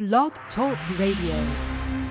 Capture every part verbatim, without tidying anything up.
Blog Talk Radio.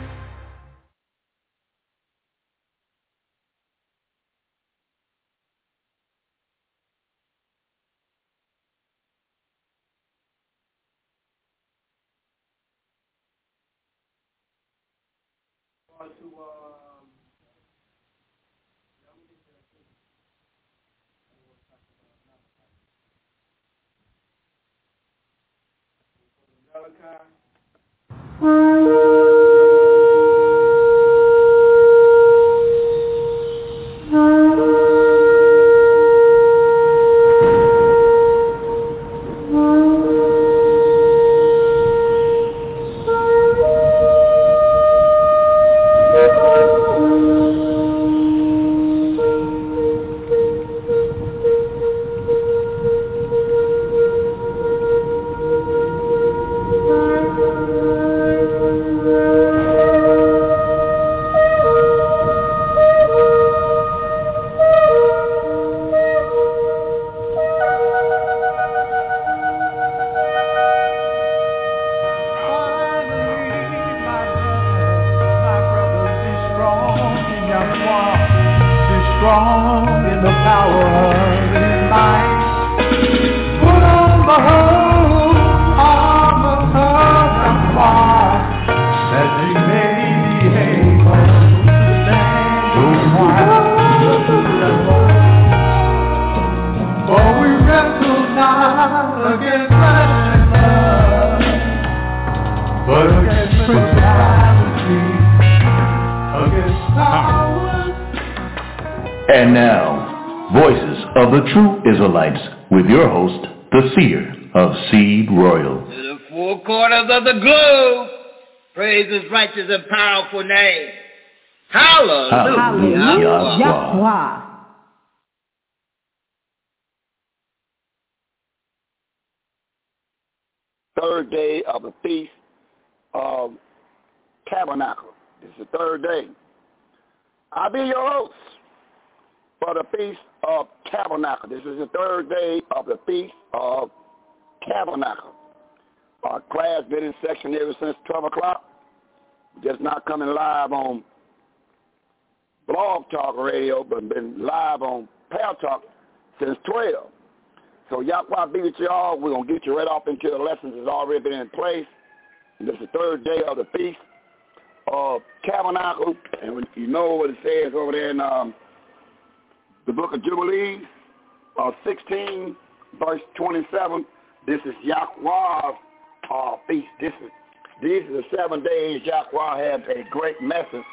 And now, Voices of the True Israelites, with your host, the Seer of Seed Royal. To the four corners of the globe, praise His righteous and powerful name. Hallelujah. Hallelujah. Yahweh. Third day of the Feast of Tabernacle. This is the third day. I'll be your host for the Feast of Tabernacle. This is the third day of the Feast of Tabernacle. Our class been in session ever since twelve o'clock. Just not coming live on Blog Talk Radio, but been live on Power Talk since twelve. So Yahweh be with y'all. We're going to get you right off into the lessons that's already been in place. And this is the third day of the Feast of Tabernacle. And when you know what it says over there in um, the book of Jubilees, uh, sixteen, verse twenty-seven, this is Yahweh's uh, feast. This is, these are the seven days Yahweh had a great message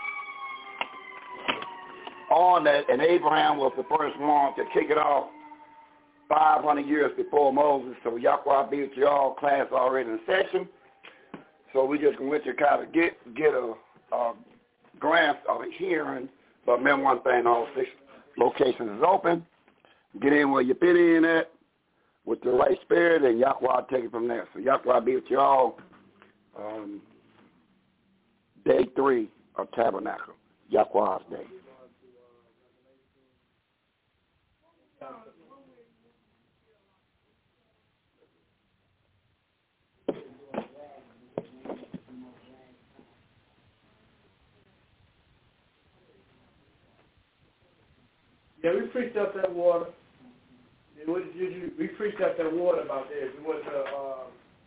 on that, and Abraham was the first one to kick it off five hundred years before Moses. So Yahweh be with you all, class already in session. So we just going to let you kind of get, get a, a grasp of it hearing. But remember one thing, all six locations is open. Get in where you fit in at with the right spirit, and Yahweh take it from there. So Yahweh be with you all. Um, day three of Tabernacle, Yahweh's day. Yeah, we preached up that water. Yeah, what did you, we preached up that water about this. We went to, uh,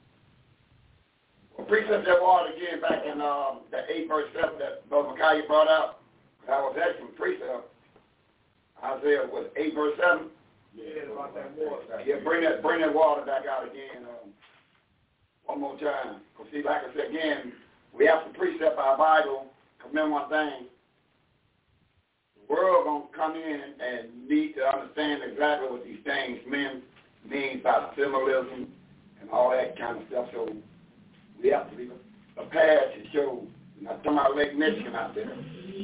we preached up that water again back in um, that eight verse seven that Brother Micaiah brought out. That was actually precept. Isaiah was eight verse seven. Yeah, about that water. Yeah, bring that bring that water back out again um, one more time. Because see, like I said again, we have to precept our Bible. Remember one thing. The world going to come in and need to understand exactly what these things mean, mean by symbolism and all that kind of stuff. So we have to be prepared to show. I'm not talking about Lake Michigan out there.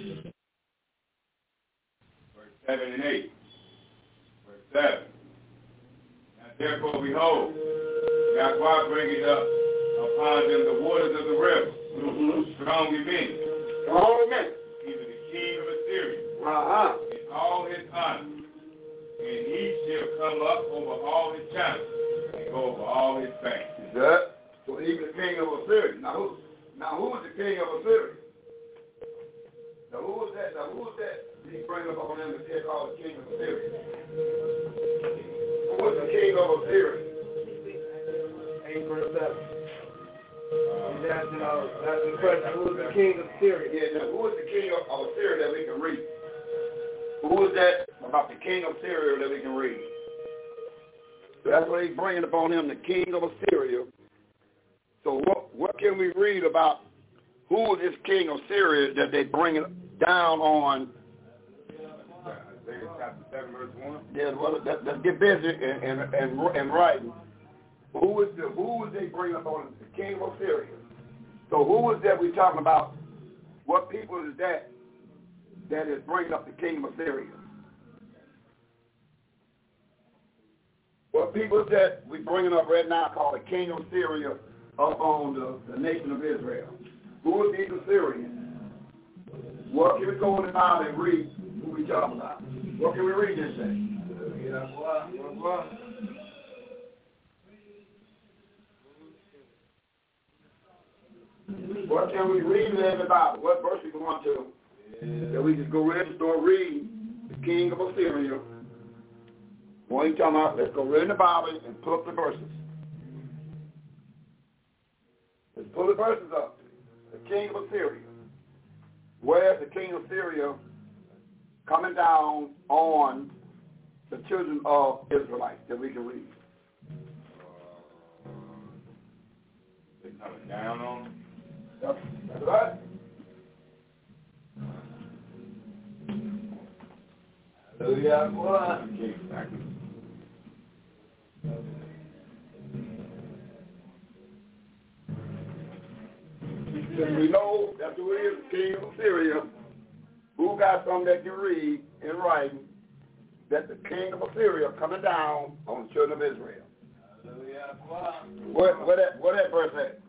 Verse seven and eight. Verse seven. Now therefore behold, Yahweh bringeth up upon them the waters of the river, mm-hmm. strong in men. Strong in men. Even the king of Assyria. Uh-huh. In all his honor. And he shall come up over all his channels and go over all his banks. Is that? So even the king of Assyria. Now who, now who was the king of Assyria? Now who was that? Now who was that? He bring up on them the king called the king of Assyria. Who was the king of Assyria? Eight verse seven. He's asking, uh, asking the question, who was the king of Syria? Yeah, now who was the king of, of Assyria that we can read? Who was that about the king of Syria that we can read? So that's what he's bringing upon him, the king of Assyria. So what what can we read about who is this king of Syria that they bring it down on? Isaiah chapter seven, verse one. Yeah, well, let, let's get busy and and and, and writing. Who is the who is they bring up on the king of Assyria? So who is that we talking about? What people is that that is bringing up the king of Assyria? What people is that we bringing up right now called the king of Syria up on the, the nation of Israel? Who is these Assyrians? What can we go in the Bible and read who we talking about? What can we read this day? Yeah, what, what, what? What can we read in the Bible? What verse we going to? That we just go right and start reading the king of Assyria. What are you talking about? Let's go right in the Bible and pull up the verses. Let's pull the verses up. The king of Assyria. Where's the king of Syria coming down on the children of Israelites that we can read? They coming down on them? That's, that's right. Hallelujah. What? And we know that's who it is, the king of Assyria. Who got something that you read in writing that the king of Assyria coming down on the children of Israel? What, what, that, what that verse at?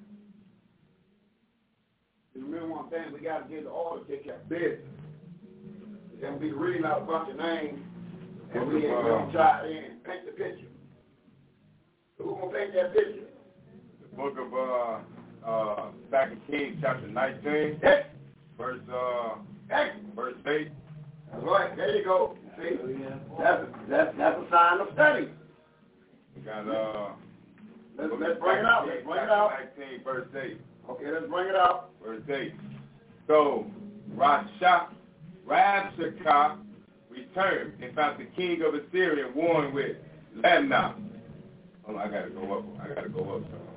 You remember one thing, we got to get the order to take care of business. And we reading out a bunch of names, and we ain't going to try it in and paint the picture. So who's going to paint that picture? The book of uh, uh, Second Kings, chapter nineteen, Hey. verse uh, Hey. verse eight. That's right. There you go. See, that's a, that's that's a sign of study. We got uh. Let's, let's bring it out. Let's bring it out. nineteen, verse eight. Okay, let's bring it out. Verse eight. So Rasha, Rabshakeh returned and found the king of Assyria warring with Lamnah. Oh, I gotta go up. I gotta go up. So.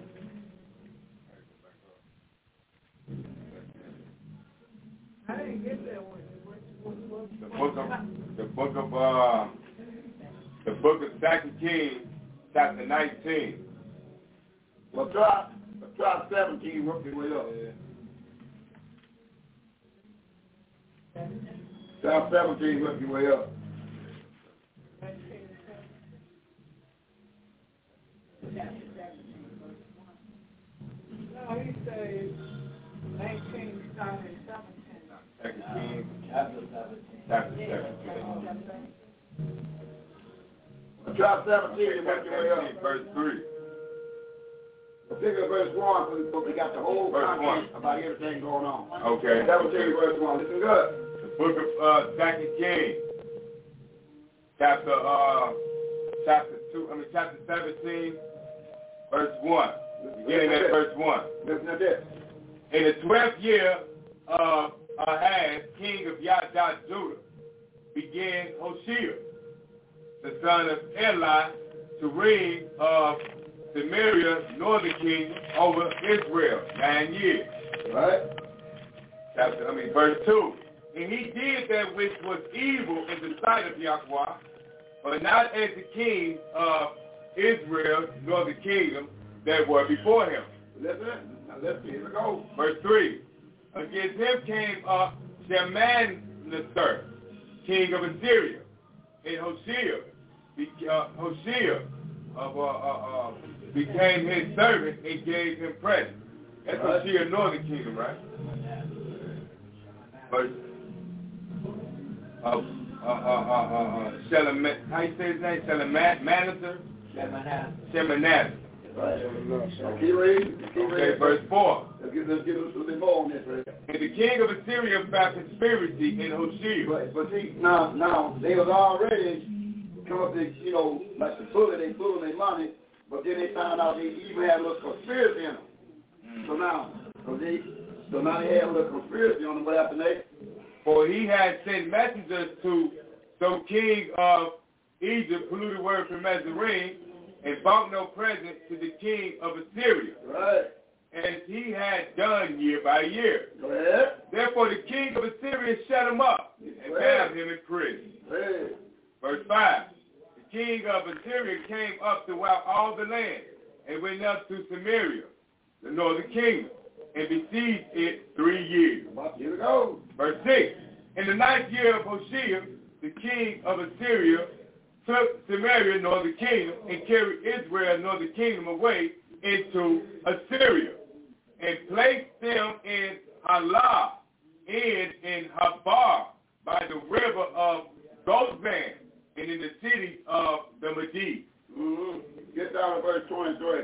I didn't get that one. The book of the book of uh the book of Second Kings, chapter nineteen. Well, try, try seventeen, work your way up. Try seventeen, work your way up. No, he says nineteen, starting seventeen. Second Kings, Chapter seventeen. chapter seventeen. Well, try seventeen, work your way up. Verse three. Particular verse one, because we got the whole Verse context one. about everything going on. Okay. seventeen, verse one. Listen good. The book of uh, Second Kings, chapter uh, chapter two. I mean chapter seventeen, verse one. Beginning at verse one. Listen to this. In the twelfth year of Ahaz, king of Yahdah Judah, began Hoshea, the son of Eli, to reign of Samaria, northern king, over Israel, nine years. Right? Chapter, I mean, verse two. And he did that which was evil in the sight of Yahweh, but not as the king of Israel, nor the kingdom that were before him. Listen. Now let's see. Here we go. Verse three. Against him came up Shalmaneser, king of Assyria, and Hoshea, uh, Hoshea of, uh, uh, uh, became his servant and gave him presents. That's Hoshea, northern kingdom, right? Verse uh, uh, uh, uh, uh, Shalaman, how you say his name? Shalmaneser? Shalmaneser. Shalmaneser. Right. So keep reading. Keep Okay, reading. verse four. Let's get, let's get a little bit more on this, right? And the king of Assyria found conspiracy in Hoshea. Right. But see, now, now, they was already come up to, you know, like the bully, they blew their money, but then they found out they even had a little conspiracy in them. Mm. So now, so, they, so now they had a little conspiracy on them. What happened next? For he had sent messengers to some king of Egypt, polluted word from Mesarine, and brought no present to the king of Assyria. Right. As he had done year by year. Go ahead. Therefore the king of Assyria shut him up and bound him in prison. Right. Verse five. The king of Assyria came up throughout all the land and went up to Samaria, the northern kingdom, and besieged it three years. Here we go. Verse six. In the ninth year of Hoshea, the king of Assyria took Samaria, northern kingdom, and carried Israel, northern kingdom, away into Assyria, and placed them in Halah, and in Habar, by the river of Gozan, and in the city of the Medes. Mm-hmm. Get down to verse twenty-three.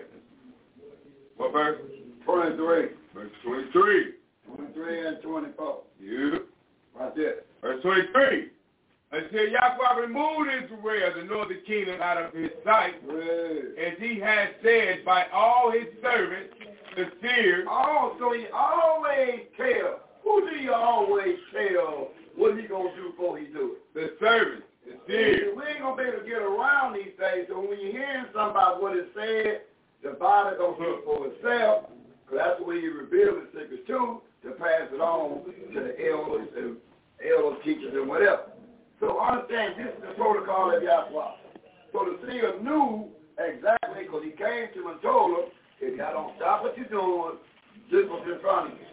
What verse? twenty-three. Verse twenty-three. twenty-three and twenty-four. Yeah. Right there. Verse twenty-three. Until Yahweh removed Israel, the northern kingdom, out of his sight, right. as he had said by all his servants, the seers. Oh, so he always tell. Who do you always tell what he going to do before he do it? The servants, the seers. We ain't going to be able to get around these things, so when you're hearing something about what it said, the Bible don't do it for itself, because that's the way you reveal the secrets too, to pass it on to the elders and elders, teachers, and whatever. So understand, this is the protocol of Yahweh. So the seer knew exactly, because he came to him and told him, if y'all don't stop what you're doing, this was in front of you.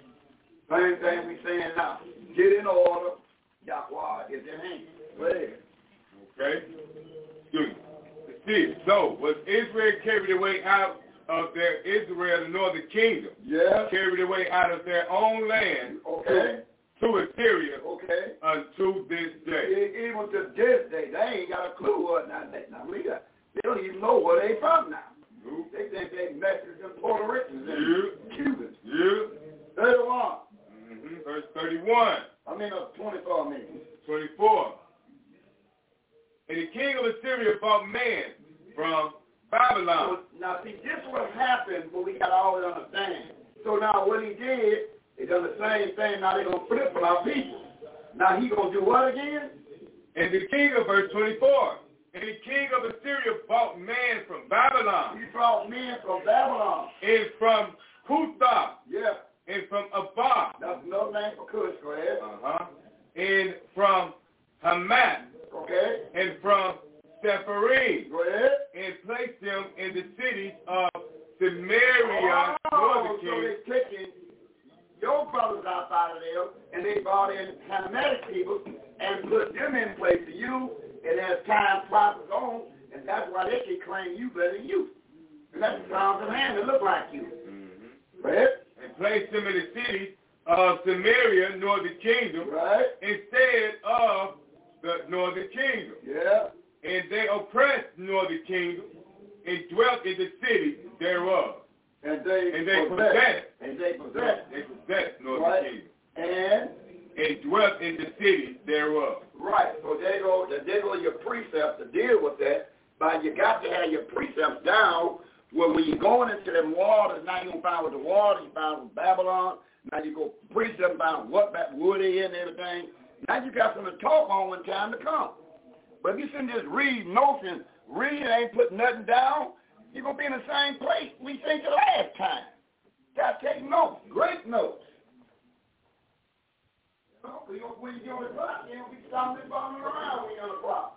Same thing we saying now. Get in order. Yahweh is in hand. Go ahead. Okay. Good. See, so was Israel carried away out of their Israel, the northern kingdom? Yeah. Carried away out of their own land. Okay. To Assyria, okay, unto this day. Even to this day, they ain't got a clue what now. They, now we got, they don't even know where they from now. Nope. They think they Mexicans and Puerto Ricans and yeah. Cubans. Yeah. thirty-one. Mm-hmm. Verse thirty-one. I mean, uh, twenty-four minutes. twenty-four. And the king of Assyria brought man from Babylon. So, now, see, this is what happened, but we got to always understand. So now what he did, he done the same thing. Now they're going to flip on our people. Now he going to do what again? And the king of, verse twenty-four, and the king of Assyria brought man from Babylon. He brought men from Babylon. And from Cutha. Yeah. And from Abba. That's another name for Cush. Go ahead. Uh-huh. And from Hamath. Okay. And from Sepharim. Go ahead. And placed them in the cities of Samaria. Oh, so they're taking your brothers outside of there, and they brought in Hamatic people and put them in place for you, and as time passes on, and that's why they can claim you better than you. And that's the sounds of hand that look like you. Mm-hmm. Right? And placed them in the cities of Samaria, northern kingdom, right, instead of the northern kingdom. Yeah. And they oppressed northern kingdom and dwelt in the city thereof. And they, and they possessed. possessed. And they possessed. They possessed northern right. kingdom. And? And dwelt in the city thereof. Right. So there go, there go your precepts to deal with that. But you got to have your precepts down where when you're going into them waters, now you're going to find with the water, you find with Babylon. Now you go precept about what wood they in and everything. Now you got something to talk on when time to come. But if you shouldn't just read notes and read and ain't put nothing down, you're going to be in the same place we think the last time. Got to take notes, great notes. You know, when you get on the clock, you don't be stopping and bombing around when you're on the clock.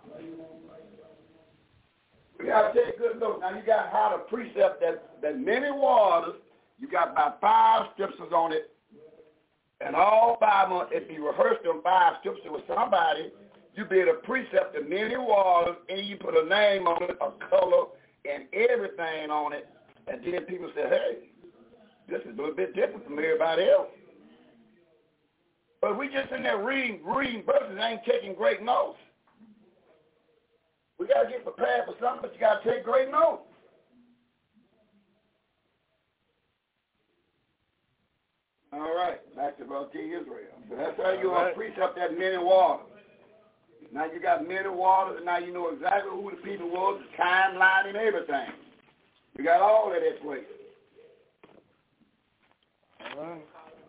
We got to take good notes. Now you got how to precept that, that many waters, you got about five scriptures on it. And all Bible, if you rehearse them five scriptures with somebody, you be able to precept the many waters, and you put a name on it, a color, and everything on it. And then people say, hey, this is a little bit different from everybody else. But we just in there reading, reading verses, ain't taking great notes. We got to get prepared for something, but you got to take great notes. All right, back to about King Israel. So that's how you right. precept that many waters. Now you got many waters, and now you know exactly who the people was, the timeline, and everything. You got all of that place. All right.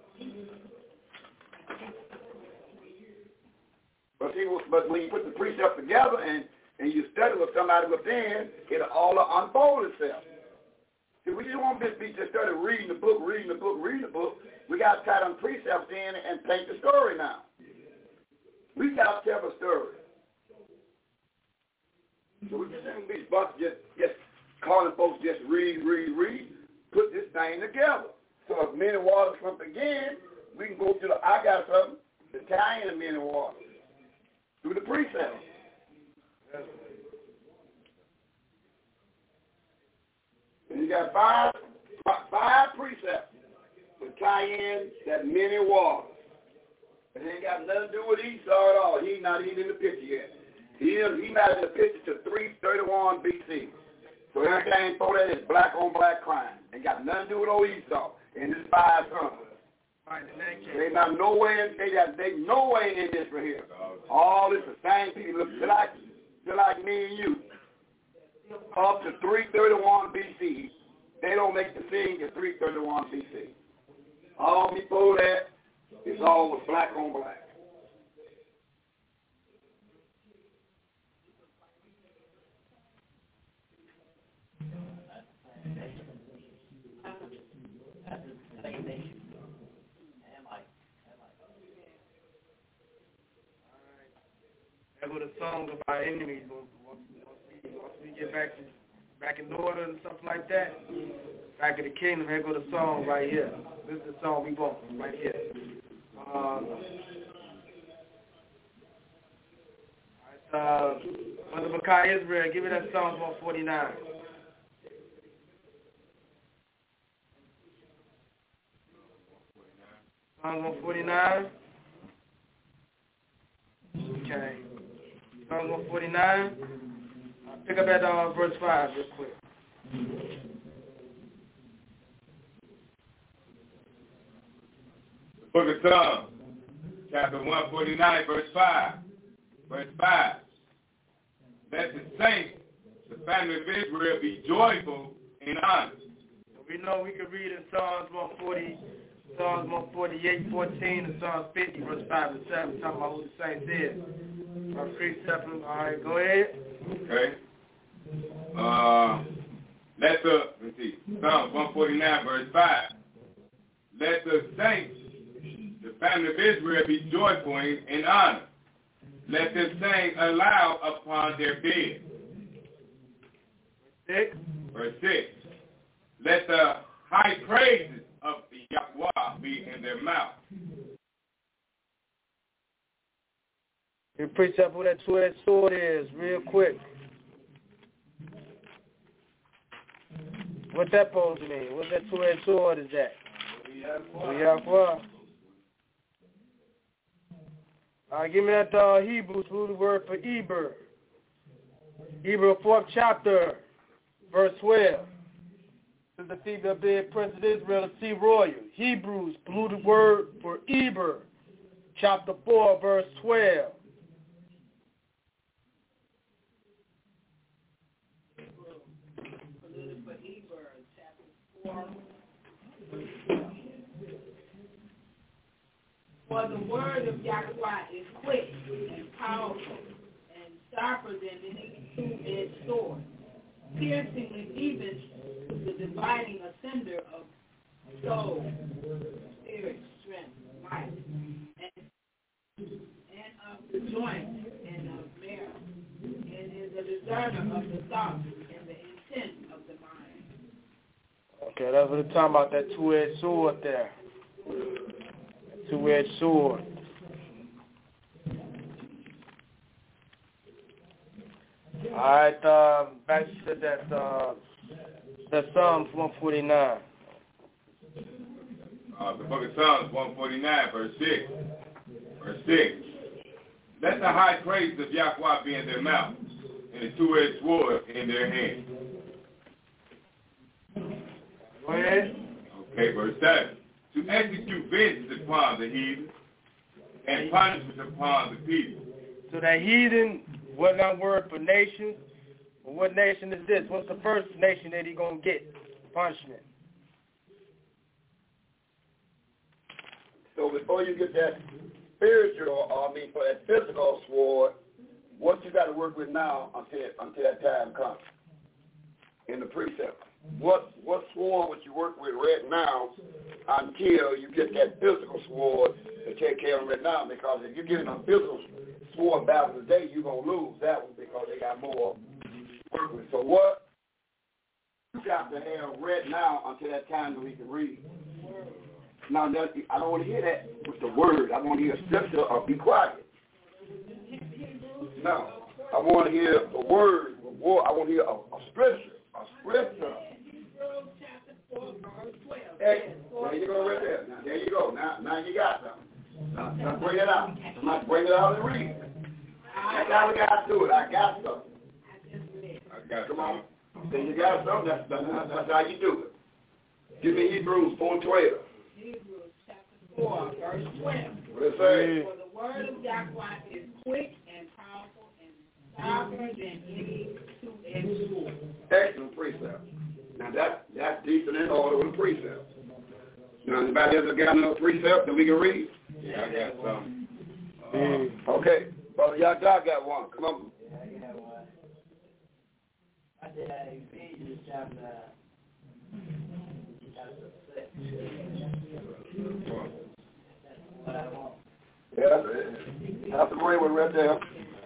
But, see, but when you put the precept together and, and you study with somebody within, it'll all unfold itself. See, we just won't just be just started reading the book, reading the book, reading the book. We got to tie them precepts in and paint the story now. We got to tell a story. So we just ain't be just, just calling folks just read, read, read. Put this thing together. So if many waters come again, we can go to the, I got something, to tie in the many waters. Through the precepts. And you got five, five precepts to tie in that many waters. It ain't got nothing to do with Esau at all. He's not even in the picture yet. He is, he's not in the picture to three thirty-one B C. So everything before that is black on black crime. Ain't got nothing to do with old Esau and his five sons. They not no way in, they got they no way in this for here. All this the same people look just like just like me and you. Up to three thirty-one B C. They don't make the scene to three thirty-one B C. All before that, it's all was black on black. That's what the songs of our enemies. Once we, once we get back to, back in order and stuff like that, back in the kingdom, here go the song right here. This is the song we want right here. Um, uh, Brother Makai Israel, give me that Psalms one forty-nine. Psalms one forty-nine. Okay. Psalms one forty-nine. I'll pick up at uh, verse five real quick. The book of Psalms, chapter one forty-nine, verse five. Verse five. Let the saints, the family of Israel, be joyful in honor. So we know we can read in Psalms one forty, Psalms one forty-eight, fourteen, and Psalms fifty, verse five and seven, talking about who the saints is. Our precept, all right, go ahead. Okay. Uh, let the, let's see, Psalms one forty-nine, verse five. Let the saints, the family of Israel, be joyful in, in honor. Let them sing aloud upon their bed. Six. Verse six. Let the high praises of the Yahweh be in their mouth. You precept who that two-edged sword is, real quick. What that supposed to mean? What that two-edged sword is that? Yahweh. All right, give me that uh, Hebrews, root word for Eber. Hebrew fourth chapter, verse twelve. This is the female being Prince of Israel and sea royal. Hebrews, polluted word for Eber, chapter four, verse twelve. Polluted for Eber, chapter four. For the word of Yahweh is quick and powerful and sharper than any two-edged sword, piercing even to the dividing asunder of soul, spirit, strength, might, and, and of the joints and of marrow, and is a discerner of the thoughts and the intent of the mind. Okay, that's what we're talking about, that two-edged sword there. Two-edged sword. All right, uh, back to that, uh, that Psalms one forty-nine. Uh, the book of Psalms one forty-nine, verse six. Verse six. Let the high praise of Yahweh be in their mouth, and the two-edged sword in their hand. Go ahead. Okay, verse seven. to execute vengeance upon the heathen and punishment upon the people. So that heathen was not word for nations. But what nation is this? What's the first nation that he gonna get punishment? So before you get that spiritual, I mean, for that physical sword, what you got to work with now until until that time comes in the precept. What what sword would you work with right now until you get that physical sword to take care of it right now? Because if you're getting a physical sword battle today, you're gonna lose that one because they got more work with. So what you got to have right now until that time that we can read. Now, that, I don't want to hear that with the word. I want to hear scripture or be quiet. No, I want to hear the word. I want to hear a, a scripture. A scripture. Hey, there you go right there. Now, there you go. Now, now you got something. Now, now bring it out. Somebody bring it out and read. That's how we got to do it. I got something. I got Come on. Then you got something. That's, that's, that's how you do it. Give me Hebrews four and twelve. Hebrews chapter four, verse twelve. What it say? For the word of Yahweh is quick and powerful and sharper than any two-edged sword. Excellent precept. Now that that's decent in order with a precept. Now anybody else got another precept that we can read? Yeah, I got some. Uh, okay. Brother Yahweh got one. Come on. Yeah, I got one. I said uh, Ephesians chapter Yeah, that's the great one right there.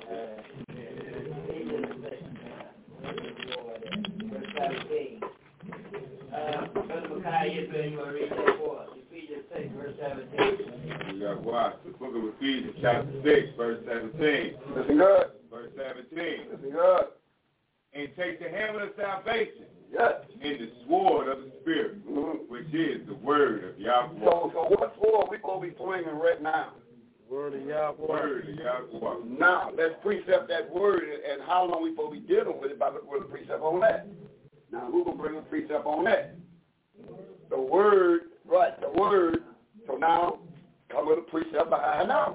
We got watch the book of Ephesians, chapter six, verse seventeen. Listen good. Verse seventeen. Listen good. And take the helmet of salvation. Yes. And the sword of the Spirit, mm-hmm. which is the word of Yahweh. So, so what sword we going to be swinging right now? Word of Yahweh. Word of Yahweh. Now, let's precept that word, and how long we supposed to be dealing with it by the word precept on that. Now, who's going to bring a precept on that? The word, right, the word. So now, come with a precept behind now.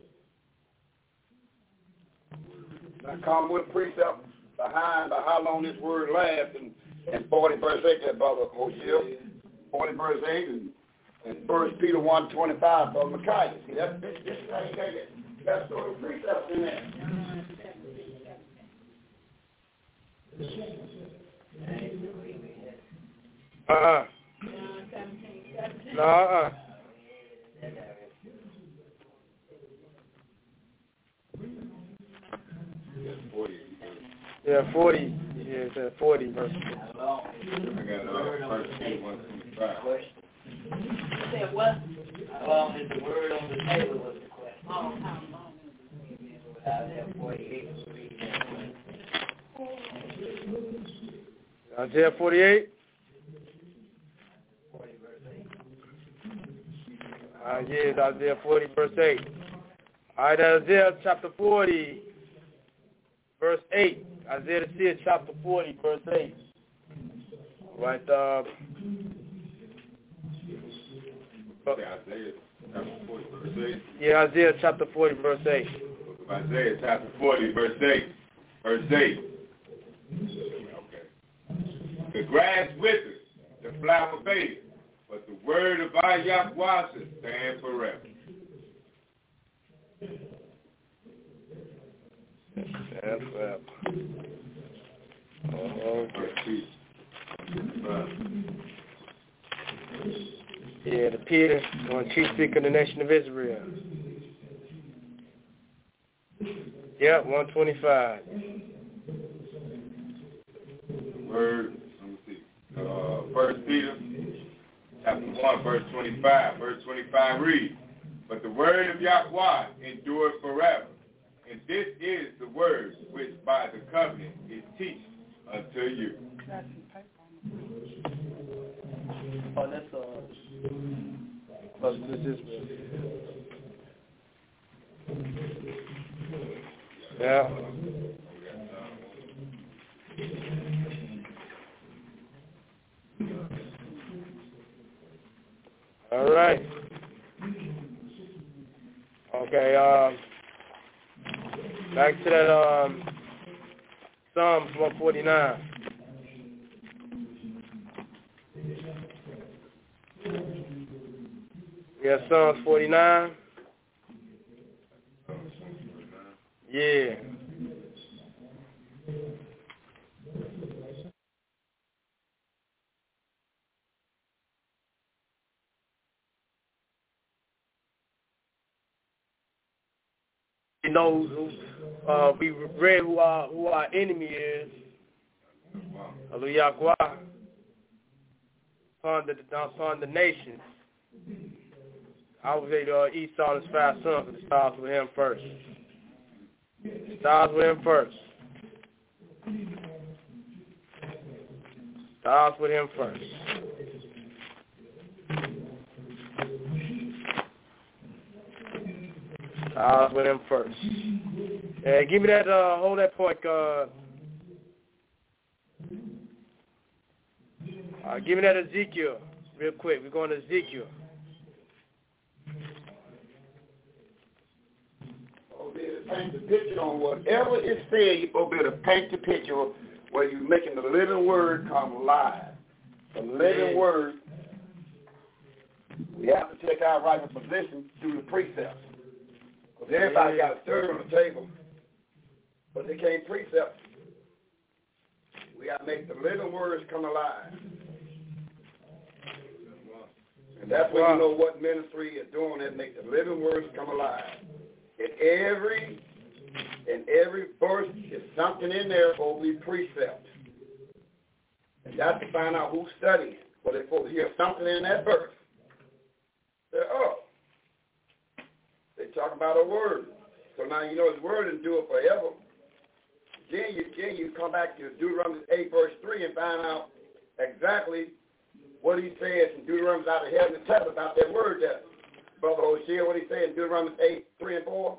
Now, come with a precept behind by how long this word lasts, and, and forty verse eight, that brother Hoshea, forty verse eight, and, and First Peter one twenty-five, brother Micaiah. See, that's this, this is how you got it. That's sort of precept in there. Uh-uh. No, uh-uh. Yeah, forty. Yeah, it's at forty verses. I got uh, First Peter one twenty-five. I said what? How long is the word on the table was the question? Oh, how long? Isaiah forty-eight. Isaiah forty-eight. forty verse eight. Uh, yeah, it's Isaiah forty verse eight. All right, Isaiah chapter forty verse eight. Isaiah the seer, chapter forty, verse eight. Right, uh... Isaiah chapter forty, verse eight. Yeah, Isaiah chapter forty, verse eight. Isaiah chapter forty, verse eight. Verse eight. Okay. The grass withers, the flower fades, but the word of our Yahweh shall stand forever. Stand forever. Oh, okay. Yeah, the Peter, going chief speaker of the nation of Israel. Yeah, one twenty-five. Word, let me see. Uh, First Peter, chapter one, verse twenty-five. Verse twenty-five reads, but the word of Yahweh endureth forever. And this is the word which by the covenant is teaching unto you. Oh, that's uh, oh, this is yeah. All right. right. Okay, um, back to that um, Psalms one forty-nine. Yeah, Psalms forty-nine. Yeah. You know, uh, we read who our who our enemy is. Hallelujah, upon the upon the nations. I would say uh, Esau and his five sons, but it starts with him first. It starts with him first. Starts with him first. Starts with him first. Hey, give me that, uh, hold that point, uh, uh, give me that Ezekiel real quick. We're going to Ezekiel. Paint the picture on whatever it says. You're supposed to be able to paint the picture where you're making the living word come alive. The living word, we have to take our rightful position through the precepts. Because everybody got a third on the table, but they can't precept. We got to make the living words come alive. And that's when you know what ministry is doing, that make the living words come alive. In every, in every verse, is something in there for we precept. And that's to find out who's studying. But if you hear something in that verse, they're, oh, they talk about a word. So now you know his word and do it forever. Then you, then you come back to Deuteronomy eight, verse three, and find out exactly what he says in Deuteronomy out of heaven and tell about that word there. Brother O'Shea, what he say in Deuteronomy eight, three and four?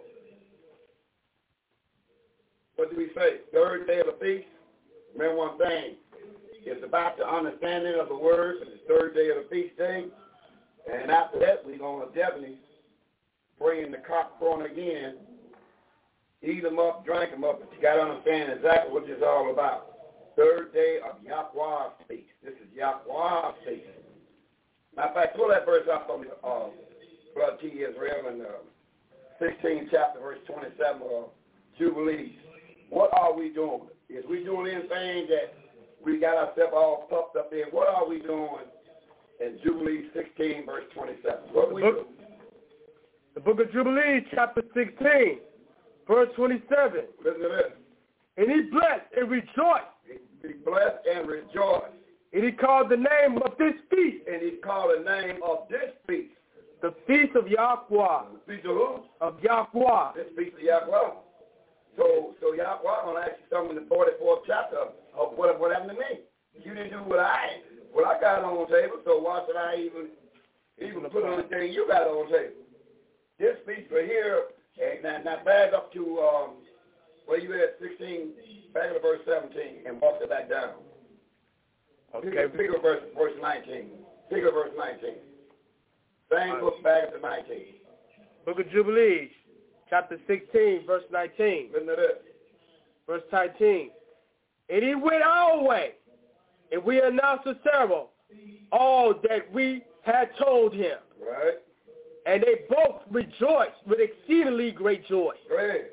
What do we say? Third day of the feast. Remember one thing. It's about the understanding of the word for the third day of the feast day. And after that, we're going to definitely bring in the cock crowing again. Eat them up, drink them up, but you got to understand exactly what this is all about. Third day of Yahweh's feast. This is Yahweh's feast. Matter of fact, pull that verse up from uh, Brother T. Israel in the sixteenth chapter, verse twenty-seven of Jubilees. What are we doing? Is we doing anything that we got ourselves all puffed up in? What are we doing in Jubilees sixteen, verse twenty-seven? What the, we book, do? the book of Jubilees, chapter sixteen, verse twenty-seven. Listen to this. And he blessed and rejoiced. Be blessed and rejoice. And he called the name of this feast. And he called the name of this feast. The feast of Yahweh. The feast of who? Of Yahweh. This feast of Yahweh. So, so Yahweh going to ask you something in the forty-fourth chapter of what, what happened to me. You didn't do what I, what I got on the table, so why should I even, even put on the thing you got on the table? This feast right here, and now, now back up to, um, where you at, sixteen, back to verse seventeen, and walk it back down. Okay. Pick up verse, verse nineteen. Pick up verse nineteen. Same book back up to nineteen. Book of Jubilees, chapter sixteen, verse nineteen. Listen to this. Verse nineteen. And he went our way, and we announced to Sarah all that we had told him. Right. And they both rejoiced with exceedingly great joy. Great.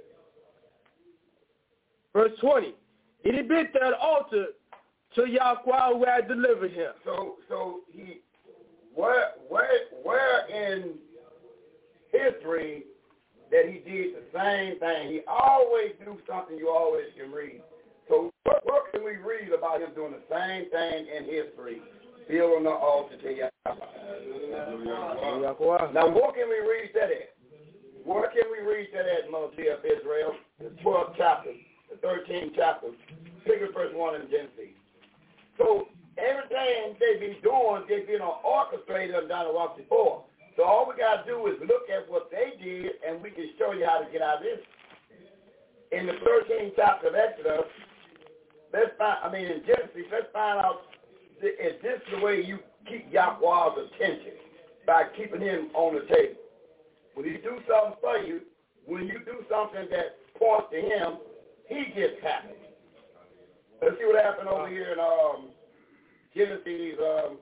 Verse twenty. And he built that altar to Yahweh who had delivered him. So, so he, where, where, where in history that he did the same thing? He always do something you always can read. So what, what can we read about him doing the same thing in history? Building the altar to Yahweh. Now, what can we read that at? Where can we read that at, Moses of Israel? The twelfth chapter, the thirteenth chapter. Pick up verse one in Genesis. So everything they be doing, they been orchestrated and done once before. So all we got to do is look at what they did, and we can show you how to get out of this. In the thirteenth chapter of Exodus, let's find, I mean, in Genesis, let's find out, is this the way you keep Yahweh's attention? by keeping him on the table. When he do something for you, when you do something that points to him, he gets happy. Let's see what happened over here in um, Genesis um,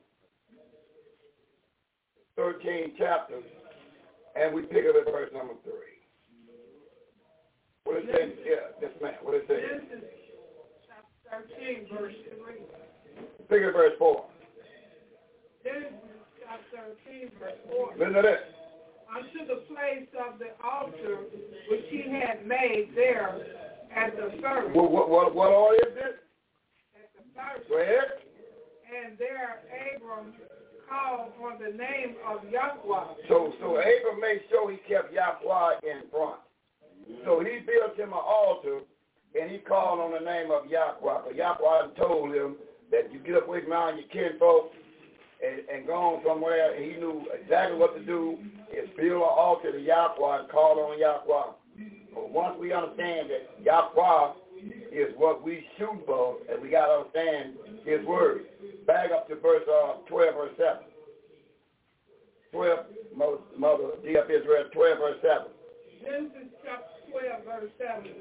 thirteen chapter, and we pick up at verse number three. What is it? Yeah, yes, ma'am. What is it? Genesis chapter thirteen, verse three. Pick up verse four. Genesis chapter thirteen, verse four. Listen to this. Unto the place of the altar which he had made there at the first. What, what, what, what all is this? At the first. Go ahead. And there Abram called on the name of Yahweh. So, so Abram made sure he kept Yahweh in front. So he built him an altar, and he called on the name of Yahweh. But Yahweh told him that you get up away from all your kinfolk and, and go on somewhere, and he knew exactly what to do, is build an altar to Yahweh and call on Yahweh. But once we understand that Yahweh is what we shoot for, and we got to understand his word. Back up to verse uh, twelve, verse seven. twelve, Mother, Mother D F Israel, twelve, verse seven. Genesis chapter twelve, verse seven.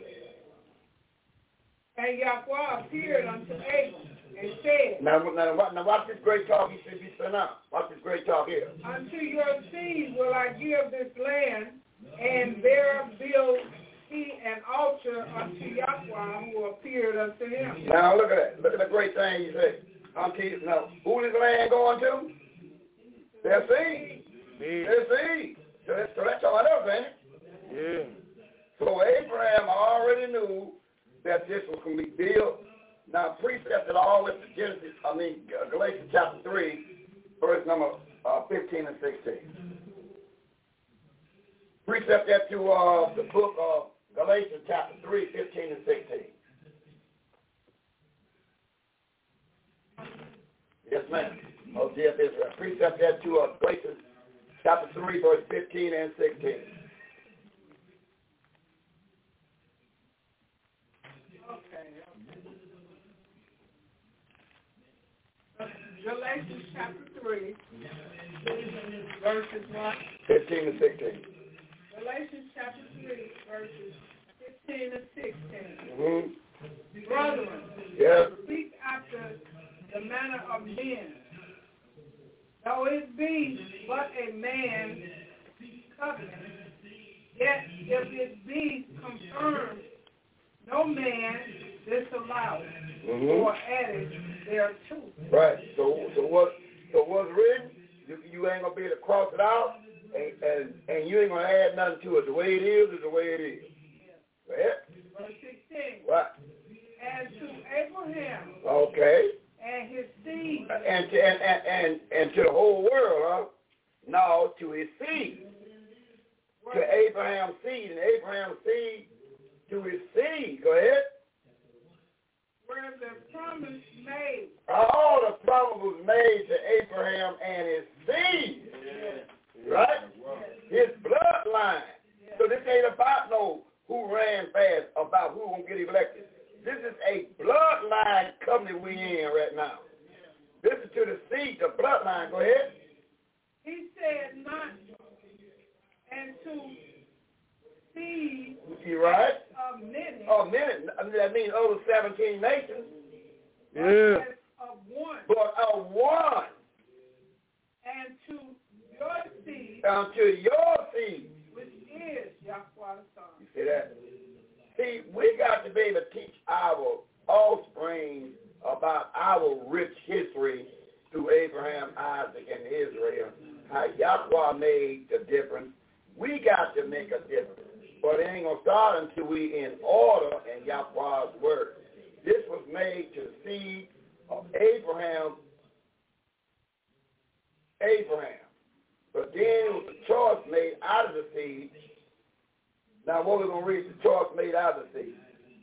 And Yahweh appeared unto Abram and said, Now, now, now watch this great talk he should be sent out. Watch this great talk here. Unto your seed will I give this land, and there build he an altar unto Yahweh who appeared unto him. Now look at that. Look at the great thing he said. Unto you. Now, who is the land going to? Their seed. Their seed. So that's, so that's all else, ain't it? Yeah. So Abraham already knew that this was going to be built. Now, precepted all the way to Genesis, I mean, Galatians chapter three, verse number uh, fifteen and sixteen. Precept that to uh, the book of Galatians chapter three, fifteen and sixteen. Yes, ma'am. Oh, Jeff Israel. Precept that to uh, Galatians chapter three, verse fifteen and sixteen. Galatians chapter three, verses one. fifteen and sixteen. Galatians chapter three, verses fifteen and sixteen. Mm-hmm. Brethren, yeah. speak after the manner of men. Though it be but a man's covenant, yet if it be confirmed, no man disallowed mm-hmm. or added thereto. Right. So, so what? So what's written? You, you ain't gonna be able to cross it out, and, and and you ain't gonna add nothing to it. The way it is is the way it is. Yeah. Right? Verse sixteen. What? And to Abraham. Okay. And his seed. And to and and and, and to the whole world, huh? No, to his seed. What? To Abraham's seed, and Abraham's seed to his seed. Go ahead. Where the promise made. All the promise was made to Abraham and his seed. Yeah. Right? Yeah. His bloodline. Yeah. So this ain't about no who ran fast, about who won't get elected. This is a bloodline covenant we in right now. Yeah. Listen to the seed, the bloodline. Go ahead. He said not, and to seed. You right? A minute. A minute. That means over seventeen nations. Yeah. Of one. But of one. And to your seed. And to your seed. Which is Yahweh the Son. You see that? See, we got to be able to teach our offspring about our rich history through Abraham, Isaac, and Israel. How Yahweh made the difference. We got to make a difference. But it ain't going to start until we in order in Yahweh's word. This was made to the seed of Abraham. Abraham. But then it was a choice made out of the seed. Now what we're going to read, the choice made out of the seed.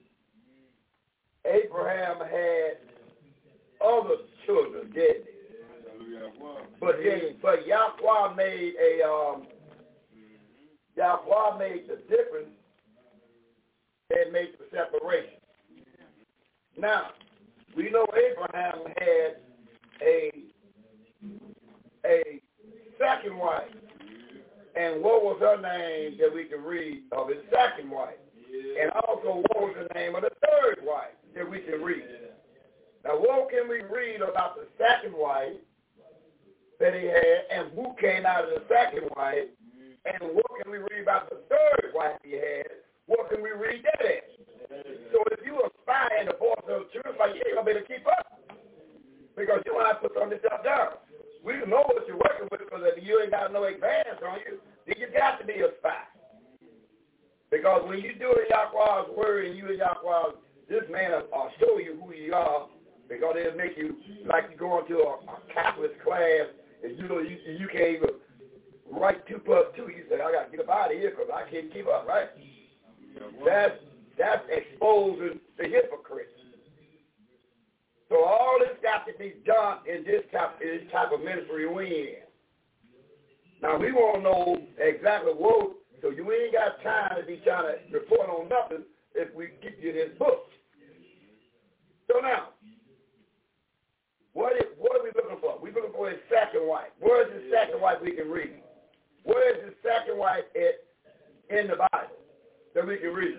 Abraham had other children, didn't he? But then, but Yahweh made a, um, Yahweh made the difference and made the separation. Now, we know Abraham had a, a second wife. And what was her name that we can read of his second wife? And also, what was the name of the third wife that we can read? Now, what can we read about the second wife that he had, and who came out of the second wife? And what can we read about the third wife he had? What can we read that at? So if you are spy in the voice of the truth, like, you ain't going to be able to keep up. Because you want to put some of this stuff down. We know what you're working with, because if you ain't got no advance on you, then you got to be a spy. Because when you do it in Yahweh's word and you in Yahweh's, this man will, will show you who you are, because it'll make you like you going to a, a Catholic class and you know you, you can't even write two plus two. You say, I got to get up out of here because I can't keep up, right? That's, that's exposing the hypocrites. So all this got to be done in this type, in this type of ministry we in. Now, we want to know exactly what, so you ain't got time to be trying to report on nothing if we give you this book. So now, what is what are we looking for? We're looking for his second wife. Where is his second wife we can read? Where is his second wife at in the Bible that we can read?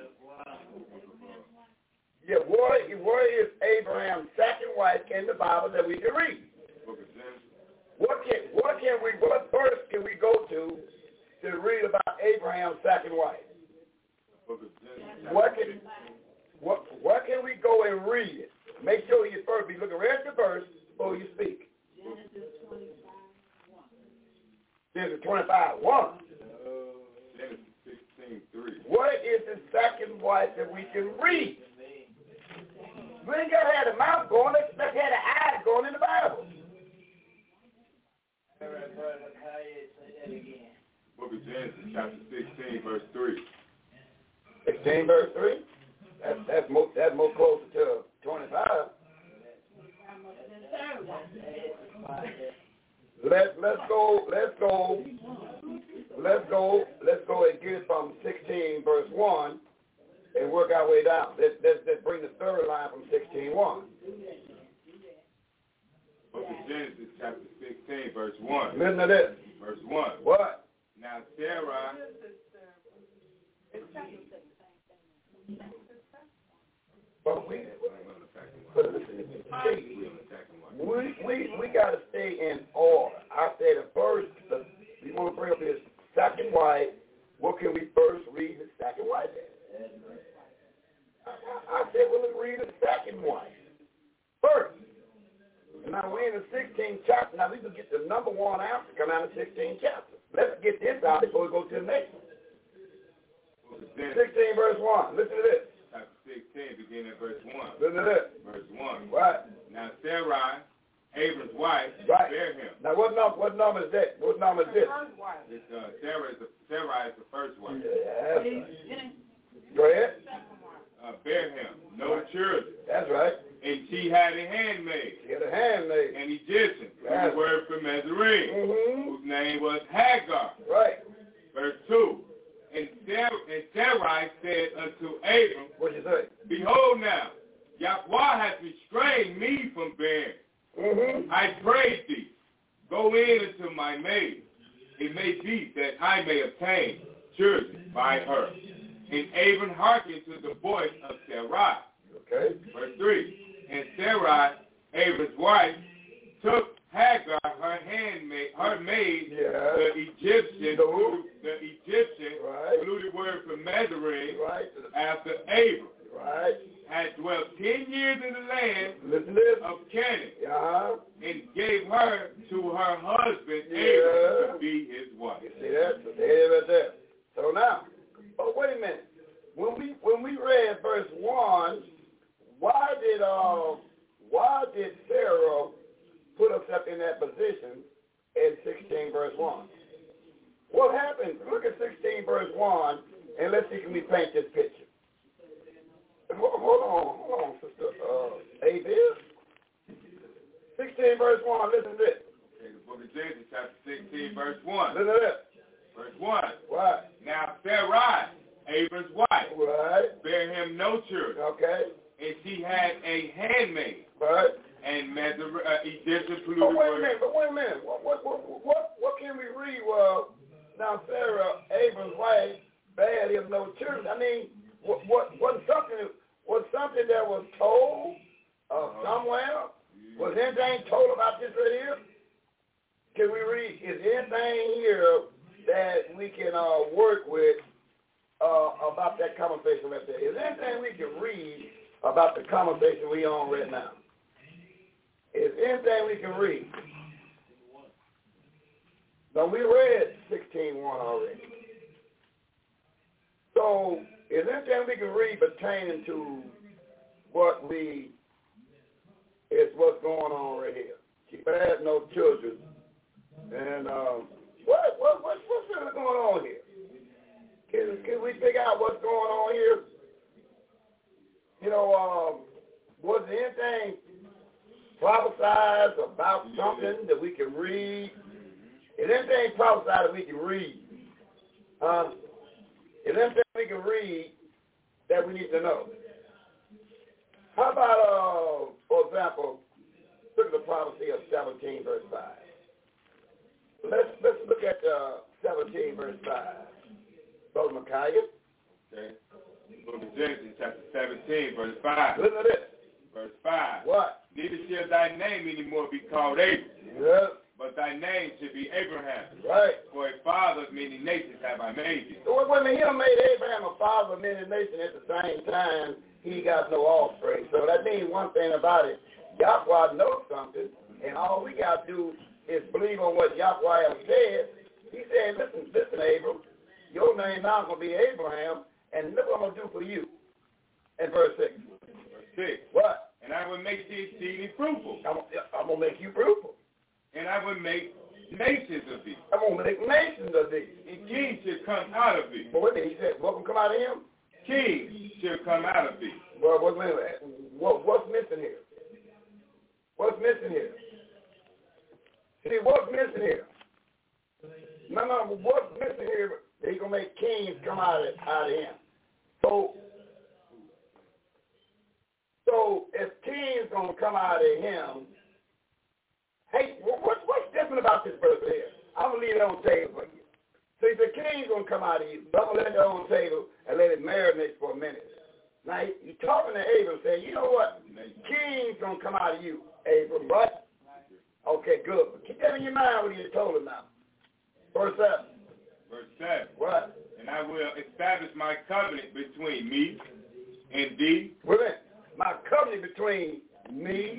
Yeah, where, where is Abraham's second wife in the Bible that we can read? What can what can we what verse can we go to to read about Abraham's second wife? What can what what can we go and read it? Make sure you first be looking right at the verse before you speak. Genesis twenty-five one. Genesis sixteen three. What is the second wife that we can read? We ain't got to have the mouth going. Let's, let's have the eyes going in the Bible. Book of Genesis, chapter sixteen, verse three. sixteen, verse three? That's, that's, more, that's more closer to twenty-five. Let's, let's go, let's go, let's go, let's go and get it from sixteen, verse one, and work our way down. Let's, let's, let's bring the third line from sixteen one. Book of Genesis, chapter sixteen, verse one. Listen to this. Verse one. What? Now Sarah. But we, but listen, we, we, we got to stay in order. I said the first, the, we want to bring up his second wife. What can we first read his second wife at? I, I said, well, let's read his second wife first. Now, we're in the sixteenth chapter. Now, we can get the number one answer come out of the sixteenth chapter. Let's get this out before we go to the next one. sixteen, verse one. Listen to this. Chapter sixteen, beginning at verse one. Listen to this. Verse one. Right. Now, Sarai, Abram's wife, right. bare him. Now, what number, what number is that? What number is this? It's, uh, Sarah is the, Sarai is the first wife. Yeah, that's right. Go ahead. Uh, bare him, no children. That's right. And she had a handmaid. She had a handmaid. An Egyptian, That's whose word for Nazarene, mm-hmm. whose name was Hagar. Right. Verse two. And Sarai, and Sarai said unto Abram, what did you say? Behold now, Yahweh hath restrained me from bearing. Mm-hmm. I pray thee, go in unto my maid. It may be that I may obtain children by her. And Abram hearkened to the voice of Sarai. Okay. Verse three. And Sarai, Abram's wife, took Hagar, her handmaid, her maid, yeah. the Egyptian, no. the Egyptian, right. blew the word from Nazarene, right. after Abram, right. had dwelt ten years in the land Listen to this. of Canaan, uh-huh. and gave her to her husband yeah. Abram to be his wife. You see that? So there, right there. So now, oh wait a minute. When we when we read verse one, why did uh why did Sarah put herself in that position in sixteen verse one? What happened? Look at sixteen verse one, and let's see can we paint this picture. Hold, hold on, hold on, sister. Uh, A. Bill. sixteen verse one. Listen to this. Okay, the book of Genesis, chapter sixteen, verse one. Listen to this. Verse one. What? Now Sarai, Abram's wife, right. bare him no children. Okay. And she had a handmaid. Right. And Nazar- uh, Egyptian polluted But wait a word. minute, but wait a minute. What, what, what, what, what can we Sarah, Abram's wife, bare him no children. I mean, what what was something was something that was told uh, somewhere? Was anything told about this right here? Can we read? Is anything here that we can uh, work with uh, about that conversation right there? Is there anything we can read about the conversation we on right now? Is anything we can read? Now, we read sixteen one already. So, is there anything we can read pertaining to what we, is what's going on right here? She had no children. And um, what, what, what, what's really going on here? Can, can we figure out what's going on here? You know, um, was there anything prophesied about something that we can read? Is there anything prophesied that we can read? Um, is there anything we can read that we need to know? How about, uh, for example, look at the prophecy of seventeen, verse five. Let's let's look at uh, seventeen, verse five. Brother Micaiah. Okay. Book of Genesis, chapter seventeen, verse five. Listen to this. Verse five. What? Neither shall thy name anymore be called Abram, Yeah. but thy name should be Abraham. Right. For a father of many nations have I made thee. So when he made Abraham a father of many nations at the same time, he got no offspring. So that means one thing about it. Yahweh knows something, and all we got to do is believe on what Yahweh said. He said, listen, listen, Abram, your name now is going to be Abraham, and look what I'm going to do for you. In verse six. Verse six. What? And I will make thee exceedingly fruitful. I'm, I'm going to make you fruitful. And I will make nations of thee. I'm going to make nations of thee. And kings shall come out of thee. But wait a minute, he said, what will come out of him? Kings shall come out of thee. Well, what's, what, what's missing here? What's missing here? See, what's missing here? No, no, what's missing here? He's going to make kings come out of, out of him. So, so if kings going to come out of him, hey, what's, what's different about this verse here? I'm going to leave it on the table for you. So if the king's going to come out of you, I'm going to let it on the table and let it marinate for a minute. Now, he's talking to Abram, saying, you know what? King's going to come out of you, Abram, right? Okay, good. But keep that in your mind what he told him now. Verse seven. Verse seven. What? And I will establish my covenant between me and thee. Wait a minute. My covenant between me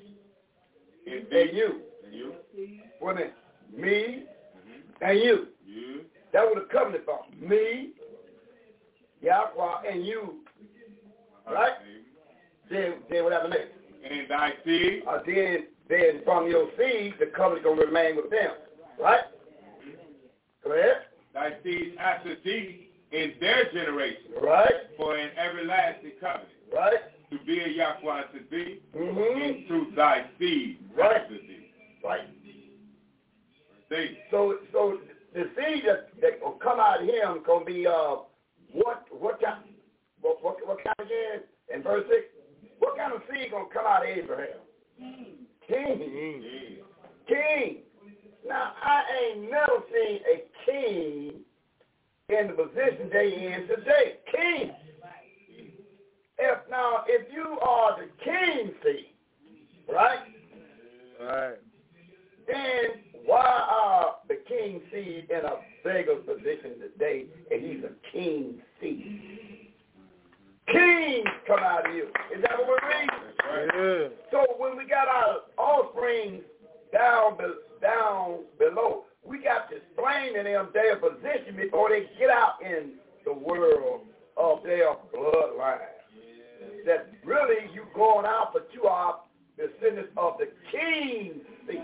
and, and you. And you. Wait a minute. Me Mm-hmm. and you. You. That was the covenant from. Me, Yahweh, and you. Right? Then, then what happened next? And thy seed. Uh, then, then from your seed, the covenant going to remain with them. Right? Go ahead. Thy seed after thee in their generation. Right? For an everlasting covenant. Right? To be a Yahweh to thee. Mm-hmm. And to thy seed right. after thee. Right. See? So, so the seed that, that will come out of him going to be uh, what what kind what, what what kind again? In verse six, what kind of seed going to come out of Abraham? King. King. King. Now I ain't never seen a king in the position they in today. King. If now if you are the king seed, right? Right. Then why are the king seed in a bigger position today and he's a king seed? Kings come out of you. Is that what we're reading? Right. Yeah. So when we got our offspring down, be, down below, we got to explain to them their position before they get out in the world of their bloodline. That really you going out, but you are descendants of the king seed.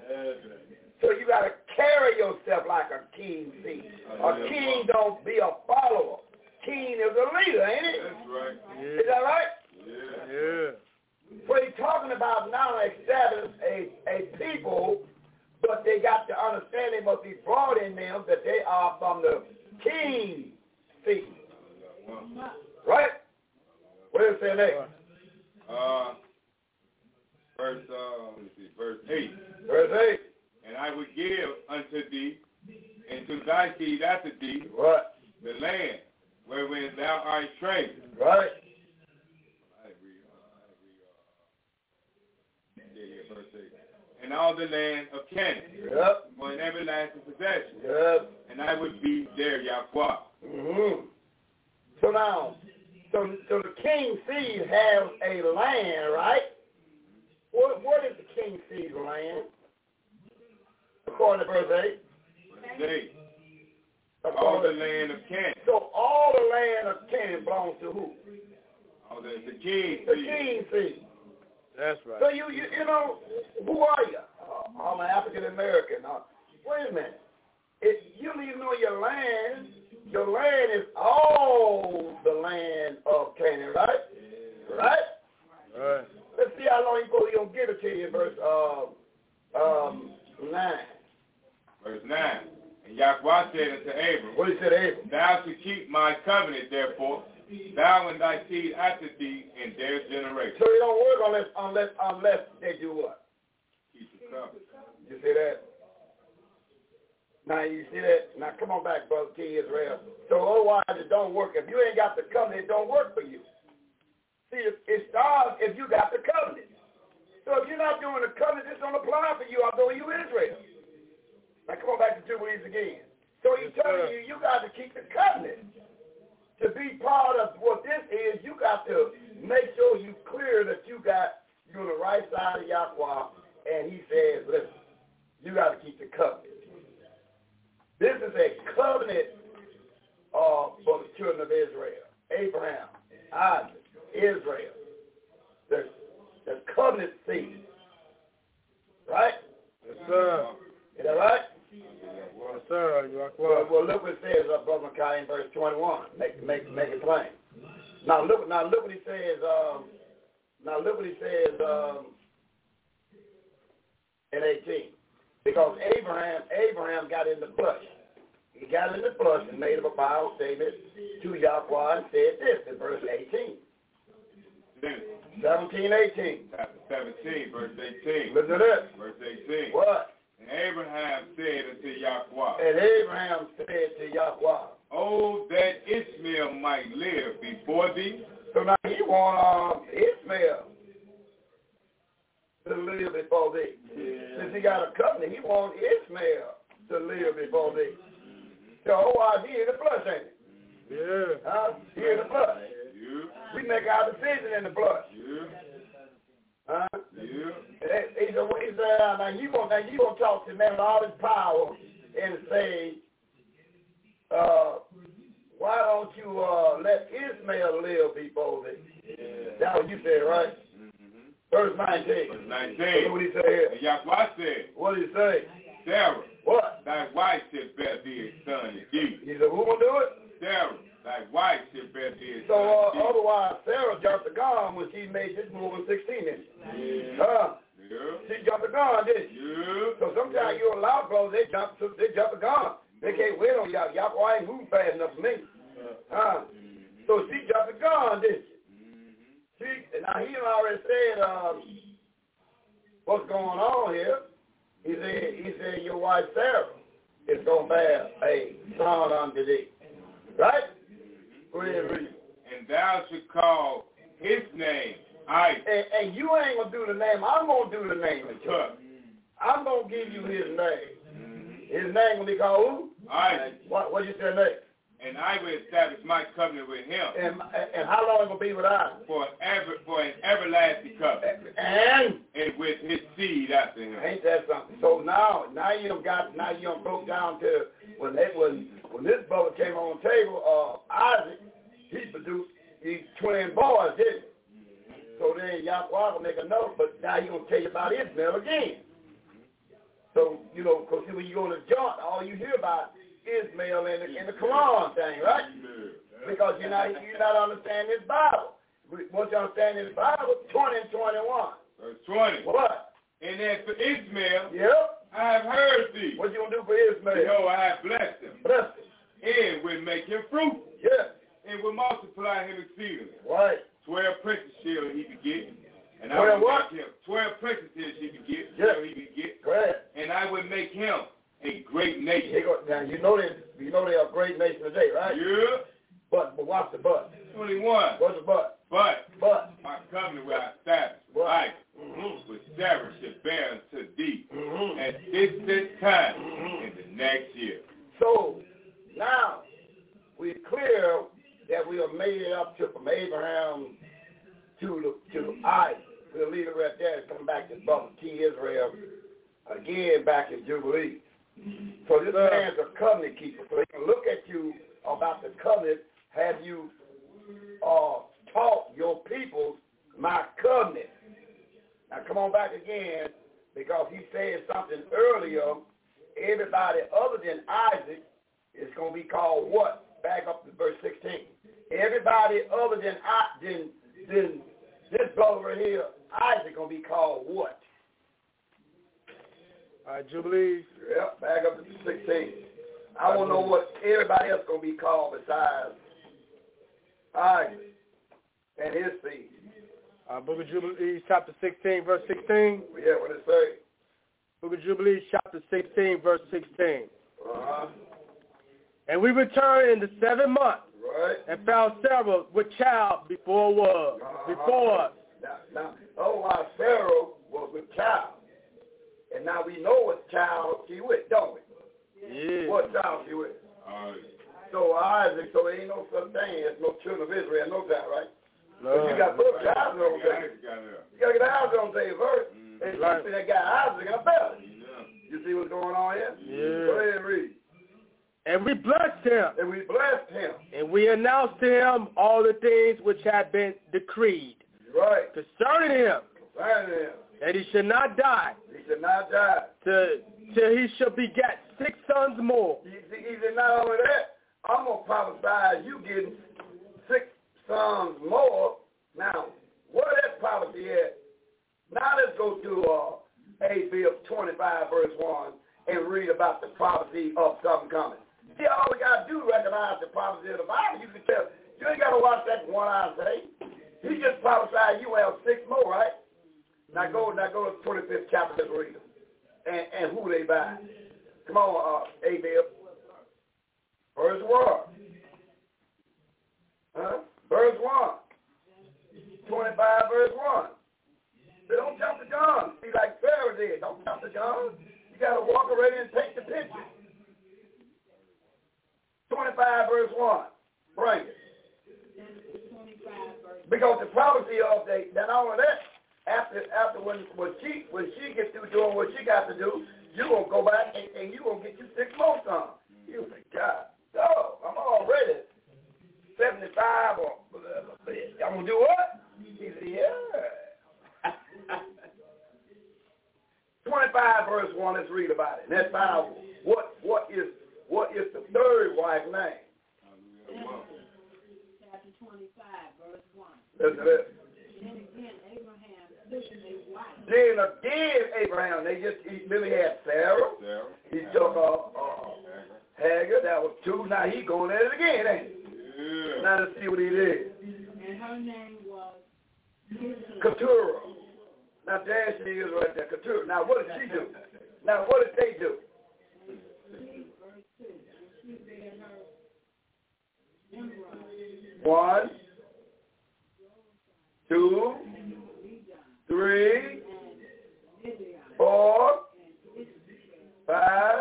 So you got to carry yourself like a king seed. A king don't be a follower. King is a leader, ain't it? That's right. Yeah. Is that right? Yeah. Yeah. So he's talking about not establish a, a people, but they got to understand they must be brought in them that they are from the king seed. Right? What does it say next? Uh, verse, uh, let me see, verse eight. Verse eight. And I will give unto thee and to thy seed after thee, What? the land wherein thou art a stranger. Right. I read, uh, I read, uh, yeah, yeah, verse eight. And all the land of Canaan, Yep. for an everlasting possession. Yep. And I would be there, Yahweh. Mm-hmm. So now, so, so the king's seed has a land, right? What, what is the king's seed land? According to verse eight. Verse eight. All the land of Canaan. So all the land of Canaan belongs to who? All the, the king's The seed. king's seed. That's right. So you, you, you know, who are you? Uh, I'm an African American. Uh, wait a minute. If you don't even know your land, your land is all the land of Canaan, right? Right? Right. Let's see how long you go. He'll give it to you. Verse uh, um, nine. Verse nine. And Yahweh said unto Abram, What he said, Abram? Thou shalt keep my covenant, therefore, thou and thy seed after thee in their generation. So it don't work unless unless unless they do what? Keep the covenant. You see that? Now you see that? Now come on back, brother T. Israel. So otherwise it don't work. If you ain't got the covenant, it don't work for you. See, it starts if you got the covenant. So if you're not doing the covenant, this don't apply for you, although you Israel. Now come on back to Jubilees again. So he's telling you, you got to keep the covenant. To be part of what this is, you got to make sure you clear that you got, you're on the right side of Yahweh, and he says, listen, you got to keep the covenant. This is a covenant uh, for the children of Israel. Abraham, Isaac, Israel. The, the covenant seed. Right? Yes, sir. Is that right? Yes, sir. You are Well, close. well, look what it says, uh, Brother Micaiah, in verse twenty-one. Make, make, make it plain. Now look, now look what he says. Um, now look what he says um, in eighteen. Because Abraham, Abraham got in the flesh. He got in the flesh and made up a Bible statement to Yahweh and said this in verse eighteen. seventeen, eighteen. Chapter seventeen, verse eighteen. Look at this. Verse eighteen. What? And Abraham said unto Yahweh, And Abraham said to Yahweh, Oh, that Ishmael might live before thee. so now he want um, Ishmael to live before thee. Yeah. Since he got a covenant, he want Ishmael to live before thee. So otherwise he in the flesh, ain't he? Yeah. Huh? He in the flesh. Yeah. We make our decision in the flesh. Yeah. Huh? Yeah. He said, he said uh, now you gonna now you gonna talk to man with all his power and say, uh, why don't you uh, let Ishmael live before thee? Yeah. That's what you said, right? Mm-hmm. Verse nineteen. Verse nineteen. So what he say here? And Yahweh said, What did he say? Sarah, What? thy wife shall bear thee a son indeed. He said, who gonna do it? Sarah, thy wife shall bear thee a So son uh, indeed. otherwise, Sarah jumped the gun when she made this move in sixteen, didn't she? Yeah. Huh? Yeah. She jumped the gun, didn't she? Yeah. So sometimes you allow brothers, they jump, they jump the gun. They can't wait on y'all. Y'all ain't moving fast enough for me. Huh? So she jumped the gun, didn't she? She, now he already said um, what's going on here. He said, he said your wife Sarah is gonna bear a son unto thee, right? Go ahead and read. And thou shalt call his name Isaac. And, and you ain't gonna do the name. I'm gonna do the name of you. I'm gonna give you his name. His name gonna be called who? Isaac. What? What you say next? And I will establish my covenant with him. And and how long it gonna be with Isaac? For an ever for an everlasting covenant. And and with his seed after him. Ain't that something? So now, now you done got, now you done broke down to when they when when this brother came on the table. Uh, Isaac, he produced these twin boys, didn't he? So then Yahweh will make a note, but now he gonna tell you about Ishmael again. So you know, because when you go on the joint, all you hear about Ishmael in the, in the Quran thing, right? Because you're not you're not understanding this Bible. Once you understand this Bible, twenty and twenty-one. Verse twenty. What? And as for Ishmael, yep. I have heard thee. What you gonna do for Ishmael? Behold, I have blessed him. Blessed him. And will make him fruitful. Yes. And will multiply him exceedingly. Right. Twelve princes shall he beget. And Twelve I will what? make him. Twelve princes shall he beget. Yes. Shall he beget. Correct. And I will make him a great nation. They go, now, you know they, you know they're a great nation today, right? Yeah. But, but what's the but? twenty-one. What's the but? But, but my covenant will I establish, right, mm-hmm. with Sarah shall bear unto thee mm-hmm. at this this time mm-hmm. in the next year. So, now, we're clear that we are made it up to from Abraham to the, to Isaac. We'll leave it right there and come back to Brother T. Israel again back in Jubilee. So this uh, man's a covenant keeper. So he can look at you about the covenant, have you uh, taught your people my covenant. Now come on back again, because he said something earlier. Everybody other than Isaac is going to be called what? Back up to verse sixteen. Everybody other than than, than this brother right here, Isaac, going to be called what? All right, Jubilee. Yep, back up to sixteen. I want to know what everybody else going to be called besides Isaac and his seed. Uh, Book of Jubilees, chapter sixteen, verse sixteen. Yeah, what it say? Book of Jubilees, chapter sixteen, verse sixteen. Uh-huh. And we returned in the seventh month, right, and found Sarah with child before was uh-huh. before us. Now, now, otherwise Sarah was with child, and now we know what child she with, don't we? Yeah. What child she with? Uh, so Isaac, so there ain't no such thing as no children of Israel, no doubt, right? No. But you got both child on there. You got to get Isaac on the verse. Mm-hmm. And right. You see that guy Isaac in a belly. Yeah. You see what's going on here? Yeah. Go ahead and read. And we blessed him. And we blessed him. And we announced to him all the things which had been decreed. Right. Concerning him. Concerning him. That he should not die. He should not die. To, till he should beget six sons more. He, he said, not only that, I'm going to prophesy you getting six sons more. Now, what is that prophecy at? Now let's go to uh, A B twenty-five, verse one, and read about the prophecy of something coming. See, all we got to do is recognize the prophecy of the Bible. You can tell. You ain't got to watch that one eye say. He just prophesied you have six more, right? Now go, now go to the twenty-fifth chapter, let's read them. And, and who they by. Come on, uh, A B Verse one. Huh? Verse one. twenty-five, verse one. They don't jump the gun. Be like Pharaoh did. Don't jump the gun. You got to walk already and take the picture. twenty-five, verse one. Bring it. Because the prophecy of the, not only that, after after when when she when she gets through doing what she got to do, you're going to go back and, and you're going to get you six more sons. You say, God, no, I'm already seventy-five or I'm going to do what? He said, yeah. twenty-five verse one, let's read about it. And let's find out what, what is what is the third wife's name. Chapter twenty-five, verse one. Listen to this. Then again, Abraham took a wife. Then again, Abraham, they just, he really had Sarah. Sarah. He took uh, uh, Hagar, that was two. Now he going at it again, ain't he? Yeah. Now let's see what he did. And her name was Keturah. Now there she is right there, Keturah. Now what did she do? Now what did they do? One, two, three, four, five.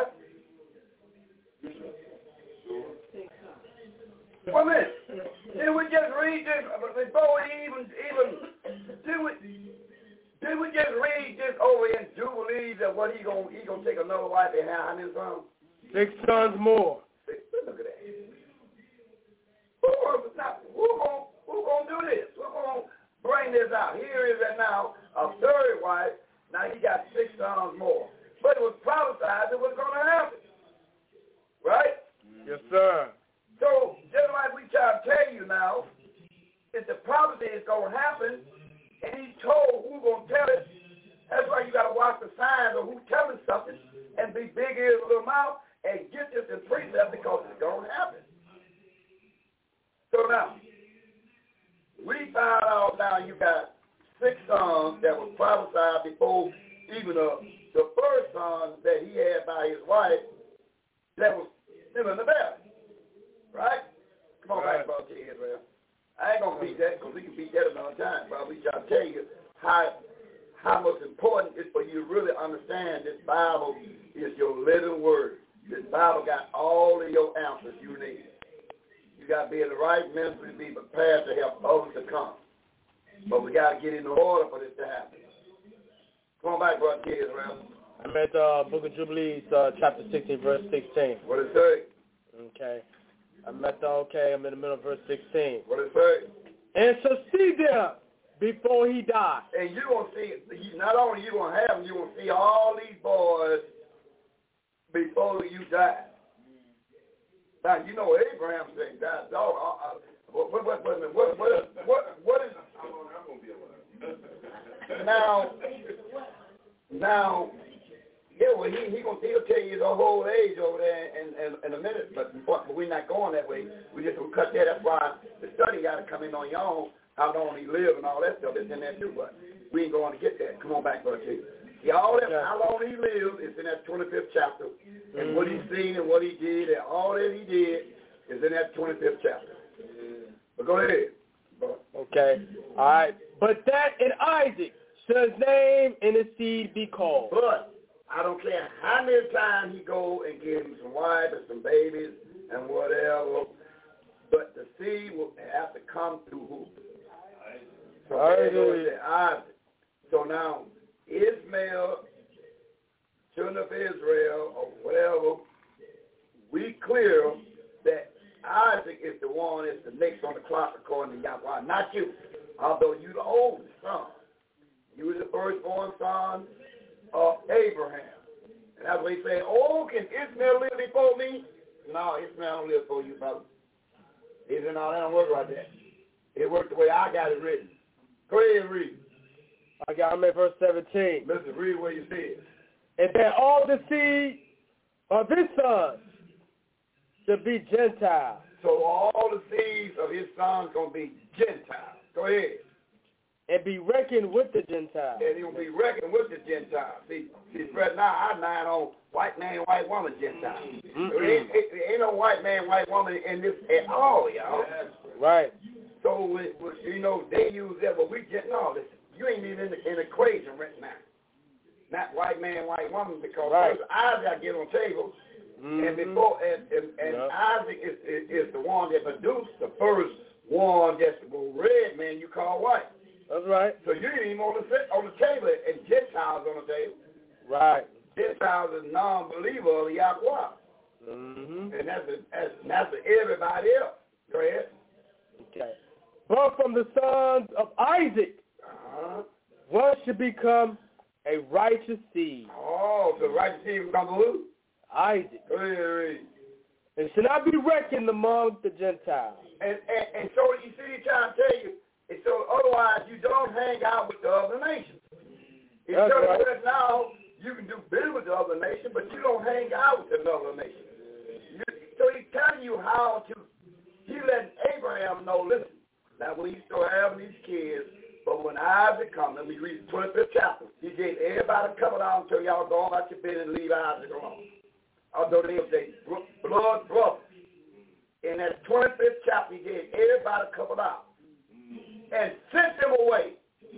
One minute. Did we just read this before we even even did we did we just read this over in Jubilee that what he gonna he gonna take another wife and have how many sons? Six sons more. Six, look at that. Who now, who gonna who gonna do this? Who gonna bring this out? Here is it now, a third wife. Now he got six sons more. But it was prophesied that was gonna happen. Right? Yes, sir. So, just like we try to tell you now, if the prophecy is going to happen, and he's told who's going to tell it, that's why you got to watch the signs of who's telling something, and be big ears, little mouth, and get this in precept because it's going to happen. So now, we found out now you got six sons that were prophesied before even the, the first son that he had by his wife ain't going to beat that because we can beat that another time, bro. We try to tell you how how much important it is for you to really understand this Bible is your living word. This Bible got all of your answers you need. You got to be in the right ministry to be prepared to help others to come. But we got to get in order for this to happen. Come on back, brother kids, around. I'm at uh, Book of Jubilees, uh, chapter sixteen, verse sixteen. What it say? Okay. I'm at the, okay, I'm in the middle of verse sixteen. What it say? And shall see them before he died. And you're going to see, not only you going to have them, you're going to see all these boys before you die. Now, you know Abraham said, God, dog, uh, uh, what, what, what, what, what, what, what, what is, now, now, yeah, well, he, he gonna, he'll tell you the whole age over there in, in, in a minute, but, but we're not going that way. We just gonna cut that. That's why the study got to come in on your own, how long he lived and all that stuff. It's in there too, but we ain't going to get that. Come on back, brother T. See, all that, how long he lived is in that twenty-fifth chapter, and what he seen and what he did, and all that he did is in that twenty-fifth chapter. But go ahead. Okay. All right. But that in Isaac shall his name and his seed be called. But I don't care how many times he go and give him some wives and some babies and whatever, but the seed will have to come through who? So Isaac. Isaac. So now, Ishmael, children of Israel, or whatever, we clear that Isaac is the one that's the next on the clock according to Yahweh, not you. Although you the oldest son. You was the firstborn son of Abraham. And that's what he said, oh, can Ishmael live before me? No, Ishmael don't live before you, brother. He said, no, that don't work like that. It worked the way I got it written. Go ahead and read. I got him at verse seventeen. Listen, read what you said. And that all the seed of his sons shall be Gentiles. So all the seeds of his sons going to be Gentiles. Go ahead. And be reckoned with the Gentiles. And he'll be reckoned with the Gentiles. See, see right now I nine on white man, white woman Gentiles. Mm-hmm. There, ain't, there ain't no white man, white woman in this at all, y'all. Right. So, you know, they use that, but we just, no, listen, you ain't even in the, in the equation right now. Not white man, white woman, because right. Isaac I get on the table, mm-hmm. and before, and, and, and yep. Isaac is, is, is the one that produced the first one that's red man you call white. That's right. So you ain't even on the, on the table, and Gentiles on the table. Right. Gentiles is non-believer of Yahweh. Mm-hmm. And that's, a, that's, that's for everybody else. Go ahead. Okay. But from the sons of Isaac, uh-huh. one should become a righteous seed. Oh, the righteous seed will come who? Isaac. Go ahead, read. And should not be reckoned among the Gentiles. And, and, and so you see, he's trying to tell you, and so otherwise you don't hang out with the other nations. It That's tells right. you now you can do business with the other nation, but you don't hang out with another nation. You, so he's telling you how to, he letting Abraham know, listen, now we start having these kids, but when Isaac comes, let me read the twenty-fifth chapter, he gave everybody covered out until y'all go about your business and leave Isaac alone. Although they were blood brothers. In that twenty-fifth chapter, he gave everybody covered out and sent them away.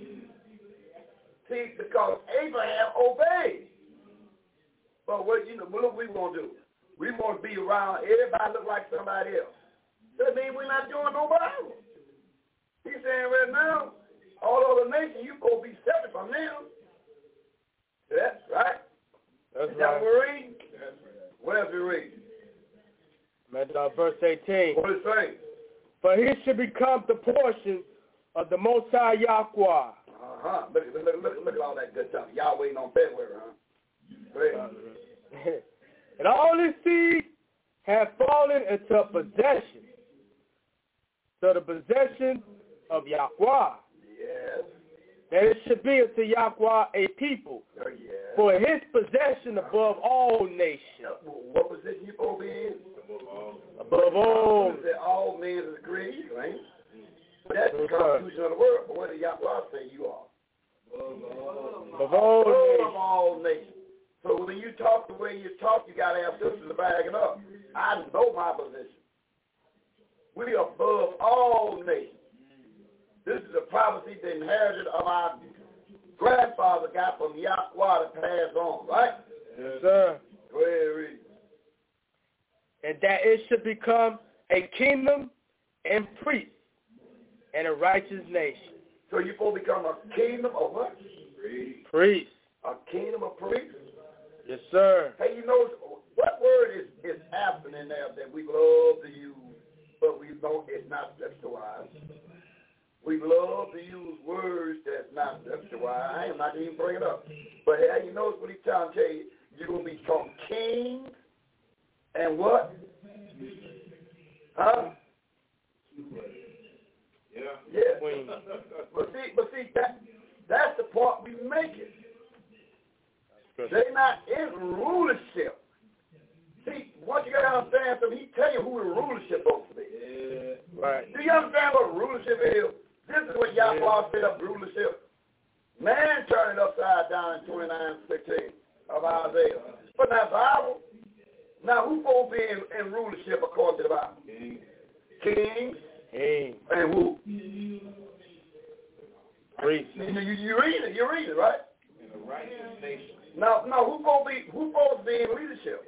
See, because Abraham obeyed. But what you know, what we want to do? We want to be around everybody look like somebody else. That means we're not doing no Bible. He's saying right now, all other nations, you go be separate from them. That's right. That's Is right. that what we're reading? What else we reading? Uh, verse eighteen. What is it saying? For he should become the portion of the Most High Yahweh. Uh-huh. Look, look, look, look at all that good stuff. Y'all waiting on February, huh? Go ahead. Uh, and all his seed have fallen into possession. So the possession of Yahweh. Yes. That it should be unto Yahweh a people. Oh, yes. For his possession above all nations. What position you supposed to be in? Above all. All men is created equal, ain't it? That's the Constitution of the world. But what did Yahweh say you are? Above all nations. Above all nations. So when you talk the way you talk, you got to have sisters to back it up. I know my position. We are above all nations. Bible says the inheritance of our grandfather got from Yahweh to pass on, right? Yes, sir. Go ahead, read. And that it should become a kingdom and priest and a righteous nation. So you're supposed to become a kingdom of what? Priest. Priest. A kingdom of priests? Yes, sir. Hey, you know, what word is, is absent in there that we love to use, but we know it's not sexualized? We love to use words that's not sexualized. I am not even bring it up. But hey, you notice what he's trying to tell you? You're going to become king and what? Huh? Yeah. Yeah. Queen. But see, but see, that that's the part we make it. They're not in rulership. See, once you got to understand something, he tell you who the rulership supposed to be. Yeah. Right. Do you understand what rulership is? This is what Yahweh yeah. set up rulership. Man turned it upside down in twenty-nine sixteen of Isaiah. But now Bible, now who supposed to be in, in rulership according to the Bible? King. Kings. King. And who? Priest. You, you, you read it, you read it, right? In a righteous nation. Now, now who supposed to be, who supposed to be in leadership?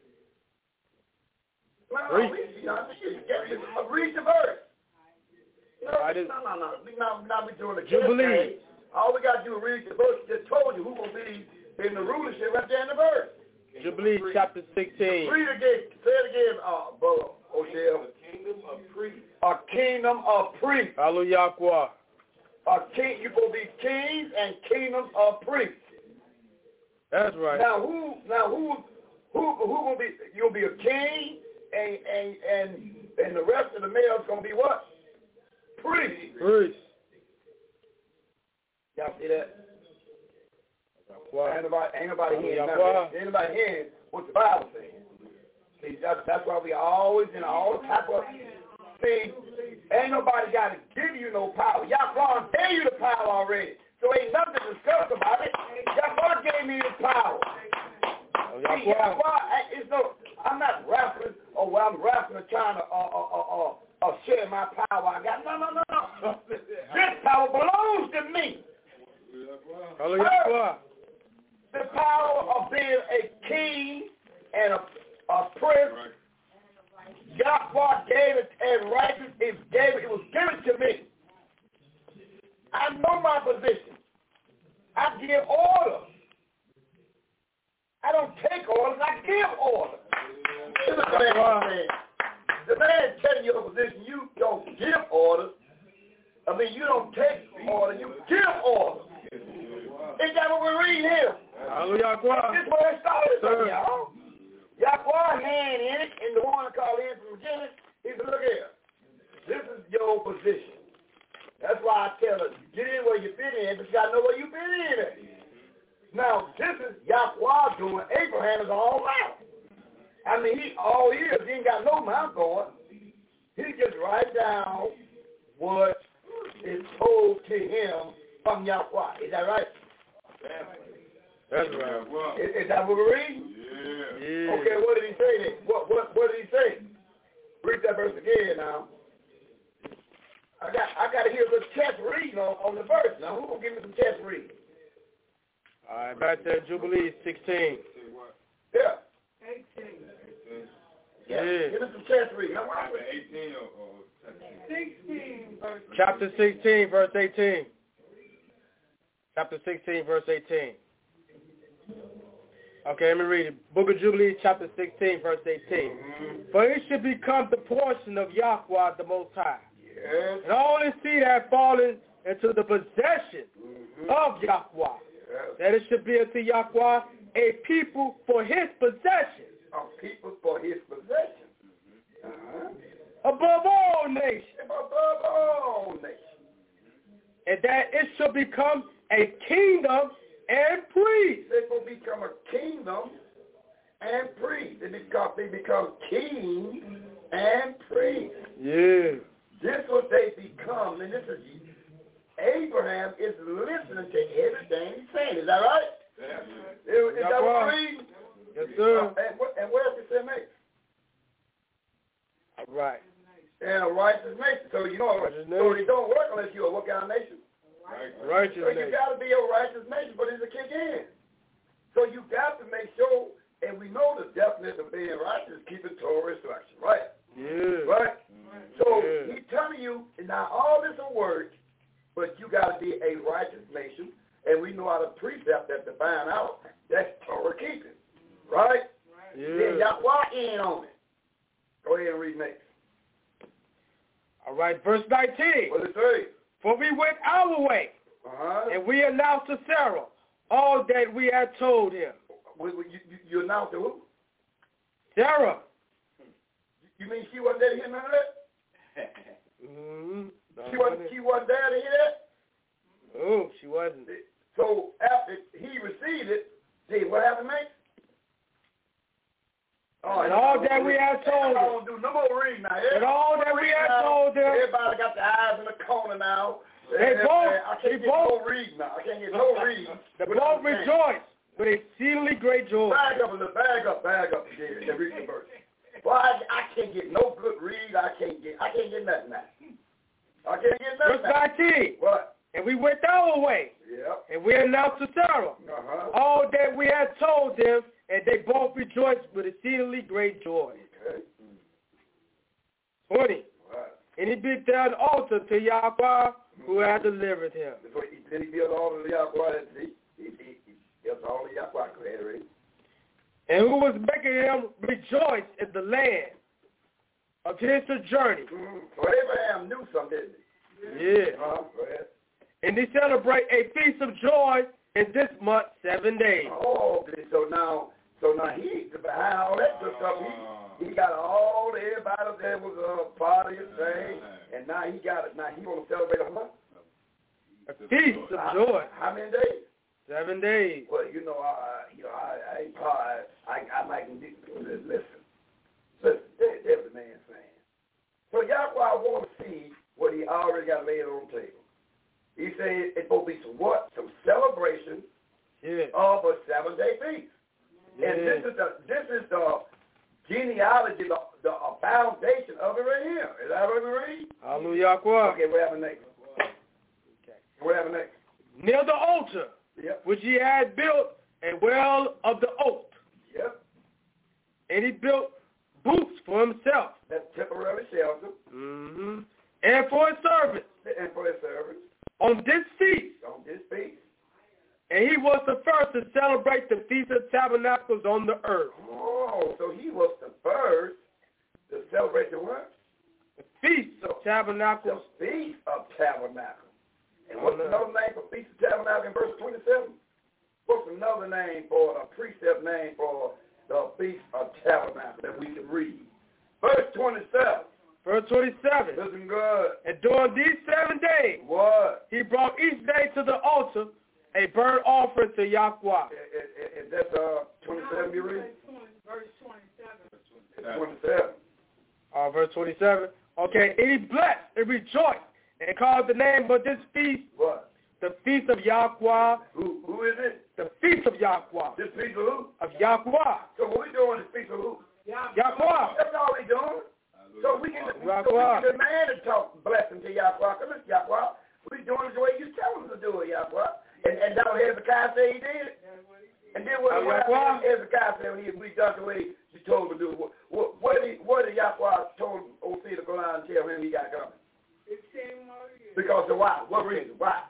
No, no, read, you know, read the verse. No, I just, no, no, no. We not, not be doing the Jubilee. All we got to do is read the verse. Just told you who will be in the rulership right there in the verse. Jubilee chapter sixteen. Read it again. Say it again, uh, brother O'Shell. A kingdom of priests. A kingdom of priests. Hallelujah. A king. You're going to be kings and kingdoms of priests. That's right. Now who? Now who? Who? Who will be? You'll be a king, and and and and the rest of the males gonna be what? Priests. Priests. Y'all see that? Ain't nobody, ain't nobody hearing nothing. Ain't nobody hearing what the Bible says. See, that's, that's why we always in all type of see. Ain't nobody got to give you no power. Yahweh gave you the power already. So ain't nothing to discuss about it. Yahweh gave me the power. Oh, See, Yahweh, it's no, I'm not wrestling or well, I'm wrestling trying to uh, uh, uh, uh, uh, share my power I got. No, no, no, no. This power belongs to me. Hallelujah. The power of being a king and a, a prince, Yahweh gave it, and righteous it gave it. It was given to me. I know my position. I give orders. I don't take orders. I give orders. The man, the man telling you a position. You don't give orders. I mean, you don't take orders. You give orders. Is that what we're reading here? Hallelujah. This is where it started from, y'all. Yahweh hand in it, and the one that called in from Genesis, he said, look here. This is your position. That's why I tell her, get in where you fit in, but you got to know where you fit in at. Now, this is Yahweh doing. Abraham is all out. I mean, he all he is, he ain't got no mouth going. He just write down what is told to him from Yahweh. Is that right? That's right. Is, is that what we're reading? Yeah. yeah. Okay, what did he say then? What, what, what did he say? Read that verse again now. I got I got to hear the chest reading on, on the verse. Now, who will give me some chest reading? All right, back there, Jubilee sixteen. Yeah. eighteen. Yeah. Yeah. Give me some chest reading. Now, eighteen or, or sixteen, verse Chapter sixteen, verse eighteen. Chapter sixteen, verse eighteen. Okay, let me read it. Book of Jubilee, chapter sixteen, verse eighteen. Mm-hmm. For it should become the portion of Yahweh the Most High. Yes. And all the seed have fallen into the possession mm-hmm. of Yahweh. Yes. That it should be unto Yahweh a people for his possession. A people for his possession. Mm-hmm. Uh-huh. Above all nations. Above all nations. And that it shall become a kingdom and priest. They will become a kingdom and priest. They become, they become king and priest. Yeah. This is what they become. And this is, Abraham is listening to everything he's saying. Is that right? Yeah. Is, is that what we're reading? Yes, sir. Uh, and, and where does it say make? All right. And a righteous nation. So, you know, so it don't work unless you're a what kind of nation? Righteous So you nation. got to be a righteous nation, but it's a kick in. So you got to make sure, and we know the definition of being righteous is keeping Torah instruction, right? Yeah. Right? So Yeah. he's telling you, now all this will work, but you got to be a righteous nation, and we know how the precept that define out, that's Torah keeping, right? Yeah. Then Yahweh in on it. Go ahead and read next. All right, verse nineteen. What does it say? For we went our way, Uh-huh. and we announced to Sarah all that we had told him. You, you, you announced to who? Sarah. You mean she wasn't there to hear none of that? Mm-hmm. She wasn't, she wasn't there to hear that? Oh, she wasn't. So after he received it, see what happened next? Oh, and all that we had told I him. don't do no more reading now. And all that we had now. told them. Everybody got their eyes in the corner now. They And- both, and I can't they get both, no reading now. I can't get no reading. they without both saying. rejoiced with exceedingly great joy. Bag up a little, bag up, bag up again. And read the verse. Well, I, I can't get no good read. I can't get, I can't get nothing now. I can't get nothing Verse now. nineteen. What? And we went our way, Yep. and we announced to Sarah Uh-huh. all that we had told them, and they both rejoiced with exceedingly great joy. Okay. twenty. Right. And he built there an altar to Yahweh who had delivered him. Before he, then he built all of the Yahweh. He, he, he, he built all the Yahweh created. And who was making him rejoice in the land of his journey. Mm-hmm. So Abraham knew something, didn't he? Yeah. Uh-huh. Go ahead. And they celebrate a feast of joy in this month, seven days. Oh, okay. So now, so now he, behind all that good stuff, he, he got all, everybody there was a party and thing, and now he got it. Now he want to celebrate a month? A feast of joy. How many days? Seven days. Well, you know, I, you know, I, I ain't part. I, I might listen, listen. There, there's the man saying. So Yahweh want to see what he already got laid on the table. He said it's supposed to be some what? Some celebration yeah. of a seven-day feast. Yeah. And this is the this is the genealogy, the, the uh, foundation of it right here. Is that what we read? Hallelujah. Okay, what happened next? Okay. What happened next? Near the altar, Yep. which he had built a well of the oak. Yep. And he built booths for himself. That's temporary shelter. Mm-hmm. And for his servants. And for his servants. On this feast. On this feast. And he was the first to celebrate the Feast of Tabernacles on the earth. Oh, so he was the first to celebrate the what? The Feast of Tabernacles. The Feast of Tabernacles. And what's another name for Feast of Tabernacles in verse twenty-seven? What's another name for, a precept name for the Feast of Tabernacles that we can read? Verse twenty-seven. Verse twenty-seven. Listen good. And during these seven days, what? He brought each day to the altar a burnt offering to Yahweh. Is that uh, twenty-seven you read? Verse twenty-seven. twenty-seven. Uh, verse twenty-seven. Okay, and he blessed and rejoiced and called the name of this feast what? The Feast of Yahweh. Who who is it? The Feast of Yahweh. This feast of who? Of Yahweh. So what we doing is feast of who? Yahweh. That's all we doing. So we can, so we Yahweh. can demand to talk blessing to Yahweh. Come on, Yahweh. We doing it the way you tell us to do it, Yahweh. And and that what Hezekiah said he did. And then what, what happened? Hezekiah said when he we done the way you told him to do. What what what did, what did Yahweh told Hosea to go down and tell him he got coming? Because of why? What reason? Why?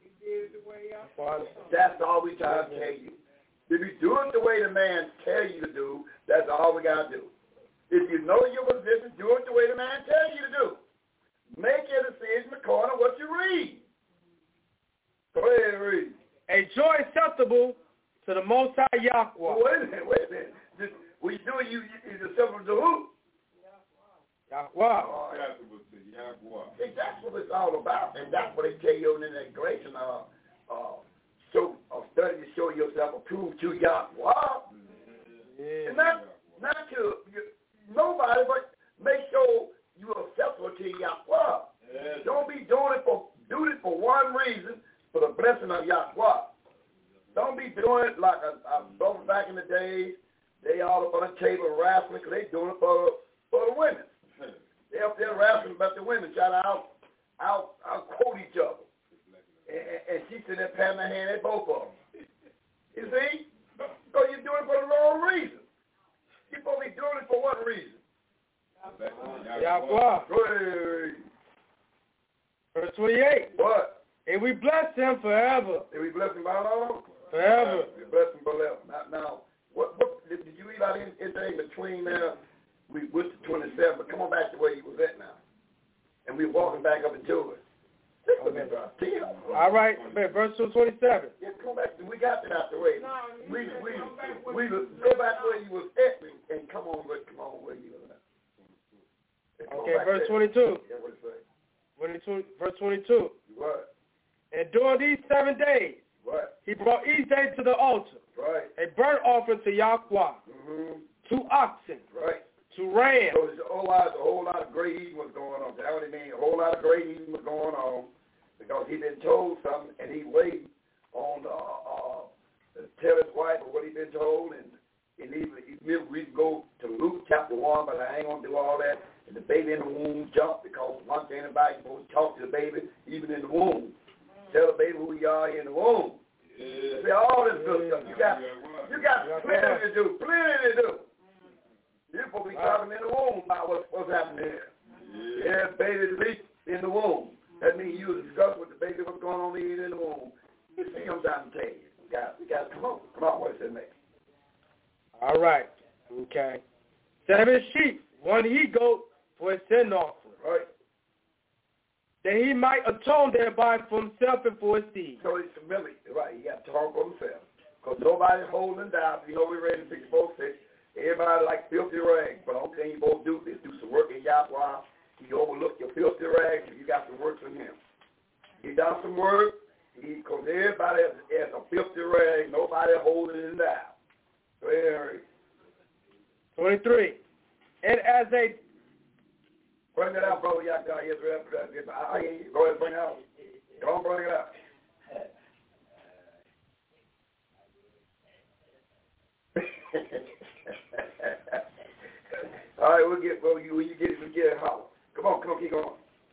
That's all we try to tell you. If you do it the way the man tell you to do, that's all we got to do. If you know your position, do it the way the man tell you to do. Make your decision according to what you read. Go ahead and read. A joy acceptable to the Most High Yahweh. Well, wait a minute, wait a minute. Just, when you do it, you, you, it's acceptable to who? Yahweh. Oh, see, that's what it's all about, and that's what they tell you in the Galatians, uh, uh, show, uh, study to show yourself approved to Yahweh. Yeah. And not, not to you, nobody, but make sure you are acceptable to Yahweh. Yes. Don't be doing it for, do it for one reason, for the blessing of Yahweh. Don't be doing it like a, a brother back in the days. They all up on the table wrestling because they doing it for, for the women. They up there wrestling about the women, trying to out, out, out quote each other. And, and she's sitting there patting her hand at both of them. You see? So you're doing it for the wrong reason. You're supposed to be doing it for what reason? Yahweh. Hey. Verse twenty-eight. What? And we bless him forever. And we bless him by all? Forever. We bless him forever. Now, now what, what did you read out anything between there? We went to twenty-seven, but come on back to where you was at now. And we're walking back up into it. Okay. All right, verse twenty-seven. Yeah, come back. We got that out the way. We we we go back where you was at and come on, come on where you was at. Okay, verse twenty-two. Yeah, what it say? twenty-two, verse twenty-two. What? And during these seven days, what? He brought each day to the altar right. a burnt offering to Yahweh, mm-hmm. two oxen, right. two rams. So there's a whole lot, a whole lot of great eating was going on. That's what it means. A whole lot of great eating was going on because he been told something and he waited on uh, uh, to tell his wife what he been told. And, and he, he, we go to Luke chapter one, but I ain't gonna do all that. And the baby in the womb jumped because one thing about you supposed to talk to the baby even in the womb. Tell the baby who you are in the womb. Yeah. See all this good stuff. You got you got plenty to do. Plenty to do. You're supposed to be talking in the womb about what's, what's happening here. Yeah, yeah baby leap in the womb. That means you discuss with the baby what's going on in the womb. You see, I'm trying to tell you. We got, we got to come on. Come on, what's it, man? All right. Okay. Seven sheep, one he-goat for a sin offering. Right. That he might atone thereby for himself and for his seed. So he's familiar. Right. He got to atone for himself. Because nobody's holding down. You know, we read in sixty-four six. Everybody like filthy rags, but the only thing you both do is do some work in Yahweh. He overlook your filthy rags if you got some work from him. He done some work, because everybody has, has a filthy rag, nobody holding it down. So anyway. twenty-three. And as a... Bring it out, brother Yahweh. Yes, yes, I hear you. Go ahead and bring it out. Go on, bring it out. All right, we'll get, well, you, when you get it, we get it holler. Come on, come on, keep going.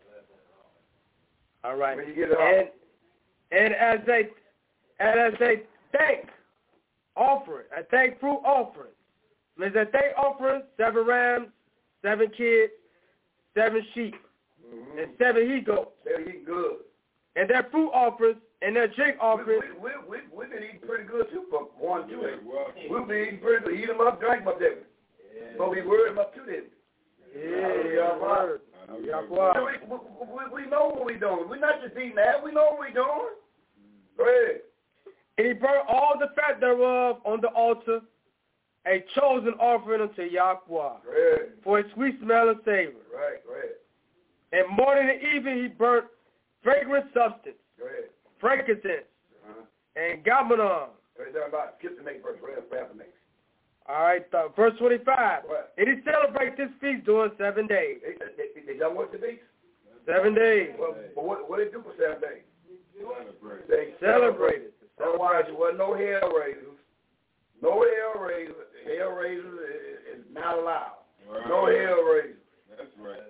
All right. When you get it holler. And, and as a, and as a thank offering, a thank fruit offering, means a thank offering, seven rams, seven kids, seven sheep, mm-hmm. and seven he-goats. Seven he-good. And their fruit offerings and their drink offerings. We, we, we, we, we've been eating pretty good, too, for one, two. We've been eating pretty good. Eat them up, drink them up, David. But we worried about two, didn't we? Yeah, Yahweh. Yahweh. We, we, we know what we're doing. We're not just eating that. We know what we're doing. Go ahead. And he burnt all the fat thereof on the altar, a chosen offering unto Yahweh, for a sweet smell and savor. Right, right. And morning and evening he burnt fragrant substance, frankincense, uh-huh. and gabanon. Skip the next verse. Whatever the next. All right, uh, verse twenty-five. What? And he celebrates this feast during seven days. They, they, they done what the feast? Seven days. Well, but what, what did they do for seven days? Celebrate. They celebrated. Otherwise, there wasn't no hell raisers. No hell raisers. Hell raisers is, is not allowed. Right. No hell raisers. That's right.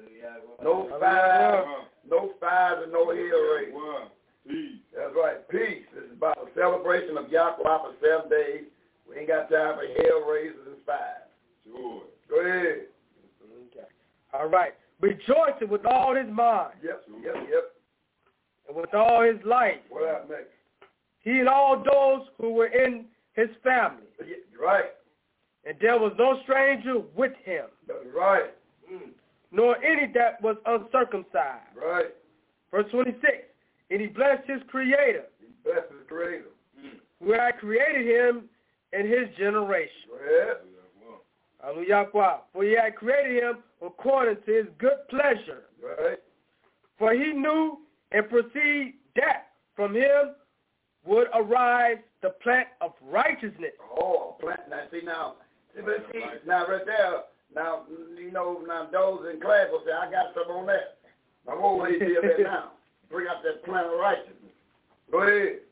No spies. No spies and no hell raisers. Peace. That's right. Peace. This is about the celebration of Yahweh for seven days. We ain't got time for hell raisers and spies. Sure. Go ahead. Okay. All right. Rejoicing with all his mind. Yep, yep, yep. And with all his life. What happened next? He and all those who were in his family. Yeah, right. And there was no stranger with him. That's right. Mm. Nor any that was uncircumcised. Right. Verse twenty-six. And he blessed his creator. He blessed his creator. Mm. Who had created him in his generation. Right. Hallelujah. For he had created him according to his good pleasure. Right. For he knew and perceived that from him would arise the plant of righteousness. Oh, plant. Now, see, now, see, but see, now, right there, now, you know, now, those in class will say, I got something on that. I'm over here to that now. Bring out that plant of righteousness. Go ahead.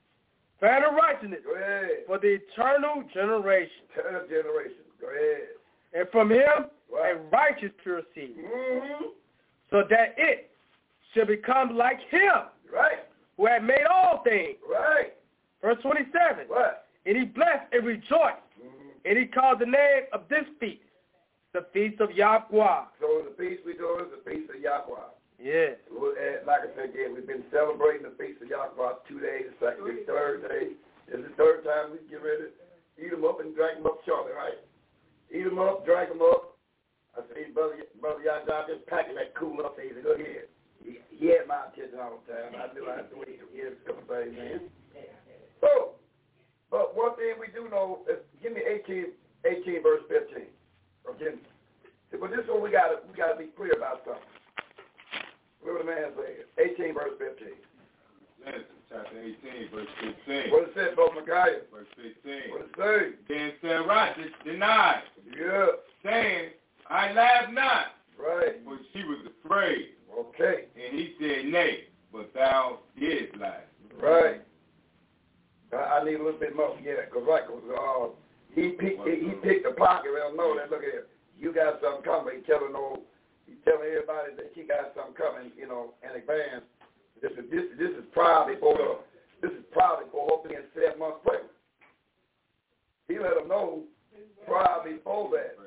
Plant of righteousness. Go ahead. For the eternal generation. Eternal generation. Go ahead. And from him, right. a righteous pure seed. Mm-hmm. So that it shall become like him. Right. who had made all things. Right. Verse twenty-seven. What? And he blessed and rejoiced, mm-hmm. and he called the name of this feast the Feast of Yahweh. So the feast we do is the Feast of Yahweh. Yeah. Like I said again, we've been celebrating the Feast of Yahweh two days, second day, third day. This is the third time we get ready to eat them up and drag them up shortly, right? Eat them up, drag them up. I see Brother, Brother Yahweh just packing that cool up. He said, go ahead. He, he had my attention all the time. I knew I had to wait to get a couple things, man. So, but one thing we do know is, give me eighteen, eighteen verse fifteen. Okay. But this one we gotta we gotta be clear about something. What the man says. eighteen verse fifteen. Genesis chapter eighteen, verse fifteen. What it said, Brother Micaiah? Verse fifteen. What it say? Then Sarah denied, yeah, saying, I laugh not. Right. For she was afraid. Okay. And he said, nay, but thou didst laugh. Right. I, I need a little bit more. Yeah, because right, cause, uh, he picked he, he picked the pocket. Well, no, that look at him. You got something coming. He telling no, he telling everybody that he got something coming. You know, in advance. This is this this is probably for the this is probably for her being seven months pregnant. He let them know probably before that.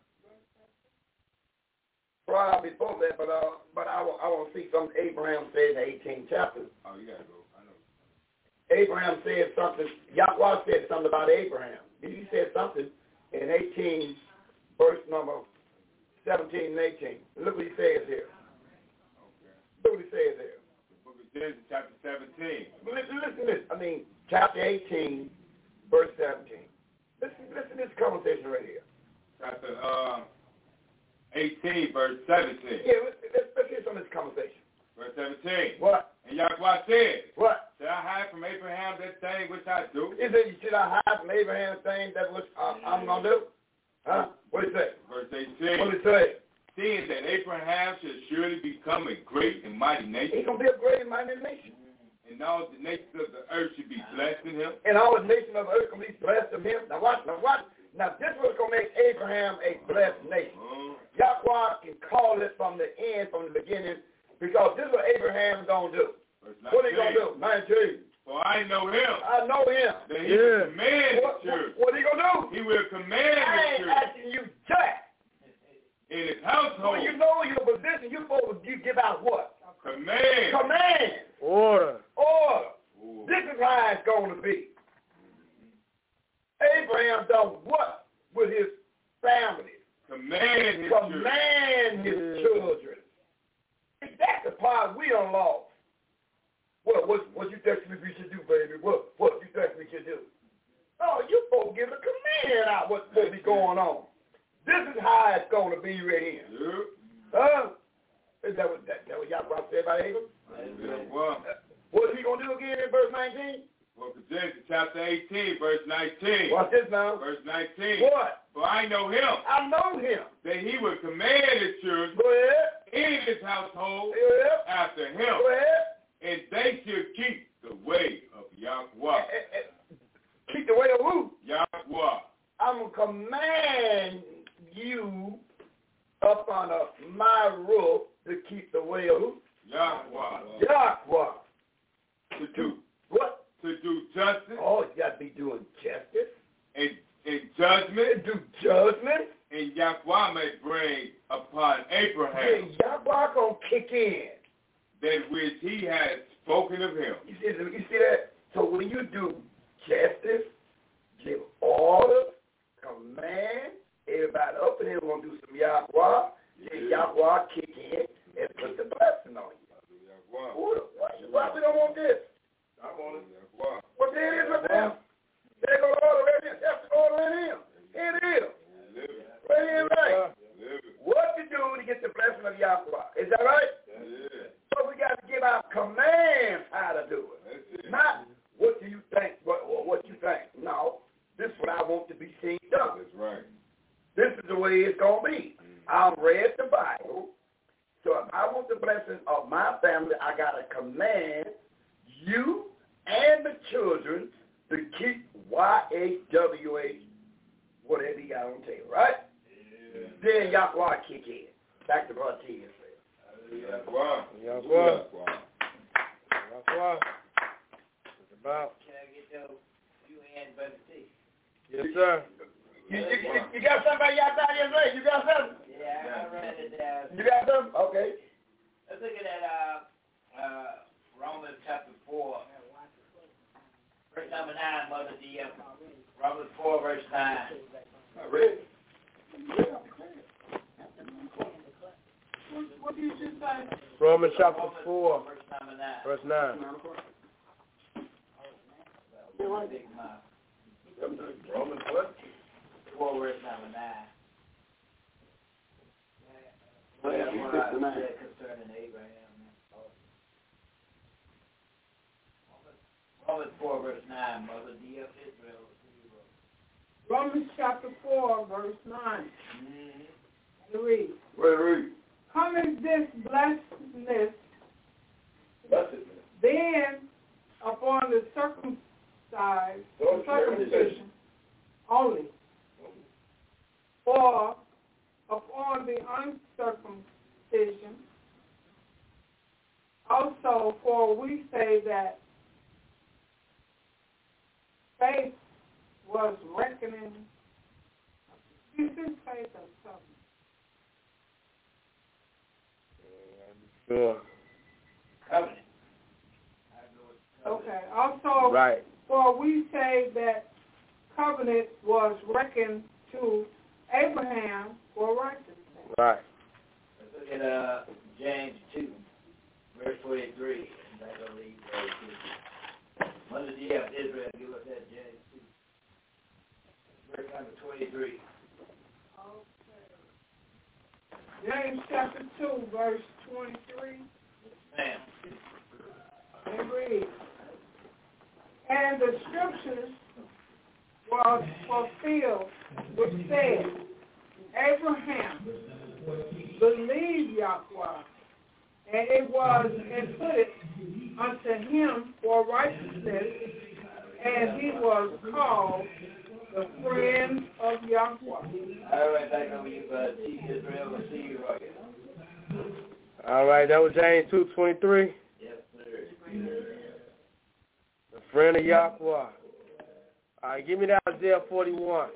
Probably before that, but uh, but I, I want to see something Abraham said in the eighteenth chapter. Oh, you gotta go. I know. Abraham said something. Yahweh said something about Abraham. He said something in eighteen, verse number seventeen and eighteen. Look what he says here. Okay. Look what he says here. The book of Genesis, chapter seventeen. Listen, listen to this. I mean, chapter eighteen, verse seventeen. Listen, listen to this conversation right here. Chapter uh, eighteen, verse seventeen. Yeah, let's, let's, let's hear some of this conversation. Verse seventeen. What? And Yahweh said, what? Shall I hide from Abraham that thing which I do? He said, should I hide from Abraham the thing that which uh, I'm going to do? Huh? What did he say? Verse eighteen. What did he say? Seeing that Abraham should surely become a great and mighty nation. He's going to be a great and mighty nation. And all the nations of the earth should be blessed in him. And all the nations of the earth will be blessed in him. Now watch, now watch. Now this was going to make Abraham a blessed nation. Uh-huh. Yahweh can call it from the end, from the beginning, because this is what Abraham's going to do. What are he going to do? nineteen. For I know him. I know him. That he Yeah. will command What, the church. what, what are he going to do? He will command I the ain't church asking you jack. in his household. When you know your position, you supposed to you give out what? Command. Command. Order. Order. Ooh. This is how it's going to be. Abraham done what with his family? Command his church. Command his children. That's the part we don't lost. What, what, what you think we should do, baby? What, what you think we should do? Oh, you supposed to give a command out what's supposed to be going on. This is how it's going to be right here. Yep. Huh? Is that what, that, that what Yahweh said about Abram? Amen. Well, What is he going to do again in verse nineteen? Book of Genesis, chapter eighteen, verse nineteen. Watch this now. Verse nineteen. What? For I know him. I know him. That he will command his children Go ahead. in his household Go ahead. after him. Go ahead. And they should keep the way of Yahweh. Eh, eh, eh. Keep the way of who? Yahweh. I'm going to command you up under my roof to keep the way of who? Yahweh. Yahweh. To do What? to do justice. Oh, you got to be doing justice. And, and judgment. Do judgment. And Yahweh may bring upon Abraham Yeah, Yahweh going to kick in. that which he has spoken of him. You see, you see that? So when you do justice, give order, command, everybody up in here going to do some Yahweh. Then Yahweh kick in and put the blessing on you. Why, why we don't want this? I want it. Yahweh. Well, there it is right there. There go the order right there. That's the order in here. Here it is. Right here, right. What to do to get the blessing of Yahweh. Is that right? Yeah. So we got to give out commands how to do it. That's it. Not what do you think, what, or what you think. No, this is what I want to be seen done. That's right. This is the way it's going to be. I've read the Bible. So if I want the blessing of my family, I got to command you and the children to keep Y H W H, whatever you got on tape, right? Yeah. Then Yahweh kick in. Back to Brother T. Yahweh. Yahweh. Yahweh. Yes, sir. You, you, you, you got somebody outside your place? You got something? Yeah, I read it down. You got something? Okay. Let's look at that, uh, uh, Romans chapter four. Verse number nine, Mother D M. Romans four, verse nine. I read it. What did you just say? Romans chapter four, Verse number nine. verse nine. Big mouth. Romans what? Four, verse number nine. Oh, yeah, What six I to nine. said concerning Abraham. Romans four, verse nine, Mother D F Israel. Romans chapter four, verse nine. Mm-hmm. To read. Where read? Cometh this blessedness Blessedness. then upon the circumcised, Don't the share anything. circumcision only, or upon the uncircumcision also, for we say that faith was reckoning. Is this faith or something? Sure. Covenant. Okay. Also, Right. for we say that covenant was reckoned to Abraham for righteousness. Right. Let's look at uh, James two, verse twenty-three. And that'll lead verse two. Mother D F Israel, give us that James two. Verse number twenty-three. James chapter two, verse twenty-three. Ma'am. And read. And the scriptures was fulfilled, which said, Abraham believed Yahweh, and it was imputed unto him for righteousness, and he was called the friend of Yahweh. All right, back over you, uh, T. Israel. We'll see you right here. All right, that was James two twenty-three. Yes, sir. The friend of Yahweh. All right, give me that Isaiah forty-one.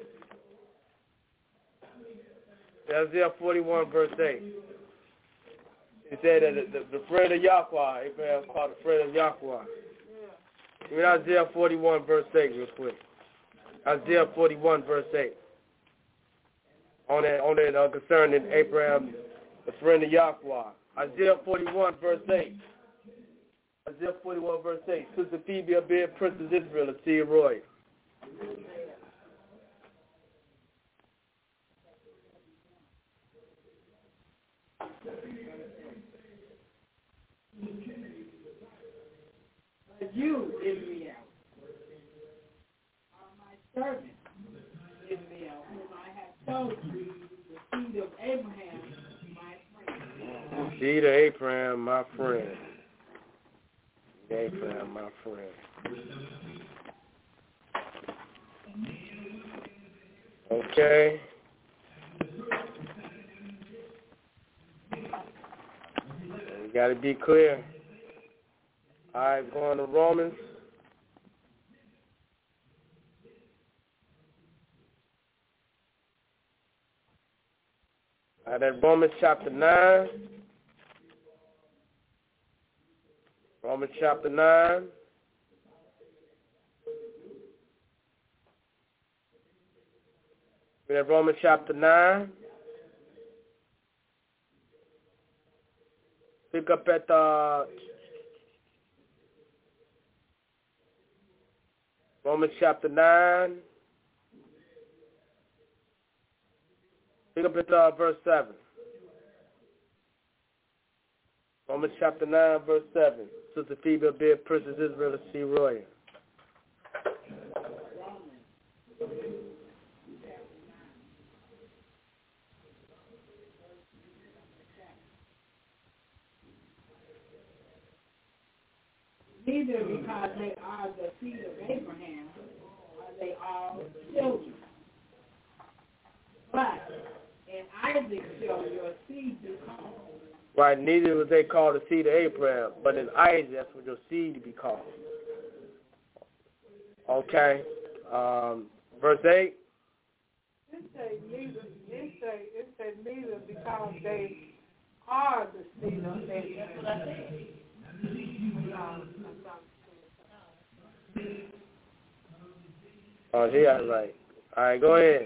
Isaiah forty-one, verse eight. It said that the, the, the friend of Yahweh, Abraham called the friend of Yahweh. Give me that Isaiah forty-one, verse eight, real quick. Isaiah forty-one, verse eight. On that, on that uh, concerning Abraham, the friend of Yahweh. Isaiah forty-one, verse eight. Isaiah forty-one, verse eight. Sister Phoebe, a being Princess Israel, a seed royal. But you, Israel, are my servant, Israel, whom I have chosen, the seed of Abraham, my friend. Seed of Abraham, my friend. Abraham, my friend. Okay. We got to be clear. All right, going to Romans. All right, at Romans chapter nine. Romans chapter nine. We're at Romans chapter nine. Pick up at uh, Romans chapter nine. Pick up at uh, verse seven. Romans chapter nine, verse seven. Sister Phoebe, a being Princess Israel, a sea royal. Neither because they are the seed of Abraham are they all children. But in Isaac shall your seed be called. Right, neither was they called the seed of Abraham, but in Isaac, that's what your seed to be called. Okay. Um, Verse eight. It say neither. It say it say neither because they are the seed of Abraham. That's what I said. Oh, yeah, right. All right, go ahead.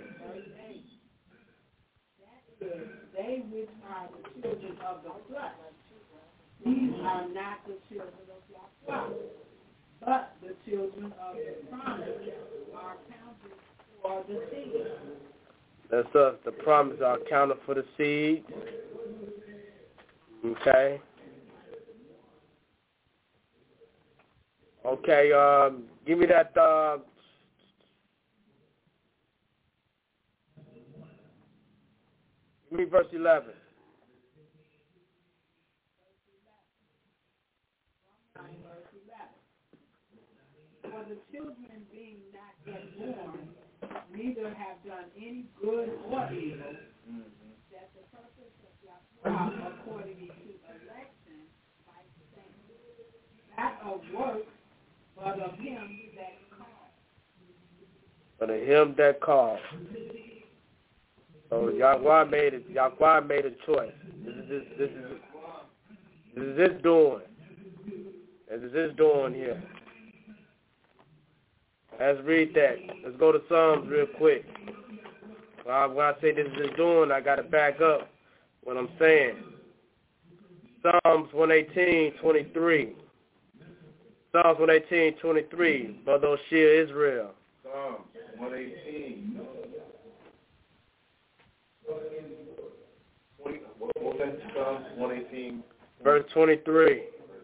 They which are the children of the flesh, these are not the children of Yahweh, but the children of the promise are counted for the seed. That's us. The promise are counted for the seed. Okay. Okay, um, give me that, uh, give me verse eleven. For the children being not yet born, neither have done any good or evil, that the purpose of Yahweh according to election might stand. Not of works, but of him that called. But of him that called. So Yahweh made it. Yahweh made a choice. This is this. This is this is this doing. This is this doing here. Let's read that. Let's go to Psalms real quick. When I, when I say this is this doing, I got to back up what I'm saying. Psalms one eighteen, twenty-three. Psalms one eighteen, twenty-three. Brother O'Shea, Israel. Psalms one eighteen. What was that? Psalms one eighteen. Verse twenty-three.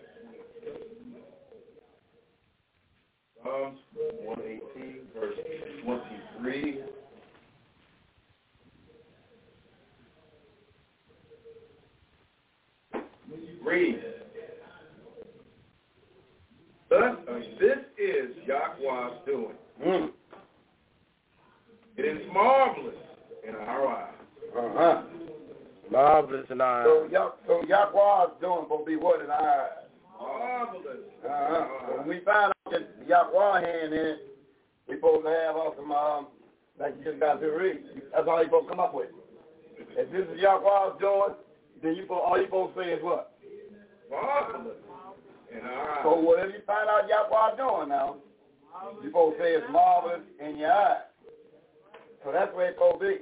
Psalms one eighteen, verse twenty-three. Read. Thus, uh, this is Yahweh's doing. Mm. It is marvelous in our eyes. Uh-huh. Marvelous in our So, eyes. Yah- so Yahweh's doing will be what in our eyes? Marvelous. Uh-huh. So when we find out that Yahweh hand in it, we supposed to have us some, um, like you just got to read. That's all you supposed to come up with. If this is Yahweh's doing, then you all you supposed to say is what? Marvelous in our eyes. So whatever you find out Yahweh doing now, you supposed to say it's marvelous in your eyes. So that's where it's supposed to be.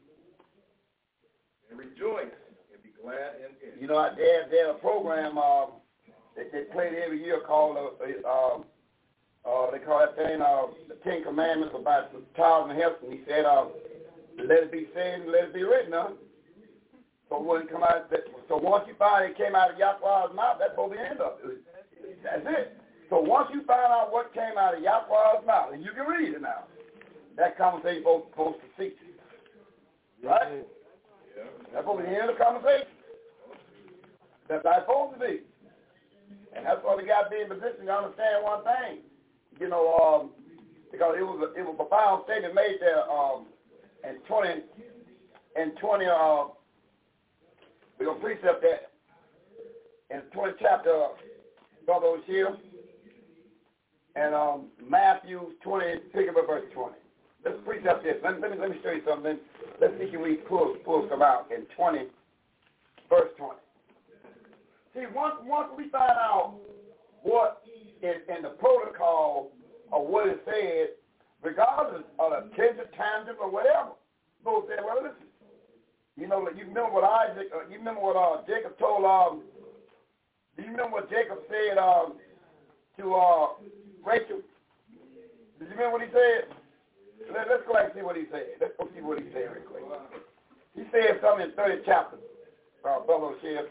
And rejoice and be glad in it. You know, they have, they have a program um, that they play every year called, uh, uh, uh, they call that thing uh, the Ten Commandments about Charles and Heston. He said, uh, let it be said and let it be written, huh? So when it come out, so once you find it came out of Yahweh's mouth, that's supposed to be the end of it. That's it. So once you find out what came out of Yahweh's mouth, and you can read it now, that conversation is supposed to cease. Right? Yeah. That's supposed to be the end of the conversation. That's how it's supposed to be. And that's why we got to be in position to understand one thing. You know, um, because it was a, it was a profound statement made there um, in twenty in twenty uh, we're gonna precept that in the twentieth chapter, Brother O'Shea, and um, Matthew twenty, pick up at verse twenty. Let's precept this. Let me, let me let me show you something. Let's see if we pull pull some out in twenty, verse twenty. See, once once we find out what is in the protocol of what is said, regardless of the tangent, tangent, or whatever, those say, well, listen. You know, you remember what Isaac, uh, you remember what uh, Jacob told, um, do you remember what Jacob said um, to uh, Rachel? Did you remember what he said? Let, let's go back and see what he said. Let's go see what he said real quick. He said something in the thirtieth chapter, uh, Brother O'Shea.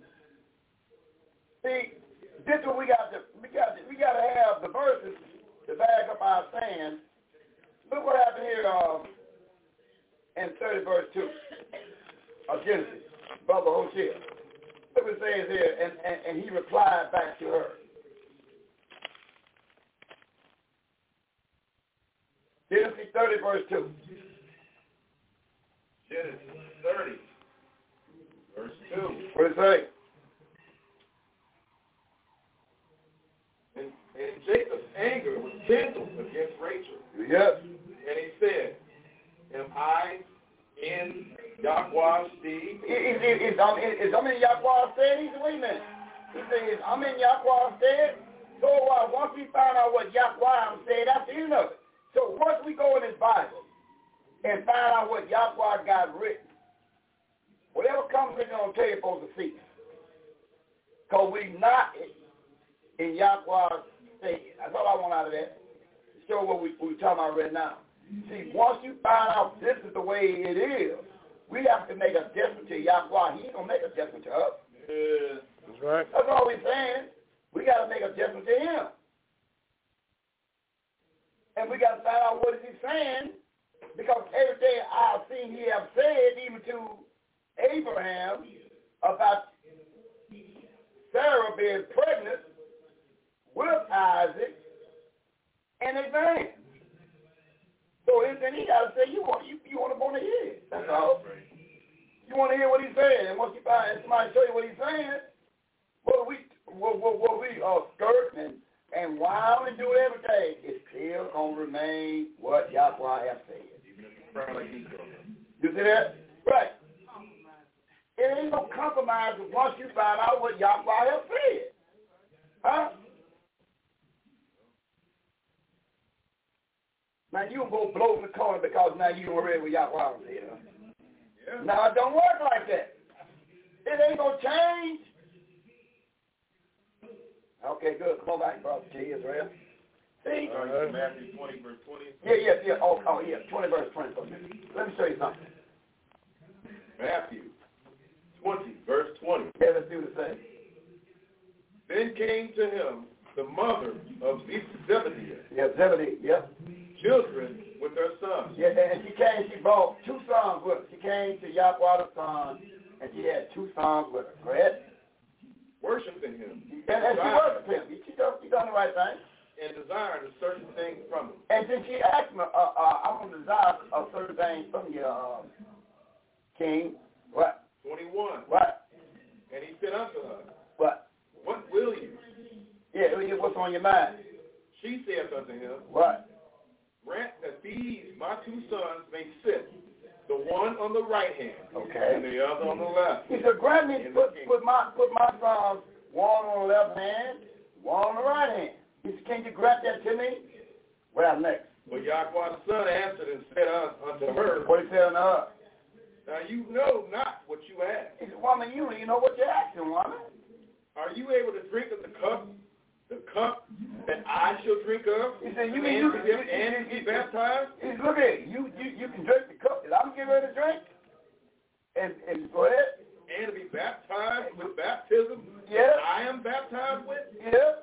See, this is what we got to, we got to, we got to have the verses to back up our saying. Look what happened here uh, in thirty verse two. Of Genesis, Brother Hosea. Look what it says here, and, and, and he replied back to her. Genesis thirty, verse two. Genesis thirty, verse two. What does it And, and Jacob's anger was kindled against Rachel. say? Yes. And he said, am I in Yahweh's stead? Is, is, is, I'm in, is I'm in Yahweh's stead? He said, wait a minute. He says, I'm in Yahweh's stead. So uh, once we find out what Yahweh said, that's the end of it. So once we go in this Bible and find out what Yahweh got written, whatever comes written on the table, you're supposed to see. Because we not in Yahweh's stead. That's all I want out of that. Show what we, we're talking about right now. See, once you find out this is the way it is, we have to make a adjustment to Yahweh. He ain't going to make a adjustment to us. Yeah, that's right. That's all we're saying. We got to make a adjustment to him. And we got to find out what is he saying, because everything I've seen he have said, even to Abraham, about Sarah being pregnant with Isaac, and they van. So then he got to say, you want you, you want to want to hear it. That's all. You want to hear what he's saying. And once you find somebody show you what he's saying, what we what, what, what we uh, skirt and, and wow and do everything, it's still going to remain what Yahweh has said. You see that? Right. It ain't no compromise once you find out what Yahweh has said. Huh? Now you can go blow in the corner because now you don't read what Yahweh said. Huh? Yeah. Now it don't work like that. It ain't gonna change. Okay, good. Come on back, brother T. Israel. See? Uh, Matthew twenty, verse twenty. Yeah, yeah, yeah. Oh, oh, yeah. twenty, verse twenty. Let me show you something. Matthew twenty, verse twenty. Yeah, let's do the same. Then came to him the mother of Zebedee. Yeah, Zebedee, yeah. Children with their sons. Yeah, and she came, she brought two sons with her. She came to Yahweh the son, and she had two sons with her, correct? Worshiping him. And, and she worshiped him. She done, she done the right thing. And desired a certain thing from him. And then she asked me, uh, uh, I want to desire a certain thing from you, uh, king. What? twenty-one. What? And he said unto her, what? What will you? Yeah, what's on your mind? She said unto him, what? Grant that these, my two sons, may sit, the one on the right hand, okay, and the other on the left. He said, grant me, put, put, my, put my sons, one on the left hand, one on the right hand. He said, can you grant that to me? Well, next. But Yahweh's son answered and said unto her, what he said unto her? Now you know not what you ask. He said, woman, you don't even know what you're asking, woman. Are you able to drink of the cup, the cup that I shall drink of? He said, you and, you, be, you, and you, be baptized? He said, look at it. You, you, you can drink the cup that I'm getting ready to drink. And, and go ahead. And be baptized with baptism yeah. that I am baptized with? Yeah.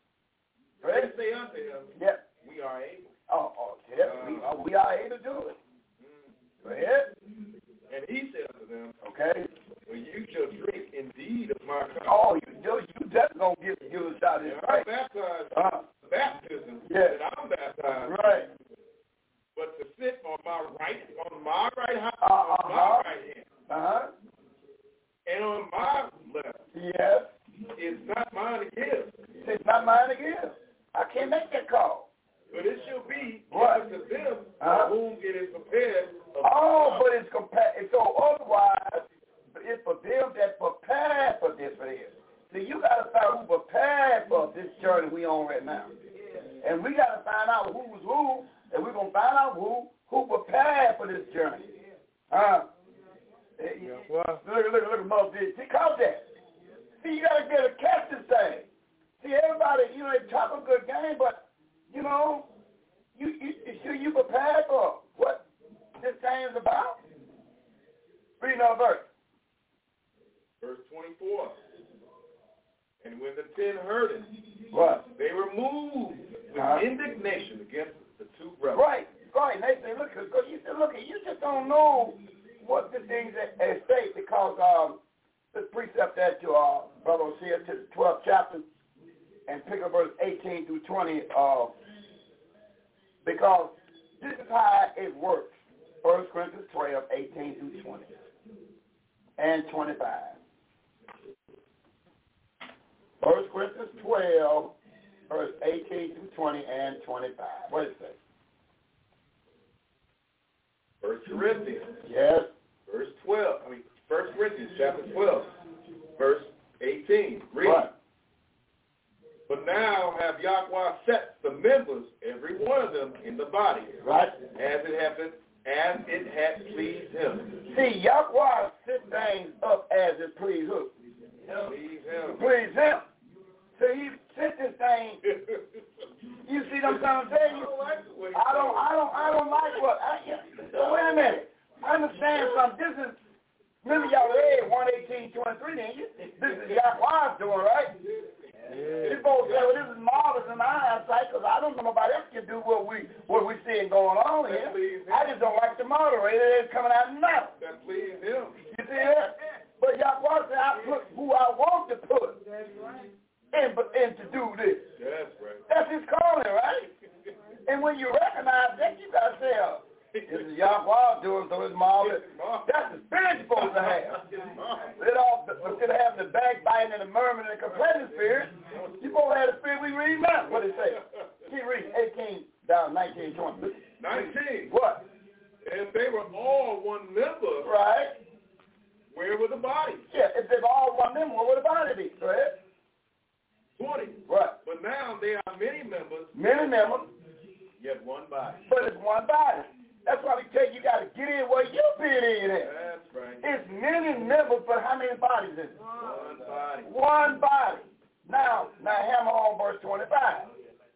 They say unto him, yeah. we are able. Oh, oh yeah. Uh, we, uh, we are able to do it. Mm. Go ahead. And he said unto them, okay, well, you shall drink indeed of my cup. Oh, you you, you definitely going to give you a shot in I'm right. baptized uh, baptism yeah. that I'm baptized. Right. But to sit on my right, on my right hand, uh, on uh-huh. my right hand, uh-huh. and on my left, yes, it's not mine to give. It's not mine to give. I can't make that call. But it shall be what? given to them uh-huh. for whom it is prepared. Oh, but it's compared. So otherwise, it's for them that prepared for this for this. So you got to find who prepared for this journey we on right now. And we got to find out who was who, and we're going to find out who who prepared for this journey. Uh, yeah, well, look, look, look at Mother did. See, caught that. See, you got to get a catch this thing. See, everybody, you know, they talk a good game, but, you know, you, you, you sure you prepared for what this thing is about? Read another verse. Verse twenty-four. And when the ten heard it, what? They were moved with uh-huh. indignation against the two brothers. Right, right. And they say, look, because you said, look, you just don't know what the things at, at stake, because um, this precept that to uh, Brother Osea to the twelfth chapter and pick up verse eighteen through twenty, uh, because this is how it works. First Corinthians twelve, eighteen through twenty, and twenty-five. First Corinthians twelve, verse eighteen through twenty, and twenty-five. What does it say? Corinthians. Yes. Verse twelve. I mean, First Corinthians chapter twelve, verse eighteen. Read. Right. But now have Yahweh set the members, every one of them, in the body, Right. as it happened, as it had pleased him. See, Yahweh set things up as it pleased who? Please him. Please him. So he set this thing. You see what I'm trying to tell you? I don't, I don't, I don't like what. I, so wait a minute. I understand something. This is. Remember y'all read one eighteen twenty-three, didn't you? This is Yahweh's doing, right? Yeah. People say, well, this is marvelous in my eyesight because I don't know nobody else can do what we what we seeing going on here. I just don't like the moderator that's coming out of the mouth. That please him. You see that? But Yahweh said, I put who I want to put in, in to do this. That's right. That's his calling, right? And when you recognize that, you got to say, oh, this is Yahweh doing, so it's marvelous. That's the spirit you're supposed to have. Let off the, instead of having the backbiting and the murmuring and the complaining spirit, you're supposed to have the spirit we read now. What did it say? Keep reading, eighteen down, nineteen, twenty. nineteen. What? And they were all one member. Right. Where were the bodies? Yeah, if they're all one member, what would the body be? Go ahead. twenty. Right. But now they are many members. Many members. Yet one body. But it's one body. That's why we tell you, you got to get in where you fit in at. That's right. It's many members, but how many bodies is it? One body. One body. Now, now hammer on verse twenty-five.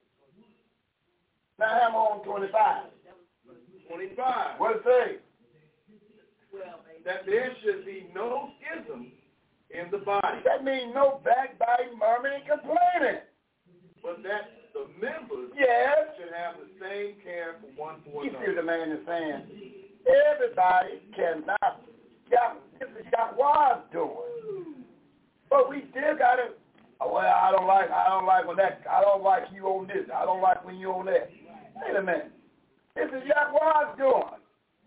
Now hammer on twenty-five. twenty-five. What it say? That there should be no schism in the body. That means no backbiting, murmuring, and complaining. But that the members yes. should have the same care for one for you another. You see the man is saying, everybody cannot, this is Yahweh's doing. But we still got to, oh, well, I don't like, I don't like when that, I don't like you on this, I don't like when you on that. Wait a minute. This is Yahweh's doing.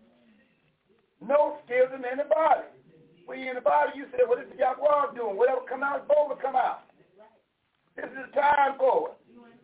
No schism in the body. When you're in the body, you say, well, this is Yahweh's doing. Whatever come out, it's supposed to come out. This is the time for it.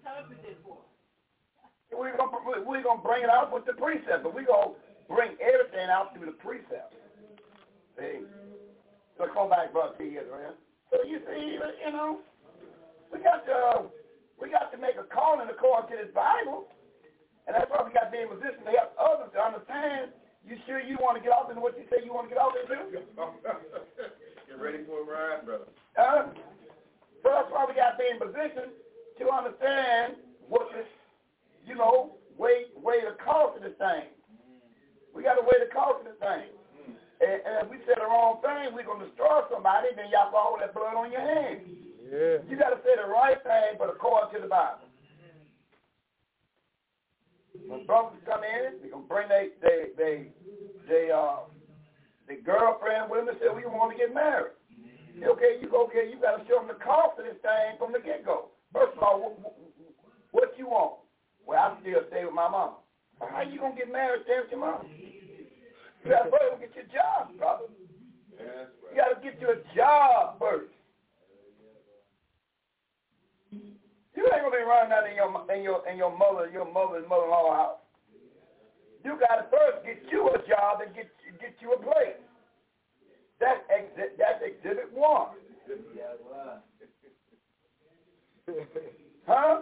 We're going we're gonna bring it out with the precept, but we're going to bring everything out through the precept. See? So come back, Brother T. Israel. So you see, you know, we got to, we got to make a calling according to this Bible, and that's why we got to be in position to help others to understand. You sure you want to get off into what you say you want to get off into? Get ready for a ride, brother. Uh, so that's why we got to be in position to understand what this, you know, weigh, weigh the cost of this thing. We got to weigh the cost of this thing. Mm. And, and if we say the wrong thing, we're going to destroy somebody, then y'all got all that blood on your hands. Yeah. You got to say the right thing, but according to the Bible. When brothers come in, they're going to bring they, they, they, they, uh, the girlfriend with them and say, we want to get married. Okay, you go, okay, you got to show them the cost of this thing from the get-go. First of all, what, what you want? Well, I still stay with my mom. How you going to get married stay with your mom? You got to first get your job, brother. That's right. You got to get you a job first. You ain't going to be running out in your, in your, in your mother, your mother and mother-in-law house. You got to first get you a job and get, get you a place. That's, exi- that's exhibit one. Huh?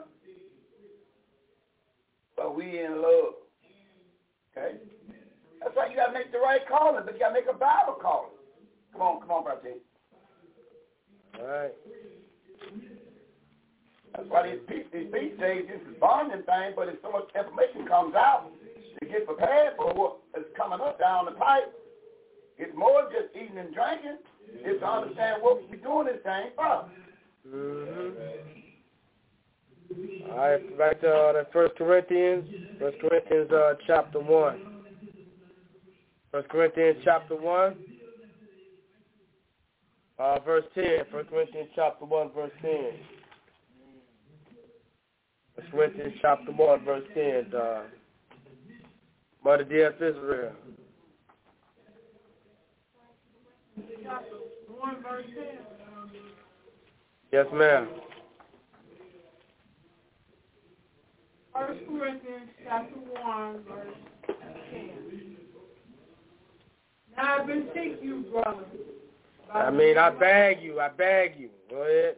But we in love. Okay? That's why you got to make the right calling, but you got to make a Bible calling. Come on, come on, brother. All right. That's why these feast, these feast days, this is bonding thing, but if so much information comes out to get prepared for what is coming up down the pipe, it's more just eating and drinking. It's to understand what we're doing this thing for. Mm-hmm. All right, back to uh, the First Corinthians, First Corinthians uh, chapter one. First Corinthians chapter one, uh, verse ten. First Corinthians chapter one, verse ten. First Corinthians chapter one, verse ten. Uh, Mother dear of Israel. Chapter one, verse ten. Yes, ma'am. First Corinthians chapter one, verse ten. Now I beseech you, brothers. I mean, I beg you, I beg you. Go ahead.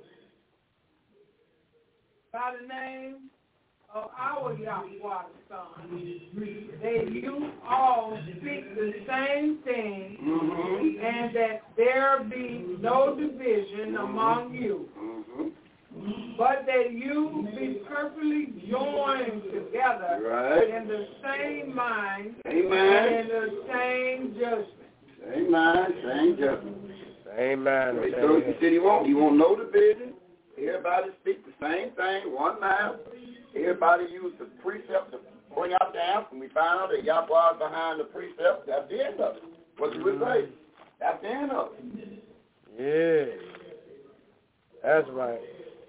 By the name of our Yahweh Son, that you all speak the same thing, mm-hmm. and that there be no division mm-hmm. among you, mm-hmm. but that you be perfectly joined together right. in the same mind Amen. And in the same judgment. Same mind, same judgment. Amen. So he, so he said he won't, he won't no division. Everybody speak the same thing, one mouth. Everybody use the precept to bring out the answer. And we find out that Yahweh is behind the precept. That's the end of it. What you would say? That's the end of it. Yeah. That's right.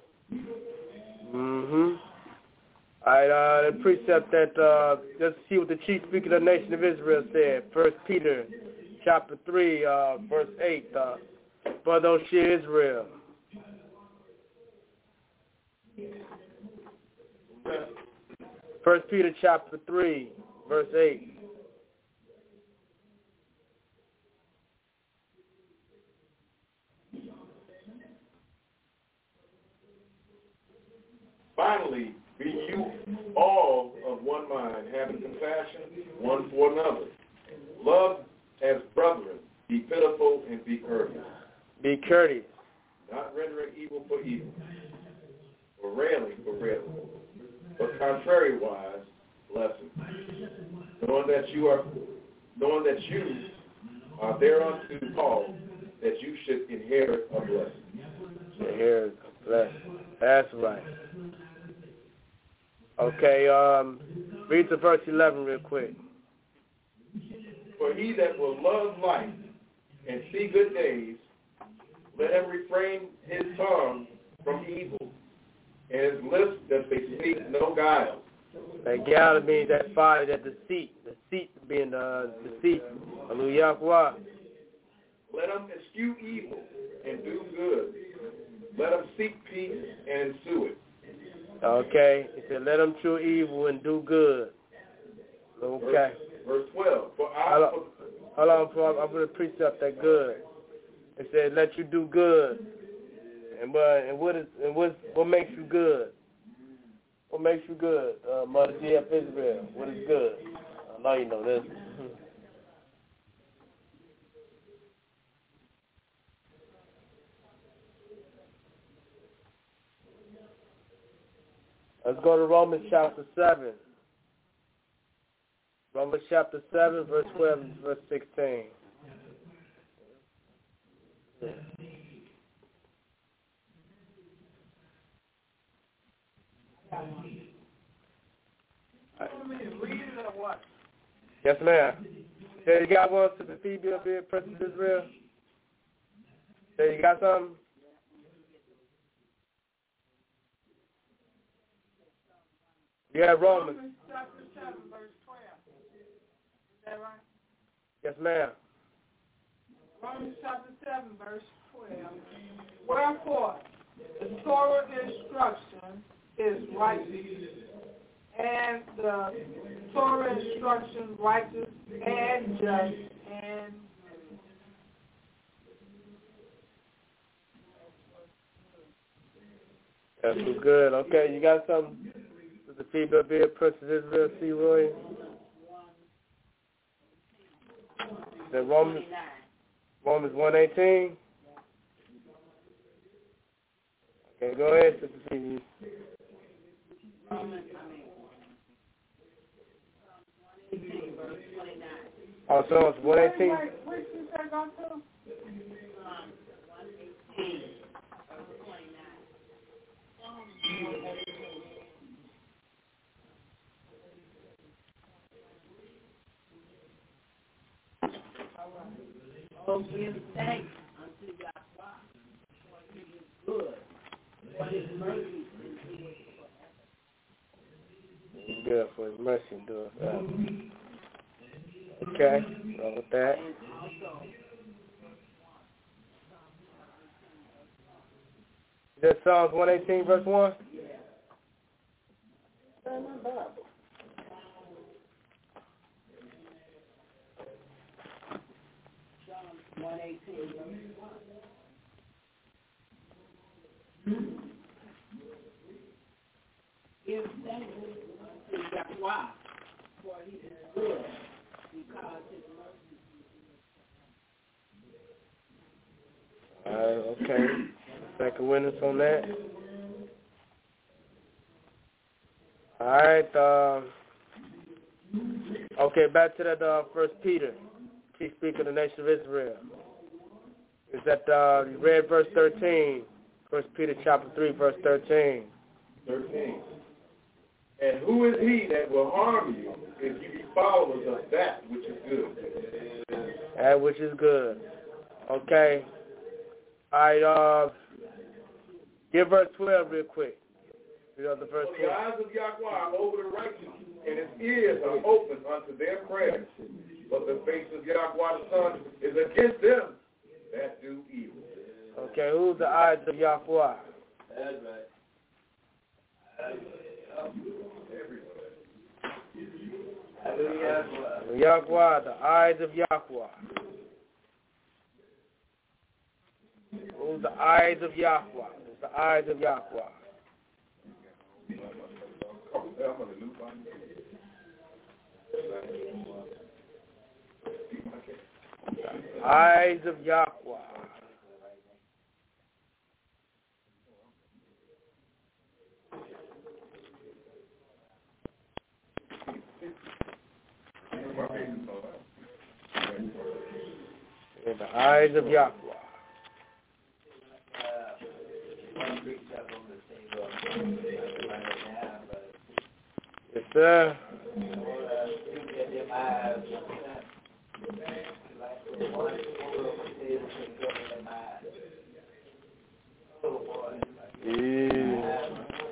Mm-hmm. All right, uh, the precept that, uh, let's see what the chief speaker of the nation of Israel said. First Peter chapter three, uh, verse eight. Uh, Brother O'Shea Israel. First Peter chapter three, verse eight. Finally, be you all of one mind, having compassion one for another. Love as brethren, be pitiful and be courteous. Be courteous. Not rendering evil for evil, or railing for railing, but contrariwise, blessing. Knowing that you are, knowing that you are thereunto called, that you should inherit a blessing. Inherit a blessing. That's right. Okay, um, read to verse eleven real quick. For he that will love life and see good days, let him refrain his tongue from evil, and his lips that they speak no guile. That guile means that fire, that deceit, deceit being uh, deceit. Hallelujah. Let him eschew evil and do good. Let him seek peace and ensue it. Okay, he said, let him chew evil and do good. Okay. Verse, verse twelve. For I, hold on, hold on for, I'm going to precept that good. It said, let you do good. And what and what is and what what makes you good? What makes you good, uh, Mother G F Israel? What is good? I know you know this. Let's go to Romans chapter seven. Romans chapter seven, verse twelve and verse sixteen. Yeah. Yes, ma'am. Say you got one to the Phoebe up here, Princess Israel? Say you got something? You have Romans. Romans chapter seven, verse twelve. Is that right? Yes, ma'am. Romans chapter seven, verse twelve. Wherefore, the Torah instruction is righteous, and the Torah instruction righteous and just and That's so good. Okay, you got something with the female beer, Princess Israel C. Roy? The Romans, Romans one eighteen. Okay, go ahead, Sister Phoebe. Oh, so it's one eighteen. Where did you say go to? Oh, give thanks unto Yahweh, for he is good, for his mercy is He's good for his mercy and do it forever. Okay, well with that. Is that Psalms one eighteen, verse one? Yeah. one eighteen. Give thanks to Yahweh, for he is good, because his mercy. Uh, okay. Second witness on that. All right. Uh, okay, back to that uh, First Peter, chief speaker of the nation of Israel. Is that uh, you read verse thirteen, First Peter chapter three, verse thirteen. thirteen. And who is he that will harm you if you be followers of that which is good? That which is good. Okay. All right. Uh, give verse twelve real quick. You know the verse For the eyes of Yahweh are over the righteous, and his ears are open unto their prayers. But the face of Yahweh the Son is against them that do evil. Okay, who's the eyes of Yahweh? That's right. Yahweh. Yahweh, the eyes of Yahweh. Who's the eyes of Yahweh? Who's the eyes of Yahweh? The eyes of Yahweh. In the eyes of Yahweh. Yes, sir. Yeah.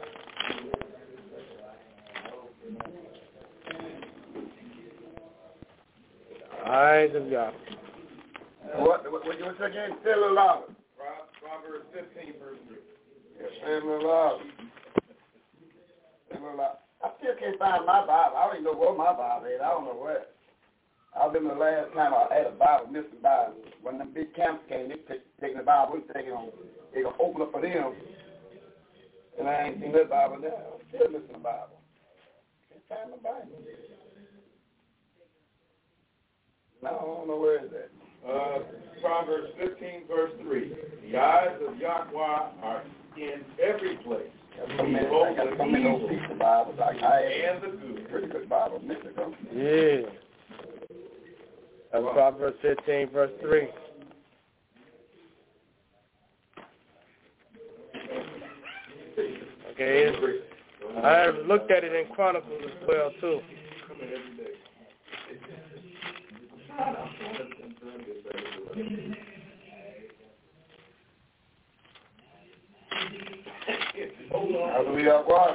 Eyes of Yahweh. What, what, what you say again? Say a little louder. Proverbs fifteen, verse three. Yes, say a little louder. Say a little louder. I still can't find my Bible. I don't even know where my Bible is. I don't know where. I remember the last time I had a Bible, missing Bible. When them big camps came, they take, taking the Bible, we taking on. They gonna open up for them. And I ain't seen that Bible there. I'm still missing the Bible. Can't find the Bible. No, I don't know where is that. Uh, Proverbs fifteen, verse three. The eyes of Yahweh are in every place. I got so many old pieces of Bibles. Like I and the good. Pretty good Bible, Mister Go. Yeah. That's Proverbs fifteen, verse three. Okay. I looked at it in Chronicles as well, too. Hallelujah, God.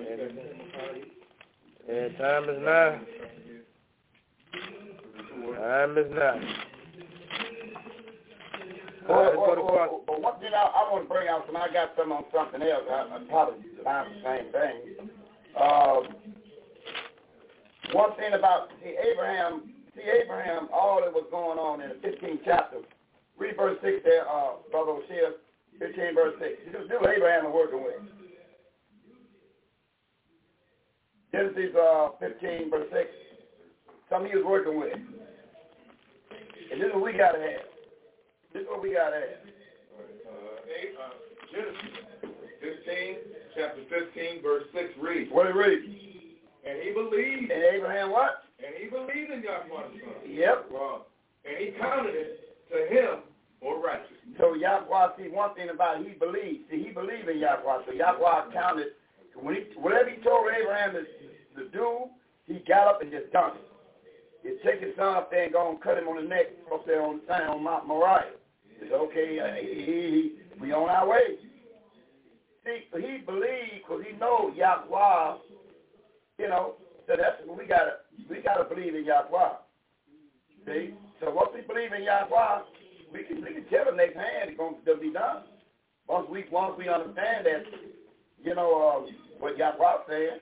Yeah, time is now. Time is now. Well, well, well, well, one thing I, I want to bring out, and I got some on something else. I, I probably find the same thing. Um, one thing about see Abraham, see Abraham, all that was going on in the fifteenth chapter. Read verse six there, uh, Brother O'Shea, fifteen verse six. This is who Abraham was working with. Genesis uh, fifteen verse six. Something he was working with. And this is what we got to have. This is what we got to have. Uh, eight, uh, Genesis fifteen, chapter fifteen, verse six reads. What it reads? And he believed. And Abraham what? And he believed in Yahweh the Son. Yep. Wow. And he counted it to him for righteousness. So Yahweh, see one thing about it, he believed. See, he believed in Yahweh. So Yahweh counted, when he, whatever he told Abraham to, to do, he got up and just done it. He'd take his son up there and go and cut him on the neck up there on the sign on Mount Moriah. He said, okay, uh, he, he, we on our way. See, so he believed because he knows Yahweh, you know, so that's what we got to, we got to believe in Yahweh. See? So once we believe in Yahweh, we can, we can tell the next hand it's going to be done. Once we, once we understand that, you know, uh, what Yahweh said.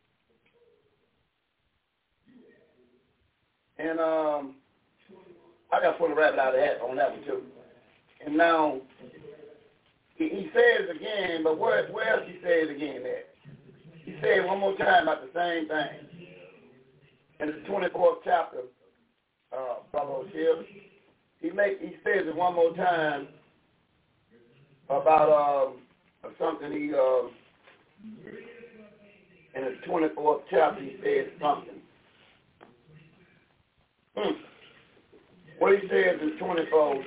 And um, I got to pull a rabbit out of the hat on that one too. And now, he, he says again, but where, where else he says again at? He said one more time about the same thing. In the twenty-fourth chapter, uh, Brother O'Shea, he make he says it one more time about um, something he, uh, in the twenty-fourth chapter, he says something. Hmm. What he says in twenty-four,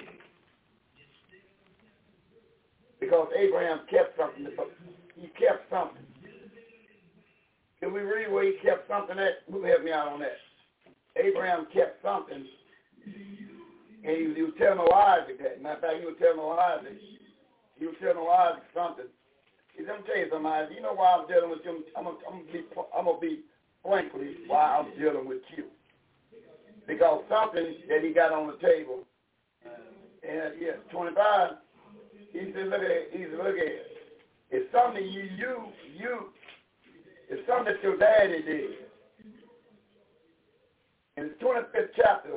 because Abraham kept something, he kept something. Can we read where he kept something at? Who help me out on that? Abraham kept something, and he, he was telling Isaac that. Matter of fact, he was telling Isaac, he was telling Isaac something. He's going to tell you something, Isaac. You know why I'm dealing with you? I'm going to be, I'm going to be frankly why I'm dealing with you. Because something that he got on the table, and yes, twenty-five, he said, look at it, he said, look at it. It's something you, you, you, it's something that your daddy did. In the twenty-fifth chapter,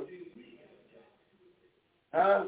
huh?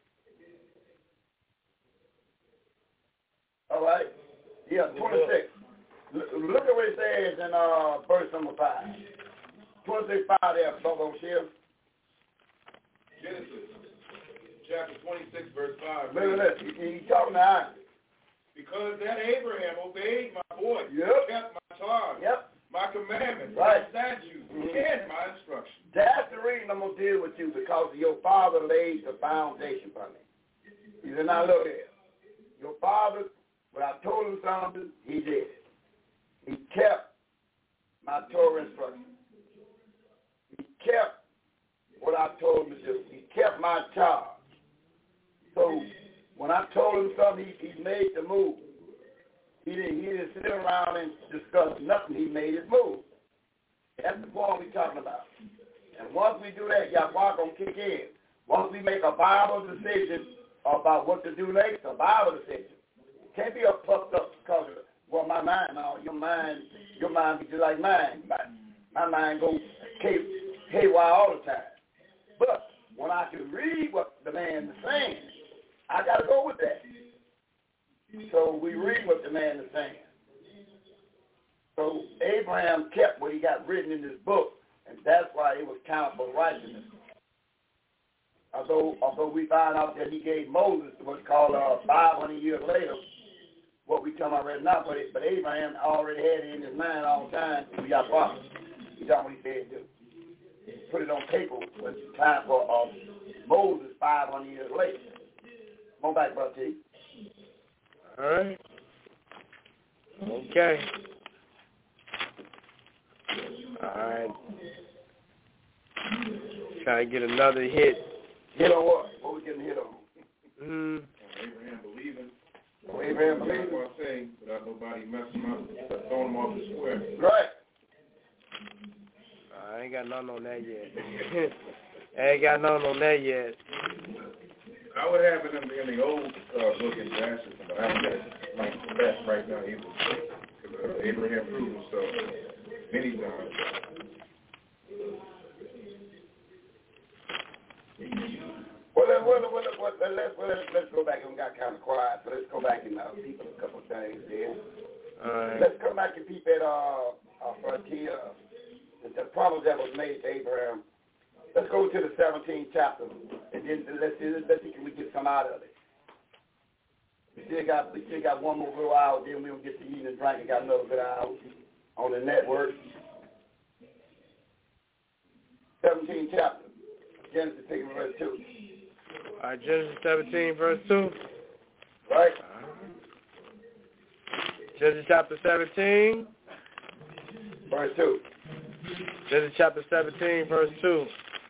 All right. Yeah, twenty-six. Look at what it says in uh, verse number five. twenty-six, five there, Brother O'Shea. Genesis, chapter twenty-six, verse five. Look at this. He's talking to Isaac. Because that Abraham obeyed my voice, yep. kept my charge, yep. my commandments, right. my statutes, mm-hmm. and my instructions. That's the reason I'm going to deal with you, because your father laid the foundation for me. He said, now look here. Your father, when I told him something, he did. He kept my Torah instructions. He kept what I told him to do. He kept my charge. So when I told him something, he, he made the move. He didn't, he didn't sit around and discuss nothing. He made his move. That's the point we're talking about. And once we do that, Yahweh going to kick in. Once we make a Bible decision about what to do next, a Bible decision. It can't be a puffed up because of, well, my mind, no, your mind, your mind be just like mine. My, my mind goes haywire all the time. But when I can read what the man is saying, I got to go with that. So we read what the man is saying. So Abraham kept what he got written in this book, and that's why it was counted for righteousness. Although, although we find out that he gave Moses what's called uh, five hundred years later, what we talking about right now, but, it, but Abraham already had it in his mind all the time. We got prophets. He done what he said to do. Put it on paper when it's time for uh, Moses five hundred years later. Come on back, Brother T. All right. Okay. All right. Try to get another hit. Hit on what? What we getting hit on? Mm. Abraham believing. Oh, Abraham believing. That's what I'm saying, without nobody messing him up, throwing him off the square. Right. I ain't got nothing on that yet. I ain't got nothing on that yet. I would have it in the, in the old uh, book in Genesis, but I haven't got it like that right now either. Because uh, Abraham proved himself many times. Well, let's, well, well, well, let's, well, let's, let's go back and we got kind of quiet, so let's go back and uh, peep a couple of things there. All right. Let's come back and peep at uh, our frontier, uh, the promise that was made to Abraham. Let's go to the seventeenth chapter, and then let's see, let's see if we get some out of it. We still got, we still got one more good hour, then we'll get to eating and drinking. Got another good hour on the network. seventeenth chapter, Genesis verse two. All right, Genesis seventeen, verse two. Right. Genesis chapter seventeen. Verse two. Genesis chapter seventeen, verse two.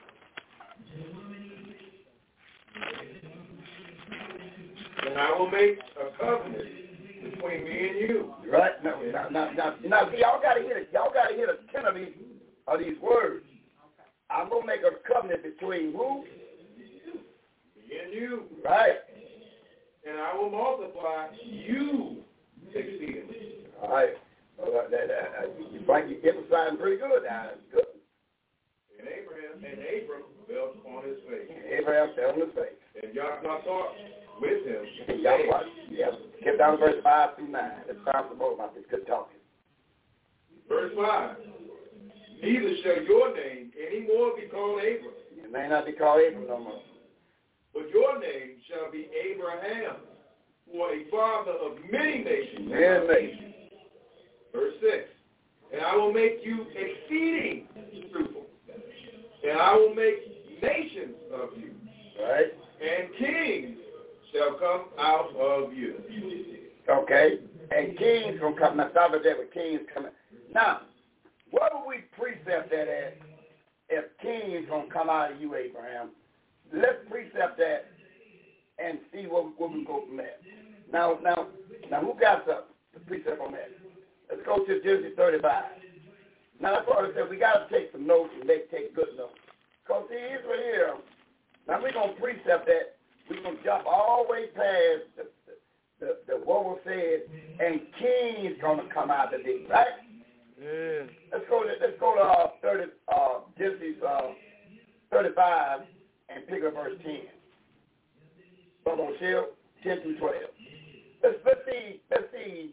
And I will make a covenant between me and you. Right? Now, now, now, now, now y'all got to hear it. Y'all got to hear the ten of these, of these words. I'm going to make a covenant between who? Me and you. Right. And I will multiply you exceedingly. All right. Well, that, that, uh, you think you're emphasizing pretty good now. That's good. And Abraham and Abram fell upon his face. Abraham fell on his face. And Yahweh thought with him. And Yahweh, yeah. Get down to verse five through nine. It's time to more about this good talking. Verse five. Neither shall your name any more be called Abram. It may not be called Abram no more. But your name shall be Abraham, for a father of many nations. Many nations. Verse six. And I will make you exceeding fruitful. And I will make nations of you. Right. And kings shall come out of you. Okay. And kings gonna come. Now stop it there with kings coming. Now, what do we precept that as if kings gonna come out of you, Abraham? Let's precept that and see what, what we go from there. Now, now, now, who got the, the precept on that? Let's go to Genesis thirty-five. Now, that's what I said. We got to take some notes and make take good notes. Because see, Israel here, now we're going to precept that. We're going to jump all the way past the, the, the, the what was said, and kings going to come out of thee, right? Yeah. Let's go to, let's go to uh, thirty, uh, Genesis uh, thirty-five and pick up verse ten. Brother O'Shea, ten through twelve. Let's, let's see, let's see.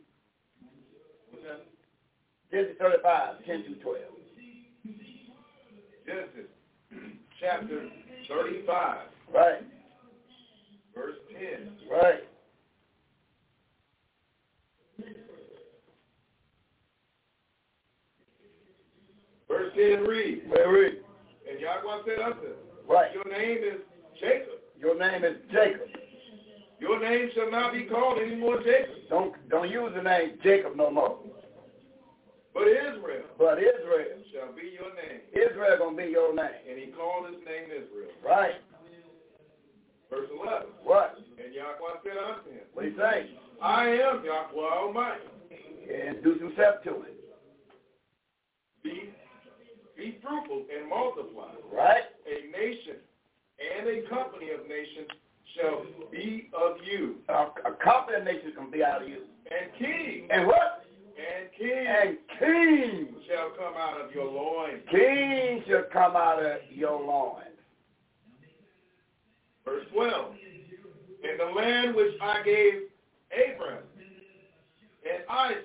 Genesis thirty-five, ten through twelve. Genesis chapter thirty-five. Right. Verse ten. Right. Verse ten reads. Where read? And Yahweh said unto him, Right. your name is Jacob. Your name is Jacob. Your name shall not be called any more Jacob, Don't don't use the name Jacob no more. but Israel But Israel. shall be your name. Israel gonna be your name. And he called his name Israel. Right. Verse eleven. What? And Yahweh said unto him, What do you say? I am Yahweh Almighty. And do some stuff to it. Be, be fruitful and multiply. Right? A nation and a company of nations shall be of you. A, a company of nations gonna be out of you. And kings. And what? And kings. And kings. Shall come out of your loins. Kings shall come out of your loins. Verse twelve. In the land which I gave Abraham and Isaac,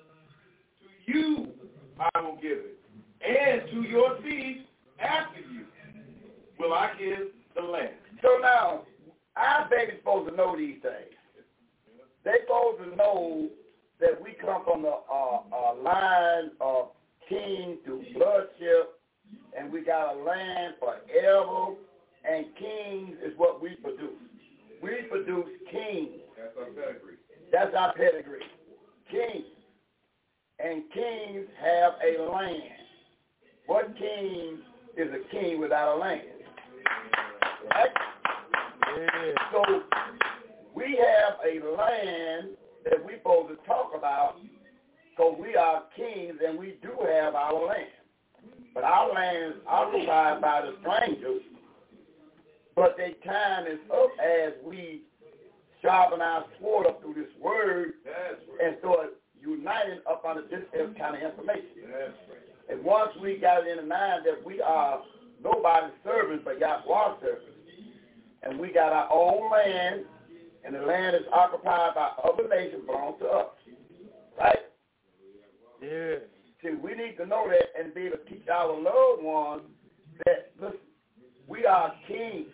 to you I will give it, and to your seed after you will I give the land. So now, our baby's supposed to know these things. They're supposed to know that we come from a, a, a line of king to bloodship, and we got a land forever, and kings is what we produce. We produce kings. That's our pedigree. That's our pedigree. Kings. And kings have a land. What king is a king without a land? Right? Yeah. So we have a land that we're supposed to talk about, so we are kings and we do have our land. But our land is occupied by the strangers, but their time is up as we sharpen our sword up through this word That's right. and start uniting up under this kind of information. That's right. And once we got it in the mind that we are nobody's servants but Yahweh's servants, and we got our own land, and the land is occupied by other nations belongs to us. Right? Yeah. See, we need to know that and be able to teach our loved ones that, listen, we are kings.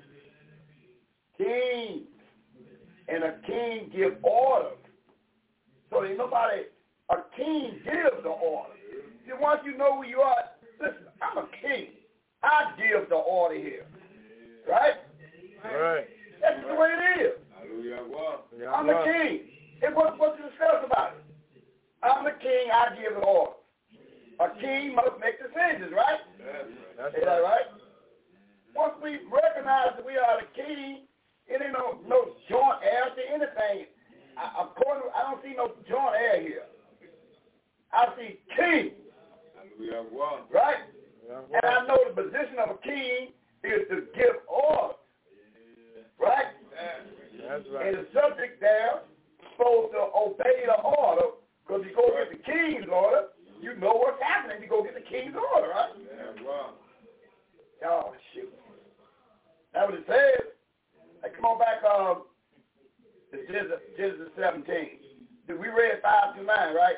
Kings. And a king gives orders. So ain't nobody, a king gives the order. See, once you know who you are, listen, I'm a king. I give the order here. Right? Right. That's the way it is. Hallelujah. Wow. I'm the king. And what, what to discuss about it? I'm the king, I give the order. A king must make decisions, right? That's right. Is that right? Once we recognize that we are the king, it ain't no, no joint heir to anything. I, according, I don't see no joint heir here. I see king. Hallelujah. Wow. Right? Yeah. And I know the position of a king is to give orders. Right? That's right. And the subject there is supposed to obey the order, because you go get the king's order, you know what's happening. You go get the king's order, right? Yeah, wow. Oh, shoot. That's what it says. we read five to nine, right?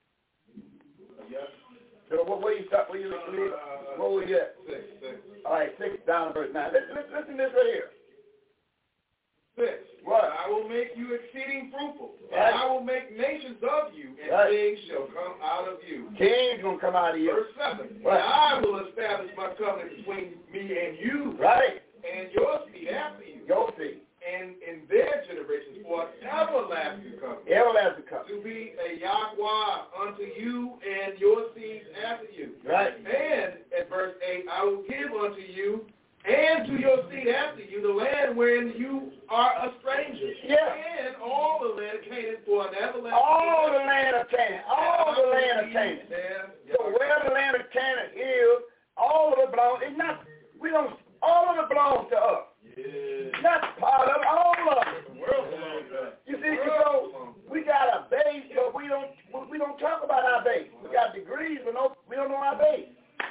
Yes. So what, where you start? Where you read? Uh, Where were you at? Six, six. All right, six down to verse nine. Listen, listen, listen to this right here. Six. What? I will make you exceeding fruitful, and Right. I will make nations of you, and Right. kings shall come out of you. King's gonna come out of you. Verse seven. Right. And I will establish my covenant between me and you, Right. and your seed after you, Your seed. and in their generations for an everlasting covenant, Everlasting covenant. to be a Yahweh unto you and your seeds after you. Right. And at verse eight, I will give unto you and to your seed after you the land wherein you are a stranger. Yeah. And all the land of Canaan for an everlasting All the covenant. land of Canaan. All the land of Canaan. There, So where the land of Canaan is, all of it belongs. It's not. We don't. All of it belongs to us. yeah. Not part of it. All of it. The world belongs to us. You see, so we got a base, but we don't. We don't talk about our base. We got degrees, but no, we don't know our base.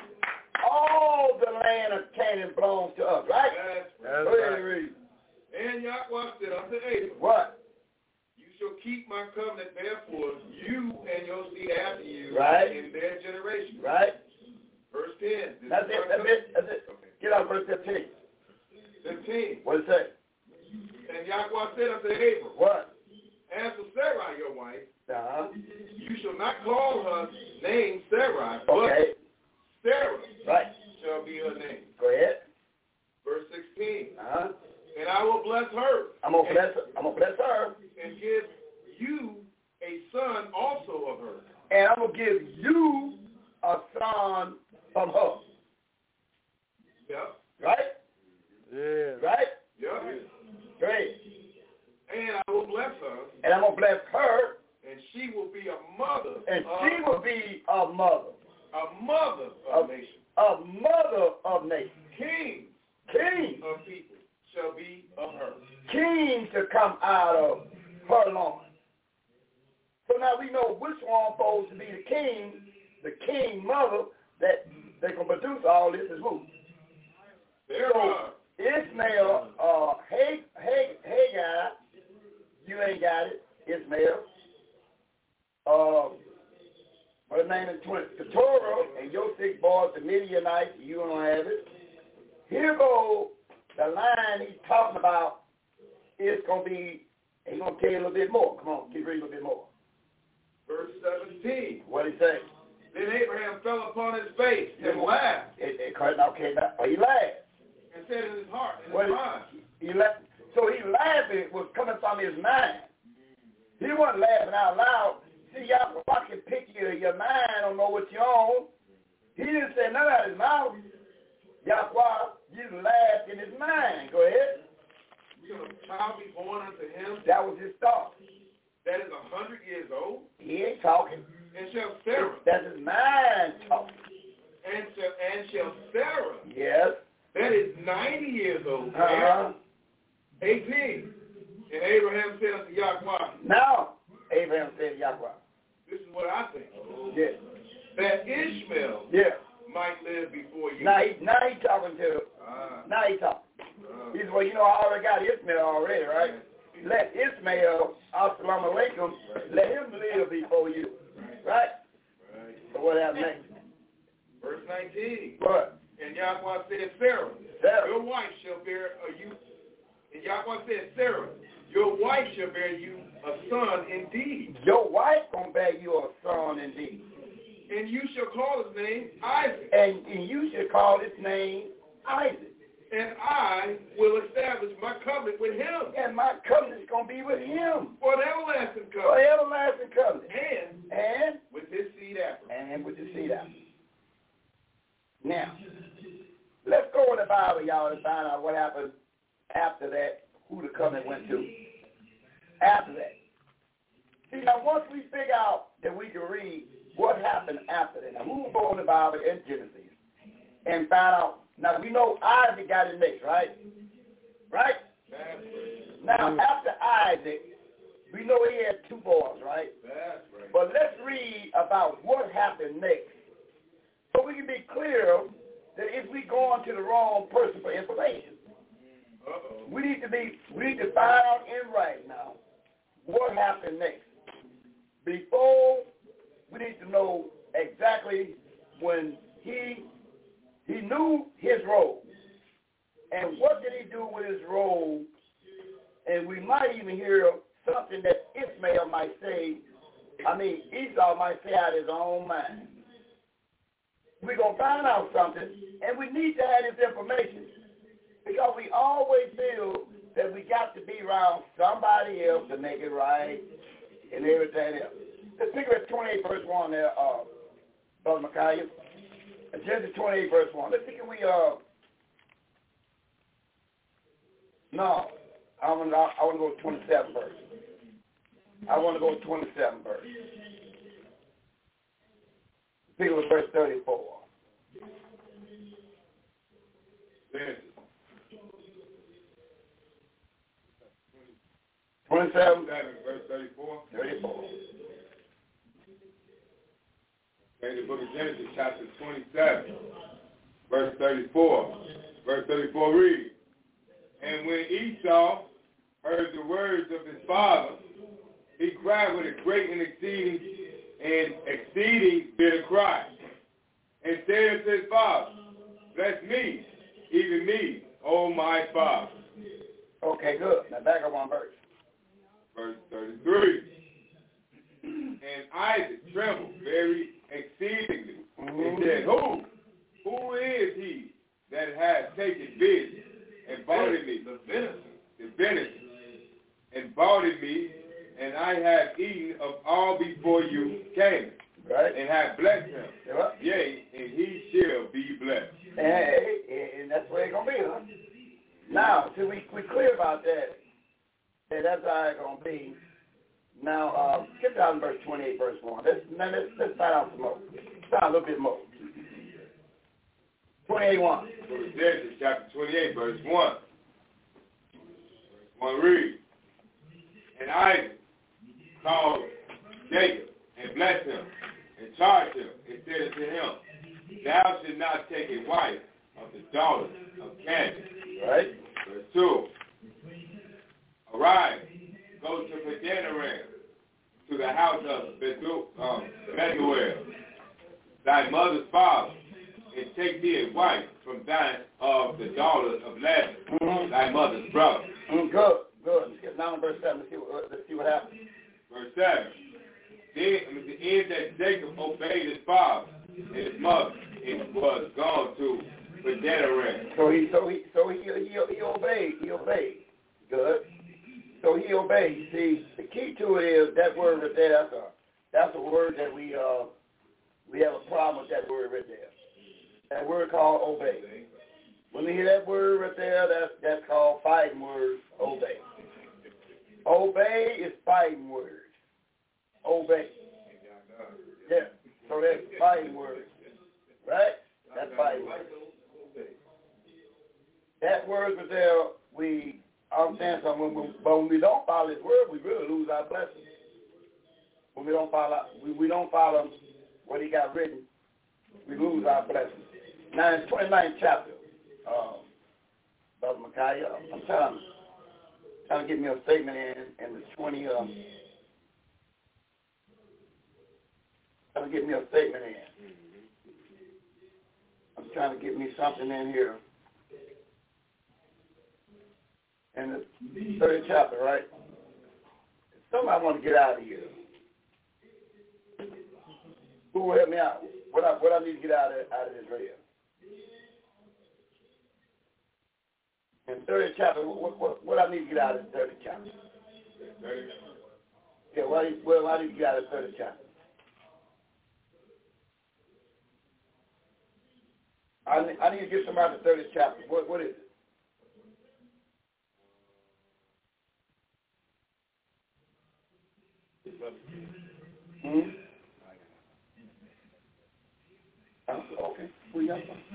All the land of Canaan belongs to us, right? That's Go right. ahead and read. And Yahweh said unto Abram, What? you shall keep my covenant, therefore, you and your seed after you Right. in their generation. Right? Verse ten. This That's is it. my That's covenant. it. That's it. Okay. Get out verse fifteen. fifteen. What it say? And Yahweh said unto Abram, What? as for Sarai, your wife, Uh-huh. you shall not call her name Sarai, but Okay. Sarah Right. shall be her name. Go ahead. Verse sixteen. Uh-huh. And I will bless her. I'm gonna and, bless her. I'm gonna bless her. and give you a son also of her. And I'm gonna give you a son from her. Yep. Right? Yeah. Right? Yep. Great. And I will bless her, And I'm gonna bless her, and she will be a mother. and of, she will be a mother. a mother of Of- nations. A mother of nations. Kings Kings. of people shall be of her. Kings to come out of her loins. So now we know which one supposed to be the king, the king mother that they can produce all this is who? There So are. Ishmael, uh, Hag, Hag, Hagar, you ain't got it. Ishmael. Uh, what the name is twin? Keturah and your six boys, the Midianites, you don't have it. Here go the line he's talking about. It's gonna be. He's gonna tell you a little bit more. Come on, keep reading a little bit more. Verse seventeen. What he say? Then Abraham fell upon his face and Yeah. laughed, It, it, okay, now, oh, he laughed. and said in his heart, in What his is- mind, He laughed. So he laughing was coming from his mind. He wasn't laughing out loud. See, y'all can pick your, your mind, don't know what you're on. He didn't say nothing out of his mouth. Yahweh just laughed in his mind. Go ahead. shall a child be born unto him That was his thought. that is a hundred years old, He ain't talking. and shall Sarah, That's his mind talking. and shall, and shall Sarah, Yes. that is ninety years old, Uh-huh. eighteen. And Abraham said unto Yahweh, Now, Abraham said Yahweh. this is what I think, Yeah. that Ishmael Yeah. might live before you. Now he, now he talking to, Ah, now he talking. ah. He said, well, you know, I already got Ishmael already, right? Let Ishmael, assalamu alaikum, let him live before you. Right? Right. So what happened next? Verse nineteen. What? And Yahweh said, Sarah, Sarah. your wife shall bear a you. And Yahweh said, Sarah, your wife shall bear you a son indeed. Your wife gonna bear you a son indeed. And you shall call his name Isaac. And, and you should call his name Isaac. And I will establish my covenant with him And my covenant is gonna be with him. for an everlasting For covenant. everlasting covenant. And And with his seed after. and with the seed out. Now, let's go in the Bible, y'all, and find out what happened after that, who the covenant went to. After that. See, now once we figure out that we can read what happened after that, now we'll go in the Bible in Genesis and find out. Now we know Isaac got it next, right? Right? That's right. Now after Isaac, we know he had two boys, right? That's right. But let's read about what happened next. So we can be clear that if we go on to the wrong person for information, Uh-oh. we need to be we need to find out in right now what happened next. before we need to know exactly when he he knew his role. And what did he do with his role? And we might even hear something that Ishmael might say, I mean, Esau might say out of his own mind. We're going to find out something, and we need to have this information because we always feel that we got to be around somebody else to make it right and everything else. Let's pick up twenty-eight verse one there, uh, Brother Micaiah. Genesis twenty-eight verse one. Let's see, can we, uh, no, I want to I want to go to twenty-seven verse. I want to go to twenty-seven verse. Pick up verse thirty-four. twenty-seven, verse thirty-four. thirty-four. Okay, the book of Genesis, chapter twenty-seven, verse thirty-four. Verse thirty-four reads, and when Esau heard the words of his father, he cried with a great and exceeding and exceeding bitter cry, and said to his father, bless me, even me, O my father. Okay, good. Now back up one verse. Verse thirty-three. And Isaac trembled very exceedingly, mm-hmm. and said, Who? Who is he that has taken vengeance and bought me the venison, the venison, and bought me, and I have eaten of all before you came, right? And have blessed him. Yep. Yea, and he shall be blessed. And, and that's where it's gonna be, huh? Now, see, we we clear about that. And that's how it's gonna be. Now, uh, get down to verse twenty-eight, verse one. Let's now let's, let's find out some more. Find a little bit more. twenty-eight, one. Genesis chapter twenty-eight, verse one. Verse one reads, and Isaac called Jacob and blessed him and charged him and said unto him, thou shalt not take a wife of the daughters of Canaan. Right. Verse two. Arise, go to Padanaram, to the house of Bethuel, um, Bethuel, thy mother's father, and take thee a wife from thine of the daughters of Laban, mm-hmm. thy mother's brother. Mm, good, good. Let's get down to verse seven. Let's see what, let's see what happens. Verse seven. Then at the end that Jacob obeyed his father and his mother, and was gone to Padanaram. So he, so he, so he, he, he obeyed. He obeyed. Good. So he obeyed. See, the key to it is that word right there. That's a, that's a word that we uh we have a problem with that word right there. That word called obey. When we hear that word right there, that's that's called fighting word. Obey. Obey is fighting word. Obey. Yeah. So that's fighting word, right? That's fighting word. That word right there, we. I'm saying something, when we, but when we don't follow His word, we really lose our blessing. When we don't follow, we, we don't follow what He got written, we lose our blessing. Now in the twenty-ninth chapter, um, Brother Micaiah, I'm trying, trying to get me a statement in, in the twenty, um, trying to get me a statement in. I'm trying to get me something in here. In the third chapter, right? Something I want to get out of here. Who will help me out? What I what I need to get out of out of this right here? In the third chapter, what what what I need to get out of the third chapter? Yeah, what well I need to get out of the third chapter. I need, I need to get some out of the third chapter. What what is it? Hmm? Okay. We got one.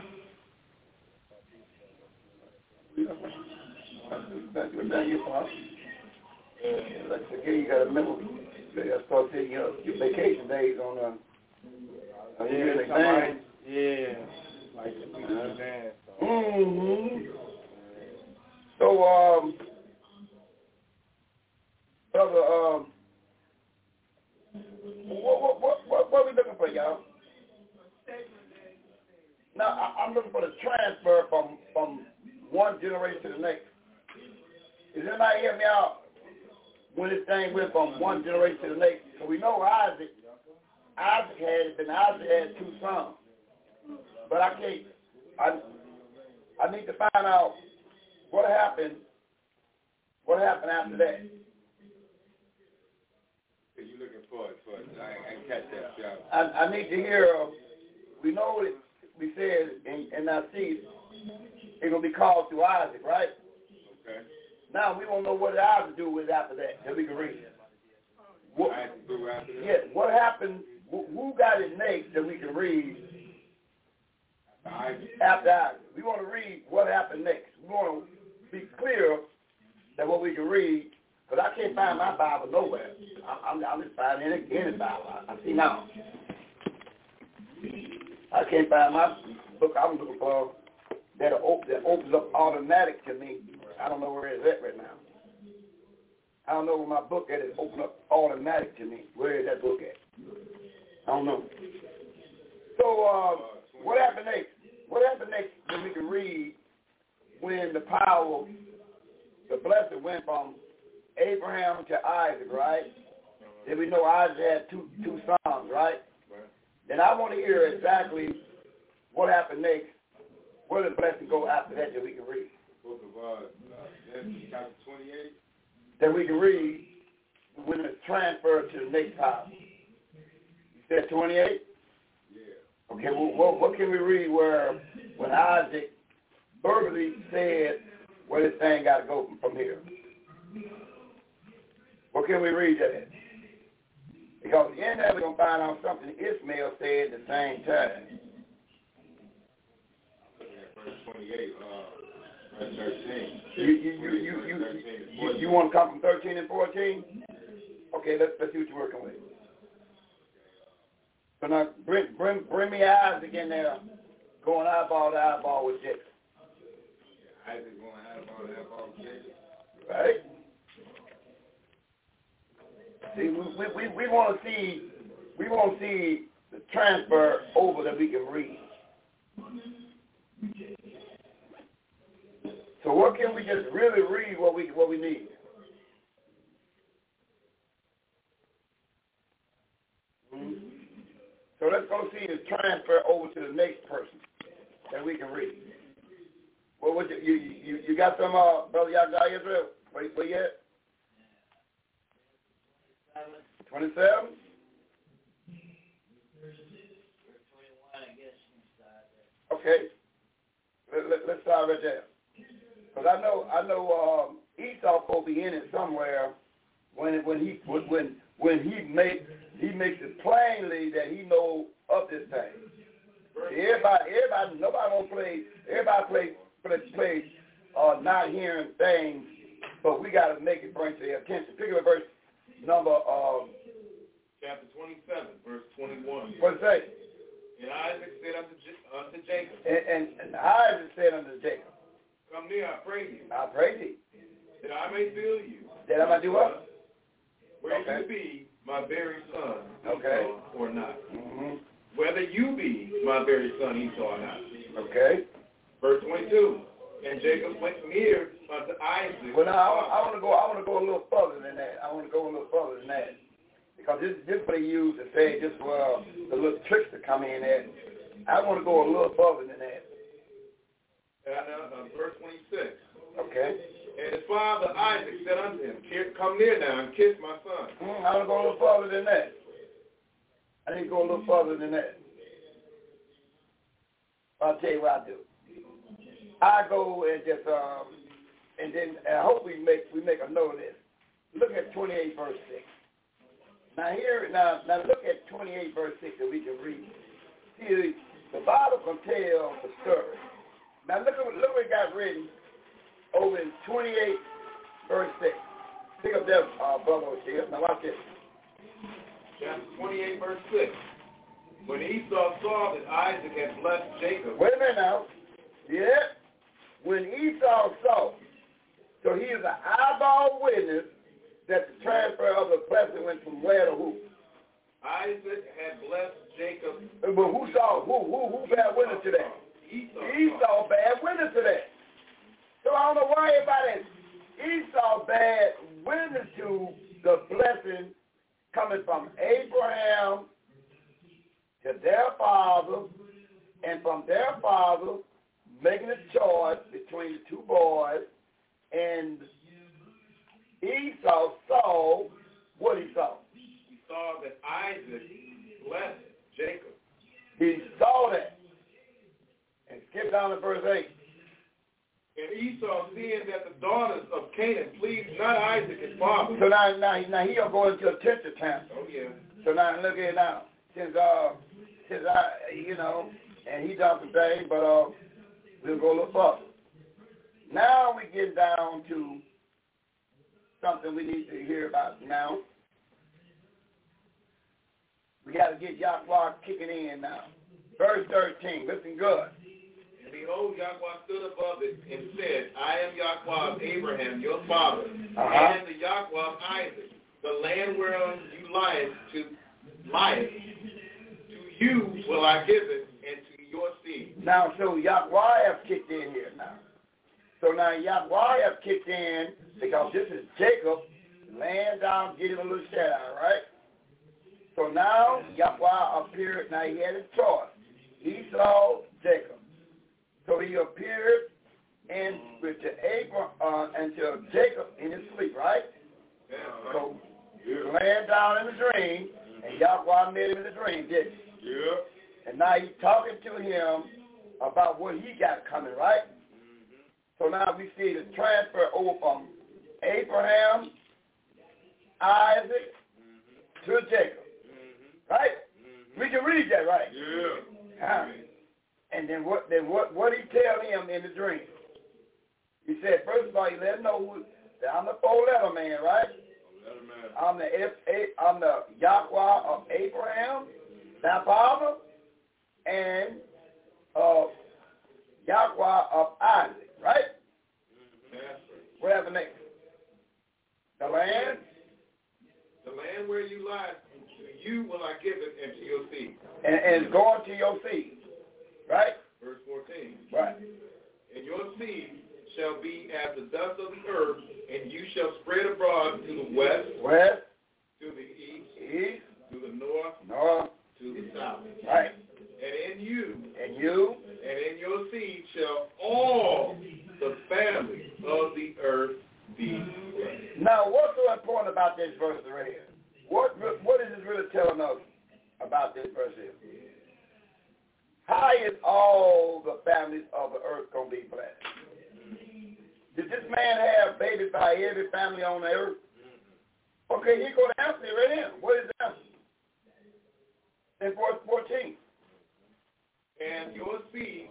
We got one. That's good. Thank you, Father. Let's again, you got to remember, you got to start taking your, your vacation days on uh, on your exam. Yeah. Like the week of exam. Mm-hmm. So, um, brother, um, y'all. Now, I, I'm looking for the transfer from, from one generation to the next. Is anybody hear me out? When this thing went from one generation to the next. So we know Isaac, Isaac had it, and Isaac had two sons. But I can't, I, I need to find out what happened, what happened after that. You looking for it, for it. I, I can catch that shout. I, I need to hear, uh, we know that we said in, in our seed, it's going to be called through Isaac, right? Okay. Now we want to know what Isaac do with after that, that we can read. What, Isaac do after that? yeah, what happened, who, who got it next that we can read Isaac. after Isaac? We want to read what happened next. We want to be clear that what we can read, because I can't find my Bible nowhere. I, I'm, I'm just finding any, any Bible. I, I see now. I can't find my book I'm looking for that, op- that opens up automatic to me. I don't know where it's at right now. I don't know where my book at is open up automatic to me. Where is that book at? I don't know. So uh, what happened next? What happened next that we can read when the power, the blessing went from Abraham to Isaac, right? Then we know Isaac had two two sons, right? Then I want to hear exactly what happened next. Where did the blessing go after that that we can read? Book of uh, Genesis chapter twenty-eight. That we can read when it's transferred to the next power. You said twenty-eight? Yeah. Okay, well, what, what can we read where when Isaac verbally said where this thing got to go from, from here? What can we read that at? Because in that we're going to find out something Ishmael said at the same time. Verse twenty-eight, uh, verse thirteen. You, you, you, you, you, you, you want to come from thirteen and fourteen? Okay, let's, let's see what you're working with. So now, bring, bring, bring me Isaac in there, going eyeball to eyeball with Jacob. Isaac going eyeball to eyeball with Jacob. Right? See, we, we, we want to see, we want to see the transfer over that we can read. So what can we just really read what we what we need? Mm-hmm. So let's go see the transfer over to the next person that we can read. Well, what you you you, you got some uh, brother Yagda Israel? Where, where you at? Twenty-seven. Okay. Let, let, let's start right there. Because I know, I know um, Esau will be in it somewhere when when he when when he make he makes it plainly that he know of this thing. Everybody, everybody, nobody won't play. Everybody play play, play uh, not hearing things, but we got to make it bring to their attention. Pick up verse number um, chapter twenty-seven, verse twenty-one. What it say? And Isaac said unto, J- unto Jacob. And, and, and Isaac said unto Jacob, come near, I pray you. I pray thee. That I may fill you. That I might do what? Where okay. you be my very son, okay. Esau, or not. Mm-hmm. Whether you be my very son, Esau, or not. Okay. Verse twenty-two. And Jacob went near unto Isaac. Well, now, I, I want to go. I want to go a little further than that. I want to go a little further than that, because this this is what he used to say. This well, the little tricks to come in at. I want to go a little further than that. And, uh, uh, verse twenty-six. Okay. And his father Isaac said unto him, come near now and kiss my son. Mm, I want to go a little further than that. I need to go a little further than that. I'll tell you what I do. I go and just um, and then and I hope we make we make a note of this. Look at twenty-eight verse six. Now here now now look at twenty-eight verse six that we can read. See, the Bible can tell the story. Now look at look what it got written over in twenty-eight verse six. Pick up that uh, brother here. Now watch this. Chapter twenty-eight verse six. When Esau saw that Isaac had blessed Jacob. Wait a minute now. Yeah. When Esau saw, so he is an eyeball witness that the transfer of the blessing went from where to who? Isaac had blessed Jacob. But who saw? Who who who bear witness to that? Esau. Esau bear witness to that. So I don't know why everybody. Esau bear witness to the blessing coming from Abraham to their father, and from their father making a choice between the two boys, and Esau saw what he saw. He saw that Isaac blessed Jacob. He saw that. And skip down to verse eight. And Esau, seeing that the daughters of Canaan pleased not Isaac his father. So now, now, now he'll go into a tension time. Oh yeah. So now look at it now. Since uh, since I, you know, and he done some things, but uh, we'll go a little further. Now we get down to something we need to hear about now. We got to get Yahweh kicking in now. Verse thirteen. Listen good. And behold, Yahweh stood above it and said, I am Yahweh of Abraham, your father, uh-huh. and the Yahweh of Isaac. The land whereon you lieth to lieth, to you will I give it, and to your seed. Now, so Yahweh have kicked in here now. So now Yahweh have kicked in because this is Jacob laying down, getting a little shadow, right? So now Yahweh appeared. Now he had his choice. Esau, Jacob. So he appeared and with the Abraham uh, until Jacob in his sleep, right? Yeah, right. So he was laying down in the dream, and Yahweh met him in the dream, didn't he? Yeah. And now he's talking to him about what he got coming, right? Mm-hmm. So now we see the transfer over from Abraham, Isaac, mm-hmm. to Jacob, mm-hmm. right? Mm-hmm. We can read that, right? Yeah. Huh? And then what? Then what? What he tell him in the dream? He said, first of all, he let him know who, that I'm the four-letter man, right? Four-letter man. I'm the F, A, I'm the Yahweh of Abraham, thy father, and uh, Yahweh of Isaac, right? Mm-hmm. What happened next? The land? The land where you lie, to you will I give it, and to your seed. And, and it's going to your seed, right? Verse fourteen. Right. And your seed shall be as the dust of the earth, and you shall spread abroad to the west, west, to the east, east, to the north, north, to the south. Right. And in you, and you, and in your seed shall all the families of the earth be blessed. Now, what's so important about this verse right here? What what is this really telling us about this verse here? How is all the families of the earth going to be blessed? Did this man have babies by every family on the earth? Okay, he's going to answer it right here. What is the answer? In verse fourteen. And your seed,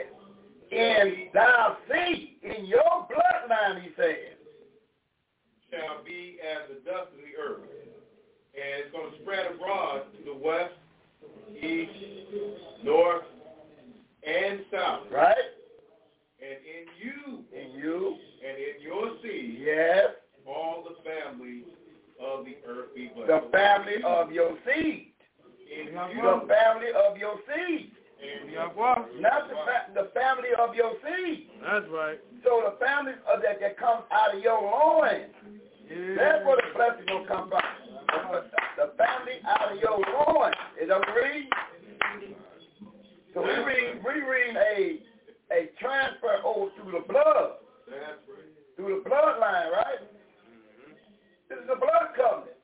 and thou seed, in your bloodline, he said, shall be as the dust of the earth. And it's going to spread abroad to the west, east, north, and south. Right. And in you, in you, and in your seed, yes, all the families of the earth be blessed. The family of your seed. In the you, family of your seed. In Not the, fa- the family of your seed. That's right. So the family of that, that comes out of your loins. Yeah. That's where the blessing will come from. The family out of your loins. Is that what we read? So we read, we read a a transfer over through the blood. That's right. Through the bloodline, right? Mm-hmm. This is the blood covenant.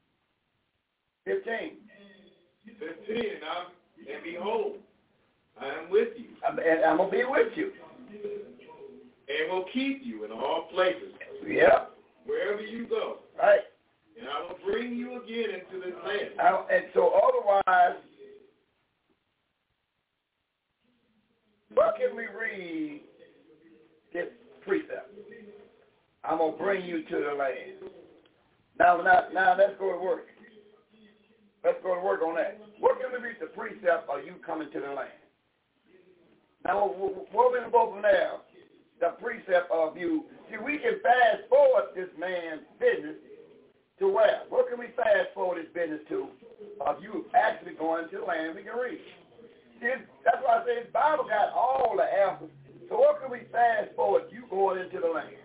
Fifteen. Fifteen. And, I'm, and behold, I am with you. I'm, and I'm gonna be with you. And will keep you in all places. Yeah. Wherever you go. Right. And I will bring you again into this land. I, and so otherwise, what can we read this precept? I'm going to bring you to the land. Now, now, now let's go to work. Let's go to work on that. What can we read the precept of you coming to the land? Now, what we go from there? The precept of you. See, we can fast forward this man's business to where? What can we fast forward his business to? of you actually going to the land. We can read. See, that's why I say the Bible got all the answers. So what can we fast forward you going into the land?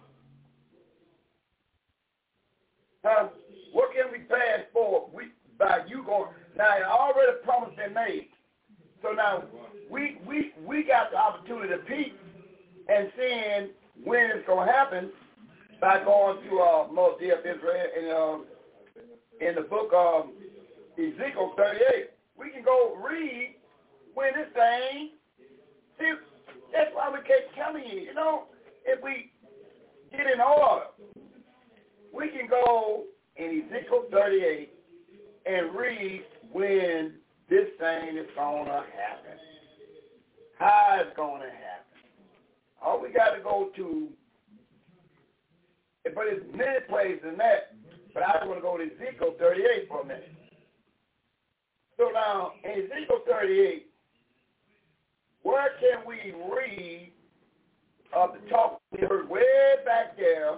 Huh? What can we fast forward we, by you going? Now, already promise been made. So now we we we got the opportunity to peek and seeing when it's going to happen by going to uh, Most Dear of Israel in, uh, in the book of Ezekiel thirty-eight. We can go read when this thing, see, that's why we keep telling you, you know, if we get in order, we can go in Ezekiel thirty-eight and read when this thing is going to happen, how it's going to happen. All we got to go to, but it's many places than that, but I want to go to Ezekiel thirty-eight for a minute. So now, in Ezekiel thirty-eight, where can we read of the talk we heard way back there?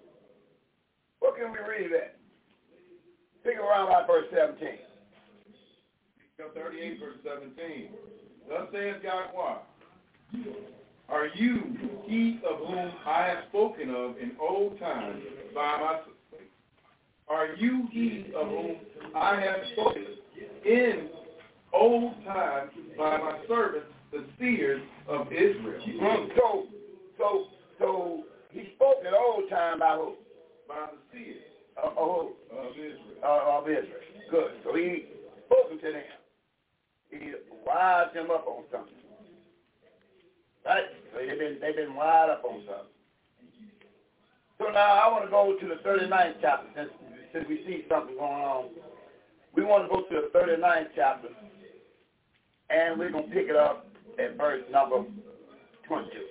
What can we read at? Figure around about verse seventeen. thirty-eight, verse seventeen. Thus saith Yahweh, are you he of whom I have spoken of in old times by my Are you he of whom I have spoken in old times by my servants, the seers of Israel? Mm-hmm. So, so, so he spoke in old time by who? By the seers uh, oh, of Israel. Uh, of Israel. Good. So he spoken to them. He wised them up on something. Right? So they've been, they've been wired up on something. So now I want to go to the thirty-ninth chapter since, since we see something going on. We want to go to the thirty-ninth chapter, and we're going to pick it up at verse number twenty-two.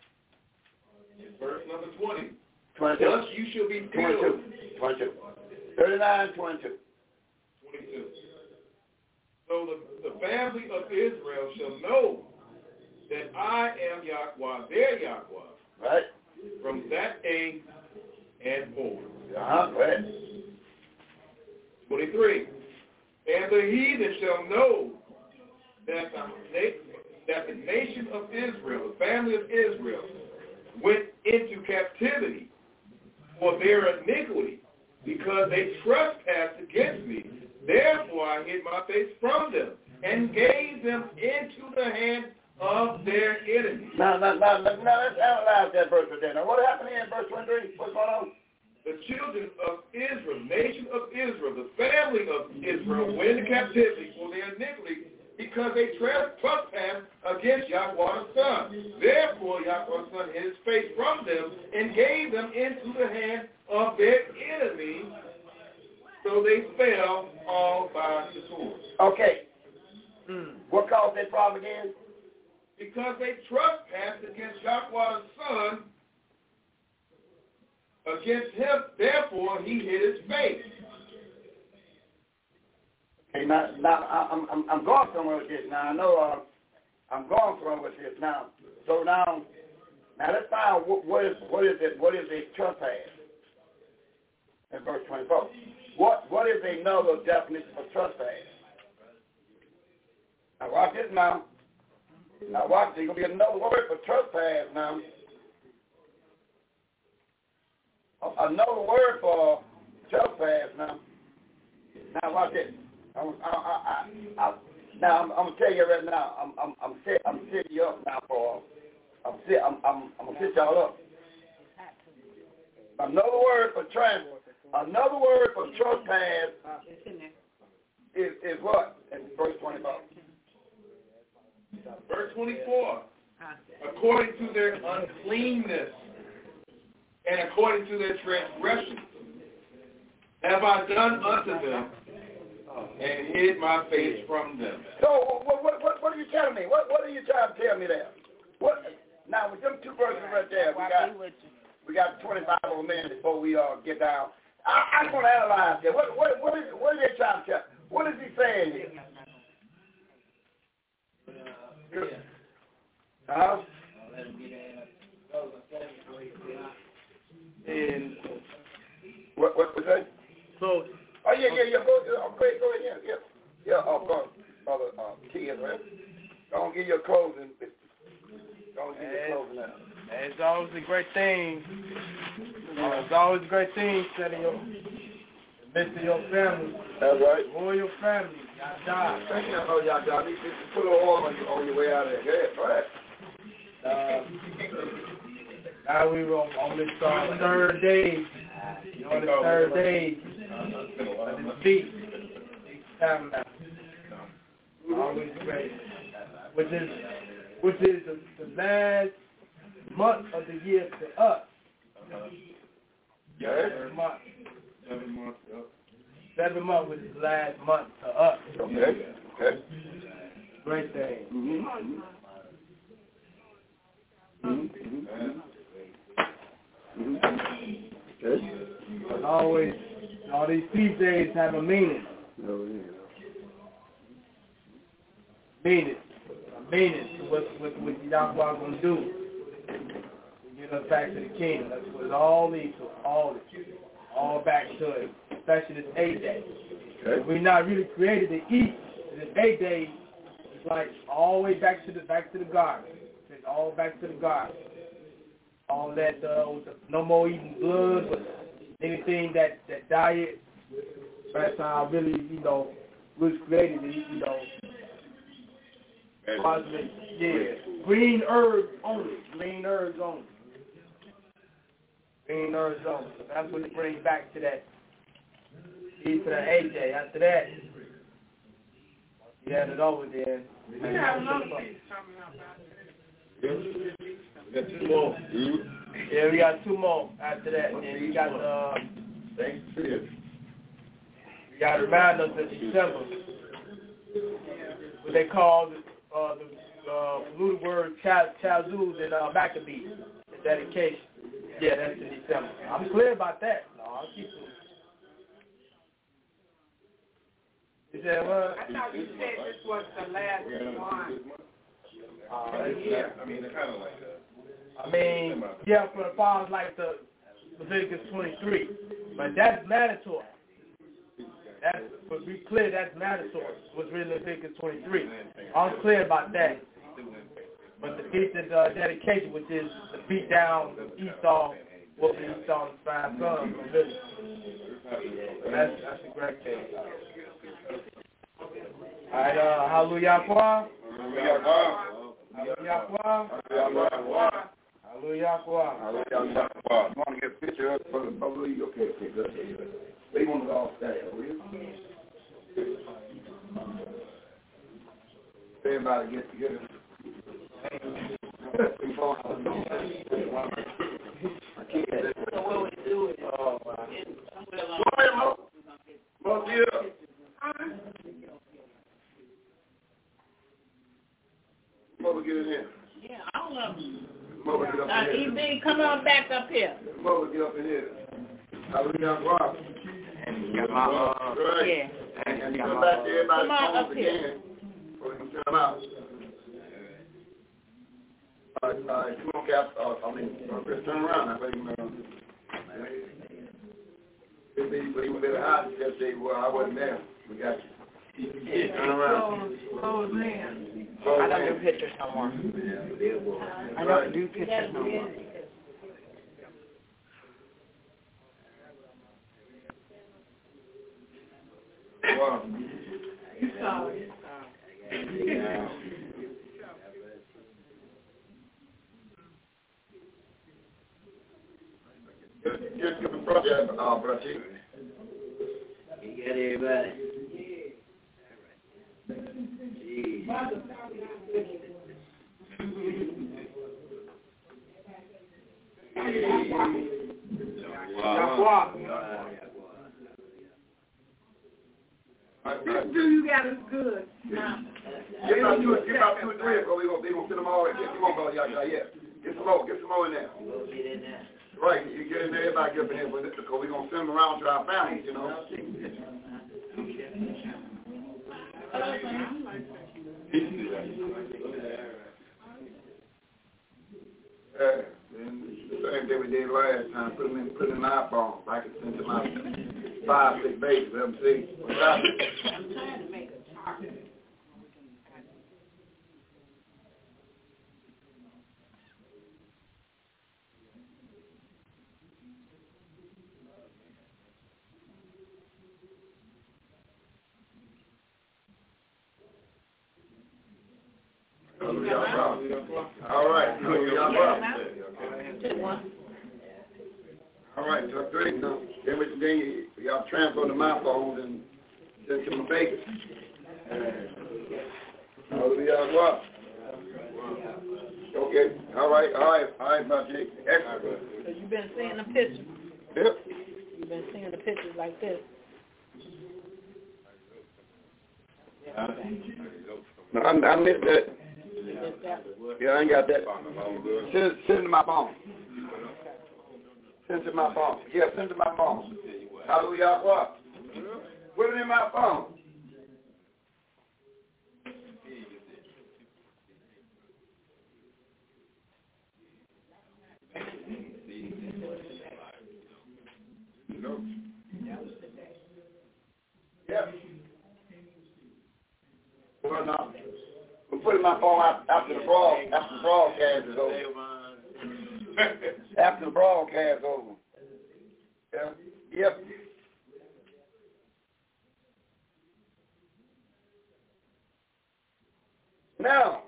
Verse number twenty. twenty-two. Thus you shall be twenty-two. filled. twenty-two. thirty-nine, twenty-two. twenty-two. So the, the family of Israel shall know that I am Yahweh, their Yahweh, right? From that day and forward. Uh-huh, go ahead. twenty-three. And the heathen shall know that the, that the nation of Israel, the family of Israel, went into captivity for their iniquity, because they trespassed against me. Therefore I hid my face from them and gave them into the hand of their enemies. Now, now, now, now, now let's analyze that verse right there. Now, what happened here in verse twenty-three? What's going on? The children of Israel, nation of Israel, the family of Israel went into captivity for their iniquity because they trespassed against Yahweh's son. Therefore Yahweh's son hid his face from them and gave them into the hand of their enemies, so they fell all by the sword. Okay. Mm. What caused that problem again? Because they trespassed against Yahweh's son, against him, therefore he hid his face. Okay, now, now I'm, I'm, I'm going somewhere with this. Now, I know uh, I'm going somewhere with this now. So now, now let's find out what, what is what is it? What is a trespass? In verse twenty-four. What what is another definition for trespass? Now watch this now. Now watch, there's going to be another word for trespass now. Another word for trespass now. Now watch this. I, I, I, I, now I'm, I'm going to tell you right now. I'm I'm I'm set, I'm setting you up now for. I'm set, I'm I'm I'm going to set y'all up. Another word for trans. Another word for trespass is is what? In verse twenty-four. Verse twenty-four, according to their uncleanness and according to their transgressions have I done unto them and hid my face from them. So what what what, what are you telling me? What what are you trying to tell me there? What now with them two verses right there, we got we got twenty-five more minutes before we uh get down. I, I just want to analyze that. What what what is what are they trying to tell? What is he saying here? Uh-huh. And what what was that? So oh yeah yeah yeah go oh, go ahead go ahead yeah yeah. is, right? Don't give your closing. Don't give your closing now. It's always a great thing. Uh, it's always a great thing setting your midst of your family. That's right. Or your family. Y'all die. Thank you. Oh, y'all die. Put a little oil on your, on your way out of there. Go ahead. Go ahead. Uh, now we were on, on this uh, third day. On the third day of the feast. Tabernacle. Always great. Which is, which is the, the last month of the year to us. Yeah. Seven months. Seven months, yep. Seven months was the last month to us. Okay. Okay. Great thing. Mm-hmm. Mm-hmm. Mm-hmm. Okay. But always, all these feast days have a meaning. Oh, yeah. Meaning. A meaning to what, what, what Yahweh going to do. Get us back to the kingdom. That's what it all leads to. All it. All back to it. Especially this eight day. Okay. We're not really created to eat. This eight day is like all the way back to the back to the garden. It's all back to the garden. All that uh, with the, no more eating blood, but anything that that diet. That's how really you know was created. You know. Positive, yeah. Green herbs only. Green herbs only. Green herbs only. So that's what it brings back to that. Eat to the eighth day. After that, you had it over there. We have another case coming up We got two more. Yeah, we got two more after that. And we got uh, Thanks for this. we got to remind us that December, what they call the uh, the uh, polluted word Chazuz and uh, Maccabees, the dedication. Yeah, that's in December. I'm clear about that. No, I'll keep it. You said what? I thought you said this was the last one. Uh, Yeah, I mean, it's kind of like that. I mean, yeah, for the fathers like the Leviticus twenty-three, but that's mandatory. That's, but be clear, that's mandatory. What's written in Leviticus twenty-three. I'm clear about that. But the feast of uh, dedication, which is the beat down of Esau, whooping Esau's five sons, really. That's, that's a great thing. All right, uh, hallelujah, Hallelujah. hallelujah, hallelujah. I want to get a picture of the public. Okay, okay, good. They want to all stay, will you? Everybody get together. So what we do is, Go ahead, Mo. Mo, yeah. Mo, get in here. yeah, all of them. Mo, get up Now, in E here. B, come on back up here. Mo, get up in here. Hallelujah, Rob. Right. Yeah. And you come back to everybody's Come on phones up here. again. Or you can turn them out. Uh, uh, come on, Cap. Uh, I mean, uh, Chris, turn around. I think, uh, if he, but he was at the house, he just say, well, I wasn't there. We got you. Yeah, turn around. Close in. So, I don't do pictures no more. I don't do pictures no more. Wow. You saw it. Yeah. Just give the project, uh, brother. You got everybody? Jeez. This do you got is good. Now, Get about two, get about two or three, bro. We gonna, we gonna fit them all in. Get them on, brother. Y'all, y'all, yeah. Get some more, get some more in there. We'll get in there. Right, you get in there, everybody get up in there, but because we're gonna send them around to our families, you know. Yeah, and the same thing we did last time. Put them in, put them in my bombs. I could send them out five, six babies. Let them see. What's happening? I'm trying to make a chart. All right. All right, so great. Now, then, with, then y'all transfer to my phone and send to my baby. Hallelujah. Okay. All right. All right. All right, my Jake. Excellent. So you've been seeing the pictures. Yep. You've been seeing the pictures like this. No, I, I missed that. Yeah, I ain't got that. Send, send it to my phone. Send it to my phone. Yeah, send it to my phone. Hallelujah. What? Put it in my phone. Yep. Well, no. We'll put it in my phone after the broad, after the broadcast is over. After the broadcast is over. Yeah. Yep. Now,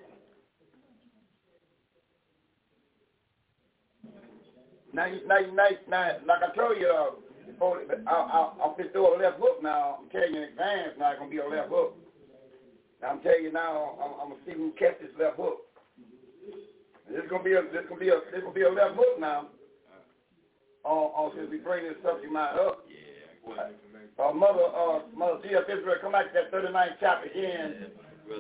now, you, now, you, now, now, like I told you, uh, before, I'll, I'll, I'll fit through a left hook now. I'm telling you in advance now, it's going to be a left hook. Now, I'm telling you now, I'm, I'm going to see who kept this left hook. This is going to be a, this going to be a, this going to be a left hook now. On, on since we bring this subject matter up. Yeah. Uh, mother, uh, Mother G F Israel, come back to that thirty-ninth chapter again.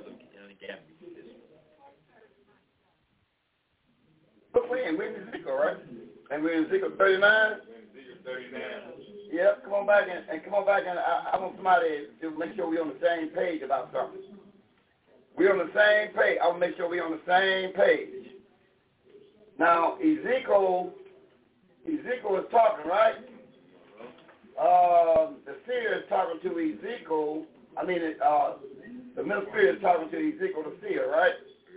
Look, we're in, we're in Ezekiel, right? And we're in Ezekiel thirty-nine. Ezekiel thirty-nine. Yep, come on back and, and come on back and I, I want somebody to make sure we're on the same page about something. We're on the same page. I want to make sure we're on the same page. Now, Ezekiel, Ezekiel is talking, right? Uh, the seer is talking to Ezekiel. I mean, uh, the middle spirit is talking to Ezekiel, the seer, right?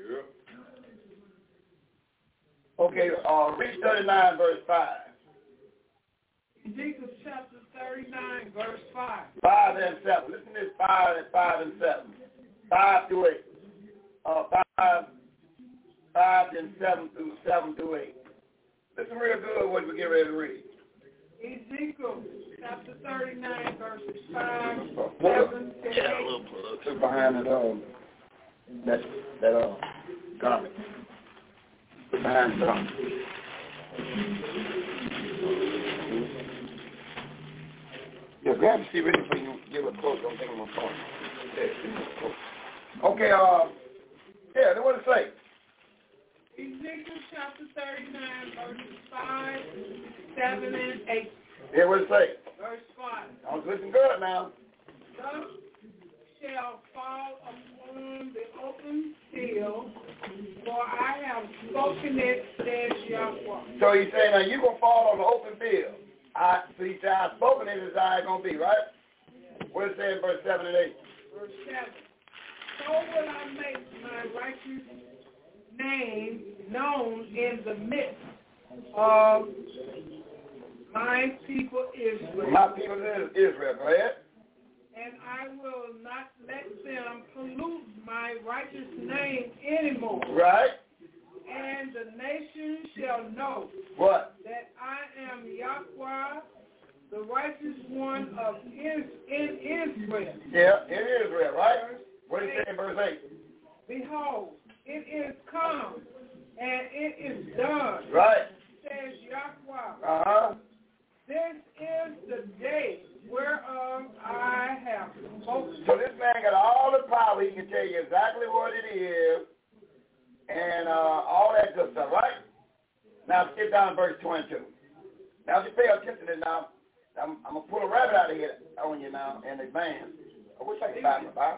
Yeah. Okay, uh, read thirty-nine, verse five. Ezekiel chapter thirty-nine, verse five. Five and seven. Listen to this, five and five and seven. Five through eight. Uh, five, five and seven through seven through eight. Listen real good what we get ready to read. Ezekiel chapter thirty-nine, verses five, seven, and eight. Look behind that um, that that uh, garment. Look behind the garment. Yeah, grab the seat ready for you. Give it close. Don't take them on phone. Yeah, okay. Uh, yeah. Then what it say? Ezekiel chapter thirty-nine, verses five, seven, and eight. Yeah, what it say? Verse five. I was listening good now. Thus shall fall upon the open field, for I have spoken it, says Yahweh. So he's saying, now you're going to fall on the open field. I, so he said, I've spoken it is how it's going to be, right? Yeah. What it say in verse seven and eight? Verse seven. So will I make my righteous name known in the midst of my people Israel. My people is Israel, go ahead. And I will not let them pollute my righteous name anymore. Right. And the nation shall know what? That I am Yahweh, the righteous one of is, in Israel. Yeah, in Israel, right? Verse what did it say in verse eight? Behold, it is come, and it is done. Right. Says Yahweh. Uh-huh. This is the day whereof I have spoken. So this man got all the power. He can tell you exactly what it is and uh, all that good stuff, right? Now skip down to verse twenty-two. Now if you pay attention to this now, I'm, I'm going to pull a rabbit out of here on you now in advance. I wish I could find my Bible.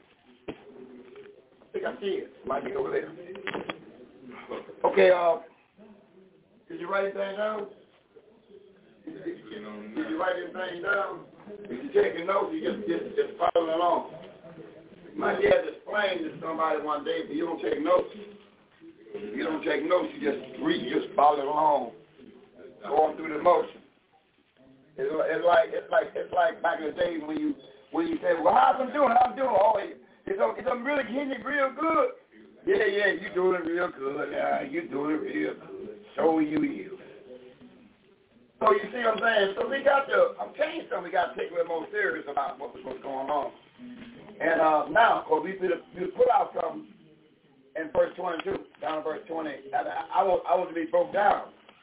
I think I see it. Might be over there. Okay, uh, did you write anything down? Did, did, did, did you write anything down? If you're taking notes, you just, just, just following along. You might be able to explain to somebody one day, but you don't take notes. If you don't take notes, you just read, you just follow along, going through the motion. It's, it's like it's like it's like back in the days when you when you say, well, how's I'm doing? How I'm doing? Oh, it's it's I'm really hitting it real good. Yeah, yeah, you doing it real good. Yeah, you doing it real good. So you you. So you see what I'm saying? So we got to, I'm telling you something, we got to take a little more serious about what, what's going on. And uh, now, because we, we put out something in verse twenty-two, down in verse twenty. I, I, want, I want to be broke down.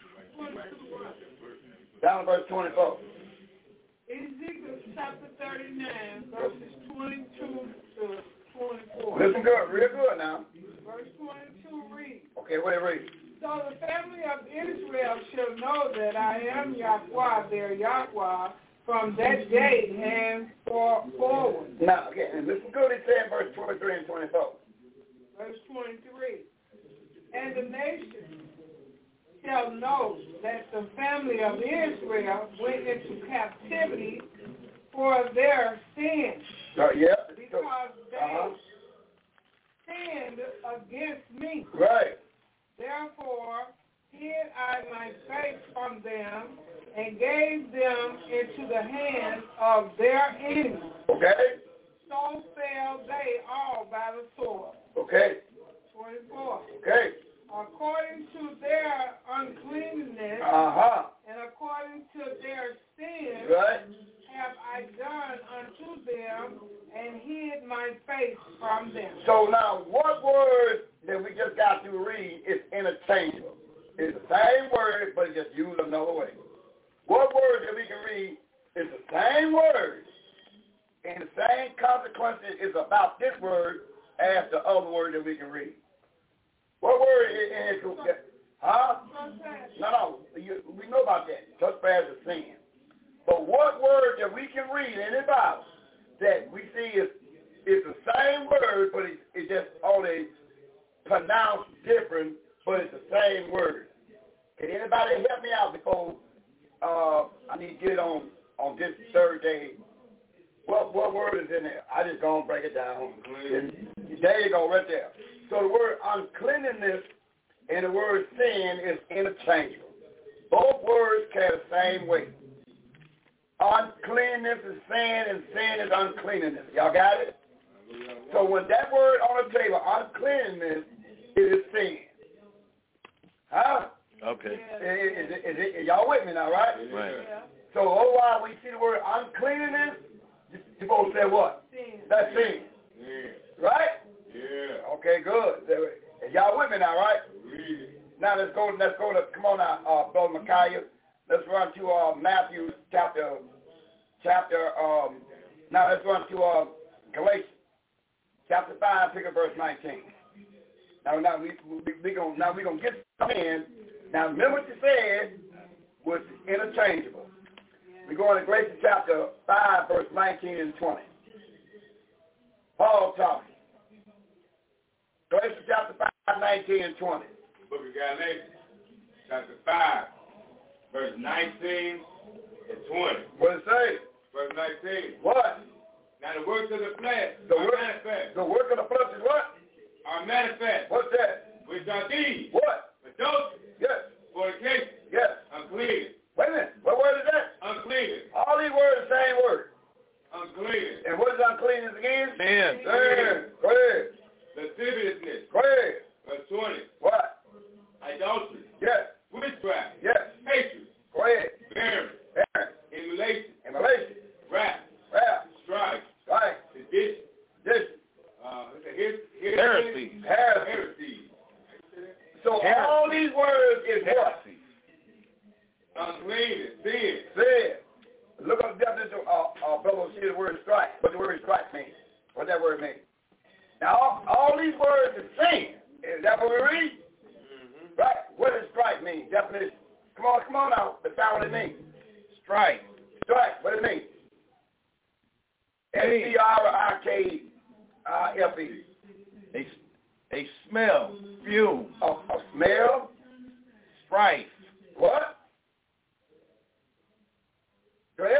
Down in verse twenty-four. Ezekiel chapter thirty-nine, verses twenty-two to twenty-four. Listen good, real good now. Verse twenty-two reads. Okay, what it reads? So the family of Israel shall know that I am Yahweh, their Yahweh, from that day and for, forward. Now, okay, and listen good, it said in verse twenty-three and twenty-four. Verse twenty-three. And the nation shall know that the family of Israel went into captivity for their sins. Uh, yeah. Because they uh-huh. sinned against me. Right. Therefore hid I my face from them and gave them into the hands of their enemies. Okay. So fell they all by the sword. Okay. twenty-four. Okay. According to their uncleanness uh-huh. and according to their sins right. have I done unto them and hid my face from them. So now, what word that we just got to read is interchangeable? It's the same word, but it's just used another way. What word that we can read is the same word, and the same consequences is about this word as the other word that we can read. What word is it? Huh? No, no, you, we know about that. Trespass is sin. But what word that we can read in the Bible that we see is is the same word, but it's, it's just only pronounced different, but it's the same word. Can anybody help me out before uh, I need to get it on, on this third day? What what word is in there? I just go and break it down. And there you go, right there. So the word uncleanness and the word sin is interchangeable. Both words carry the same weight. Uncleanness is sin, and sin is uncleanness. Y'all got it? So when that word on the table, uncleanness, it is sin. Huh? Okay. Is, is, is, is, is y'all with me now, right? Right. So otherwise, when you see the word uncleanness, you, you both say what? Sin. That's sin. Yeah. Right? Yeah. Okay, good. Is y'all with me now, right? Read. Now let's go. Let's go to. Come on now, uh, Brother Micaiah. Let's run to uh, Matthew chapter, chapter, um, now let's run to uh, Galatians chapter five, pick up verse nineteen. Now, now we we, we gonna now we gonna get in. Now remember what you said was interchangeable. We go into Galatians chapter five, verse nineteen and twenty. Paul talking. Galatians chapter five, nineteen and twenty. Book of Galatians chapter five. Verse nineteen and twenty. What does it say? Verse nineteen. What? Now the works of the flesh the are work, manifest. The work of the flesh is what? Are manifest. What's that? Which are these? What? Adultery. Yes. Fornication. Yes. Uncleanness. Wait a minute. What word is that? Uncleanness. All these words are the same word. Uncleanness. And what is uncleanness again? Sin. Sin. Go ahead. Lasciviousness. Go ahead. Verse twenty. What? Adultery. Yes. Witchcraft. Yes. Hatred. Go ahead. Bearing. Aaron. Emulation. Emulation. Wrath. Wrath. Strife. Right. Sedition. This. Uh, here's, here's Heresy. Heresy. Heresy. So Heresy. all these words is what? Heresy. Uncleanness. Sin. Sin. Look up the definition. Uh, uh, brother, see the word strike. What the word strike means? What that word means? Now, all, all these words is sin. Is that what we read? Mm-hmm. Right. What does strike mean? Definition. Come on, come on now. Let's find what it means. Strike. Strike. What it means? S T R I K F E. A, a smell, fume, A, a smell. strife. What? Go ahead.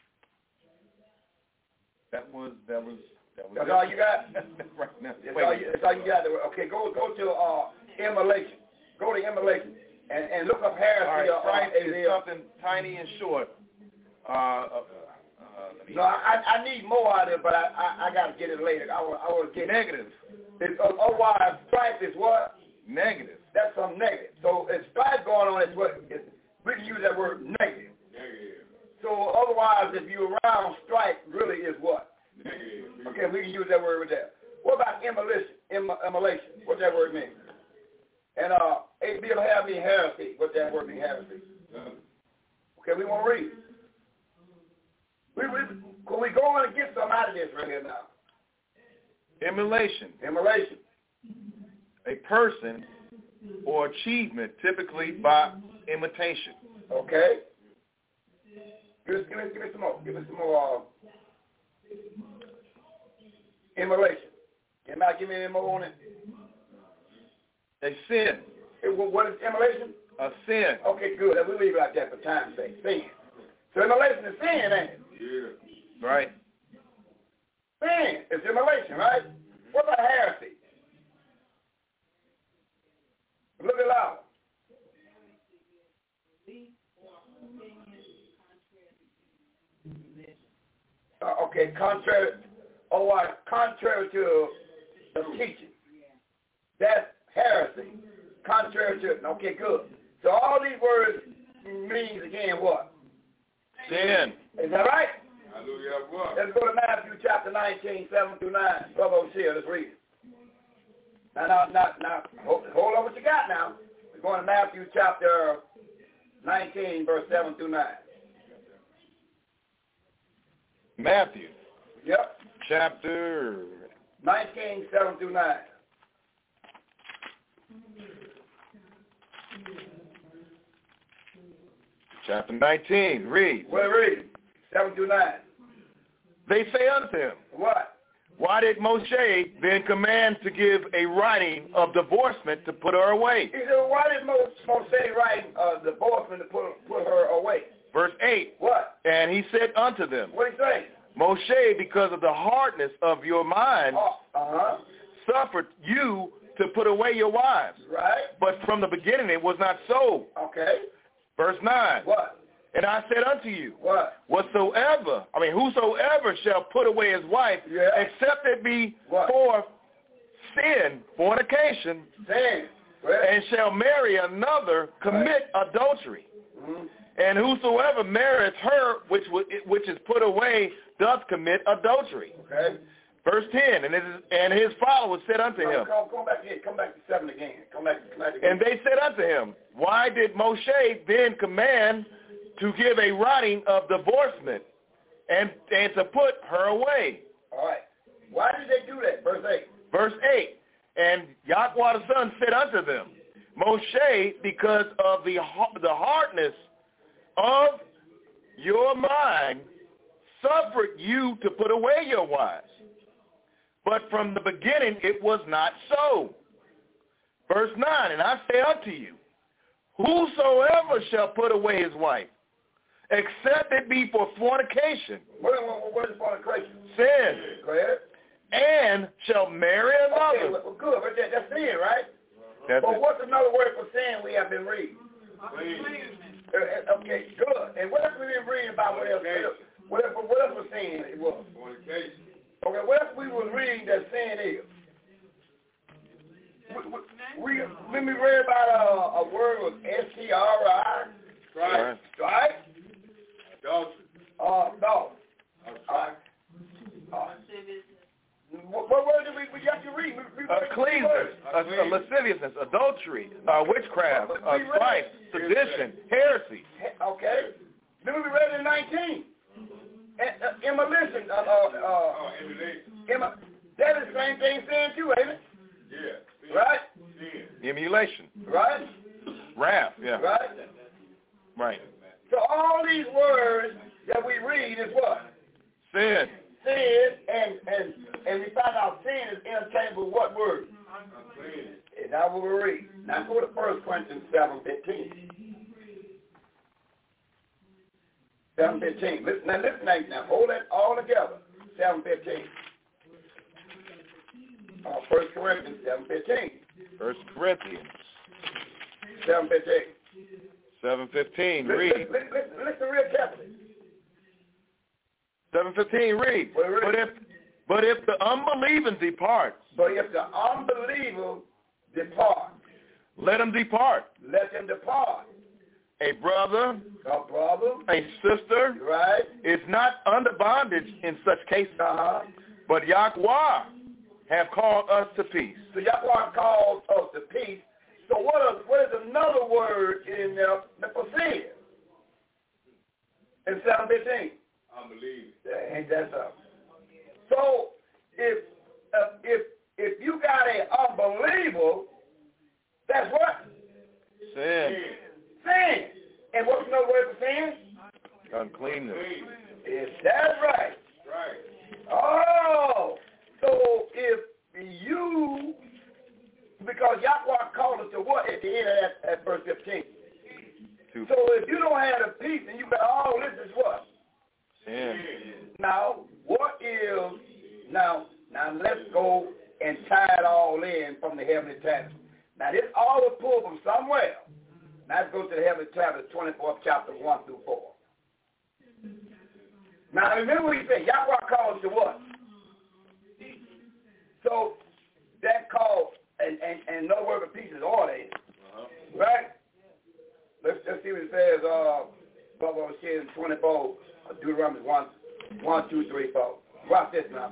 That was, that was, that was That's it. all you got? Right now. That's Wait. all you, that's all you got. Okay, go go to uh, immolation. Go to immolation and, and look up heresy. All right, uh, strife uh, is something tiny and short. Uh, uh, uh, let me No, I, I need more out of it, but I, I, I got to get it later. I will, I will get negative. it. It's, uh, otherwise, strife is what? Negative. That's some negative. So if strife going on, it's what? It's, we can use that word negative. Negative. So otherwise, if you're around strife, really is what? Negative. Okay, we can use that word with that. What about immolation? Imm- immolation. What that word mean? And uh, A B will have me heresy. What that word mean, heresy? Okay, we want to read. We, we, can we go on and get some out of this right here now? Immolation. Immolation. A person or achievement, typically by imitation. Okay. Give us, give us, give us some more. Give us some more. Uh, immolation. Can I give me any more on it? A sin. It, what is immolation? A sin. Okay, good. We'll leave it like that for time's sake. Sin. So immolation is sin, ain't it? Yeah. Right. Sin. It's immolation, right? What about heresy? Look it loud. Uh, okay, contrary, or what? Contrary to the teaching. That's heresy. Contrary to, okay, good. So all these words means again what? Sin. Is that right? Hallelujah. What? Let's go to Matthew chapter nineteen, seven through nine. Brother O'Shea, let's read it. Now, now, now, now hold, hold on what you got now. We're going to Matthew chapter nineteen, verse seven through nine. Matthew. Yep. Chapter nineteen, seven through nine. Chapter nineteen. Read. Well, read. seven through nine. They say unto him, What? why did Moshe then command to give a writing of divorcement to put her away? He said, why did Moshe write uh, divorcement to put, put her away? Verse eight. What? And he said unto them, What did he say? Moshe, because of the hardness of your mind, Oh, uh-huh. suffered you to put away your wives. Right. But from the beginning it was not so. Okay. Verse nine. What? And I said unto you, What? whatsoever, I mean, whosoever shall put away his wife, Yeah. except it be What? for sin, fornication, Sin. Well, and shall marry another, commit adultery. mm-hmm. And whosoever marrieth her which w- which is put away doth commit adultery. Okay. Verse ten, and his, and his followers said unto Come, him, come, come back here. Come back to seven again. Come back, come back again. and they said unto him, why did Moshe then command to give a writing of divorcement and, and to put her away? All right. Why did they do that? Verse eight. Verse eight, and Yahweh the Son said unto them, Moshe, because of the the hardness of your mind, suffered you to put away your wives. But from the beginning it was not so. Verse nine, and I say unto you, whosoever shall put away his wife, except it be for fornication, What, what, what is fornication? sin, Go ahead. and shall marry another. Okay, well, good. But that, that's sin, right? That's But it. what's another word for sin we have been reading? Uh, uh, okay, good. And what else we been reading about? What else? What else, what else was sin it was? Fornication. Okay, what else we was reading that sin is? We, we, we, when we read about a, a word was S T R I, Right. right? Adultery. Uh, no. Uh, uh, what, what word did we, we got to read? We, we Uh, read three cleavage, words. uh, uh, lasciviousness, adultery, uh, witchcraft, uh, strife, sedition, heresy. Okay. Then we read in nineteen. Uh, uh, immolation. Uh, uh, uh, Oh, emulation. Emma, that is the same thing sin too, ain't it? Yeah. Sin. Right? Sin. Emulation, Right? wrath, yeah, Right? right. So all these words that we read is what? Sin, Sin, and and and we find out sin is interchangeable with what word? Unclean. And that's what we read. Now go to First Corinthians seven fifteen. seven fifteen. Listen, now listen now, now hold that all together. seven fifteen. Uh, First Corinthians seven fifteen. First Corinthians seven fifteen. seven fifteen, Listen, read. listen, listen, listen real carefully. seven fifteen, read. Well, read. But if But if the unbelieving departs, but if the unbeliever depart, let him depart. Let him depart. A brother, a brother, a sister, right, is not under bondage in such cases. Uh-huh. But Yahweh have called us to peace. So Yahweh calls us to peace. So what is, what is another word in there for sin? In seven fifteen. Unbelieving. Ain't that something? So if uh, if if you got an unbeliever, that's what? Sin. Sin. And what's another word for sin? Uncleanness. Is that right? Right. Oh, so if you, because Yahweh called us to what at the end of that, at verse fifteen? To so if you don't have the peace and you got all this is what? Sin. Now, what is, now, now let's go and tie it all in from the heavenly tablet. Now this all was pulled from somewhere. Now let's go to the heavenly tablet, twenty-fourth chapter, one through four. Now remember what he said, Yahweh calls to what? So that call, and, and, and no word of peace is order, uh-huh. Right? Let's just see what it says, uh, what was said in twenty-four, uh, Deuteronomy one, one, two, three, four. Watch this now.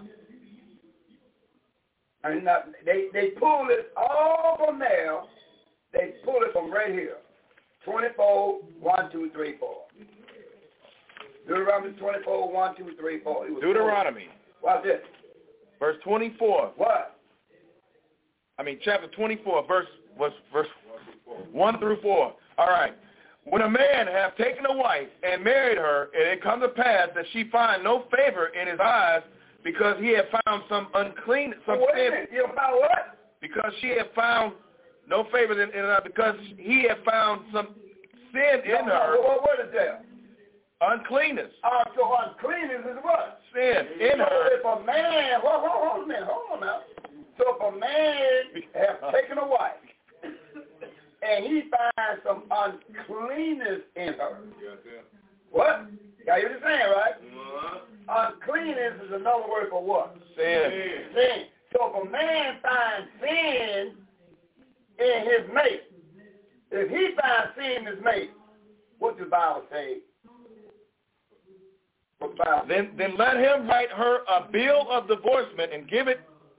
And now, they, they pull it all from there, they pull it from right here. twenty-four, one, two, three, four. Deuteronomy twenty-four, one, two, three, four. It was Deuteronomy. Watch this. Verse twenty-four. What? I mean, chapter twenty-four, verse was verse one through four. All right. When a man have taken a wife and married her, and it come to pass that she find no favor in his eyes, because he had found some unclean, some oh, sin. You found what? Because she had found no favor in, in her, because he had found some sin in no, her. No, what, what is that? Uncleanness. Uh, so uncleanness is what? Sin in so her. If a man, hold, hold, hold a minute, hold on now. So if a man has taken a wife, and he finds some uncleanness in her. Yes, yeah. What? Y'all hear what I'm saying, right? Uh-huh. Uncleanness is another word for what? Sin. Sin. So if a man finds sin in his mate, if he finds sin in his mate, what does the Bible say? What the Bible then, then let him write her a bill of divorcement and give it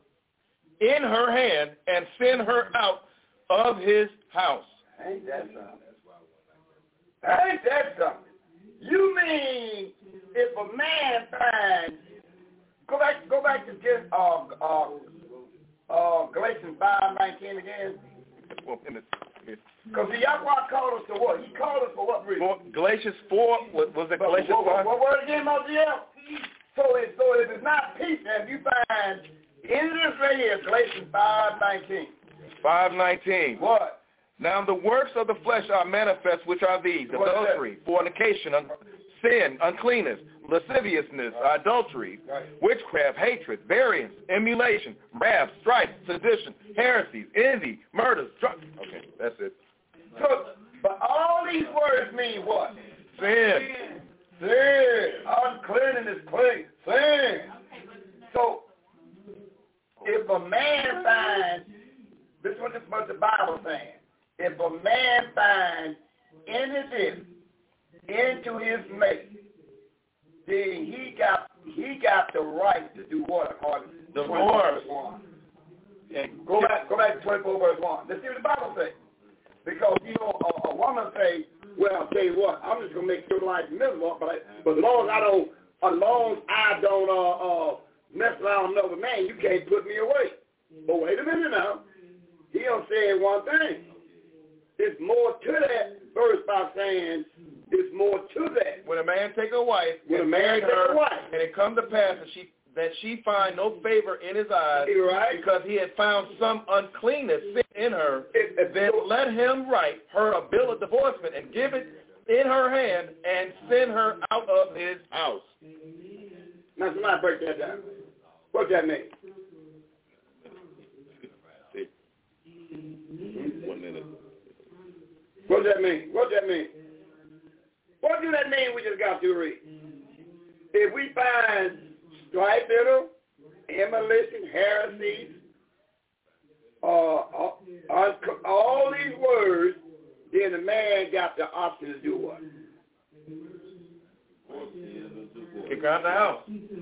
in her hand and send her out of his house. Ain't that something? Ain't that something? You mean if a man finds, go back, go back to just, uh, uh, uh, Galatians five nineteen again. One minute. Because the Yahweh called us to what? He called us for what reason? For Galatians four, was, was it Galatians what, five? What, what word again, Mosiel? So, it, so if it's not peace, then if you find in this right here, Galatians five nineteen. five nineteen. What? Now the works of the flesh are manifest, which are these: what adultery, fornication, un- sin, uncleanness, lasciviousness, right. adultery, right. witchcraft, hatred, variance, emulation, wrath, strife, sedition, heresies, envy, murders, drunk. Okay, that's it. So, but all these words mean what? Sin. Sin. Uncleanness, clean. Sin. So, if a man finds, this is what the, what the Bible saying, if a man finds anything into his mate, then he got he got the right to do what according to divorce. Yeah. Go back, go back to twenty-four verse one. Let's see what the Bible says. Because you know, a, a woman say, "Well, I'll tell you what, I'm just gonna make your life miserable, but I, but as long as I don't, as long as I don't uh, uh, mess around with another man, you can't put me away." But wait a minute now. He don't say one thing. There's more to that verse by saying there's more to that. When a man take a wife when and a man marry take her, a wife, and it come to pass that she that she find no favor in his eyes, right. because he had found some uncleanness in her, it, it, then so, let him write her a bill of divorcement and give it in her hand and send her out of his house. Now somebody break that down. What's that mean? One minute. What does that mean? What does that mean? What does that mean we just got to read? If we find strife in her, immolation, heresies, uh, all, all these words, then the man got the option to do what? Kick out the house.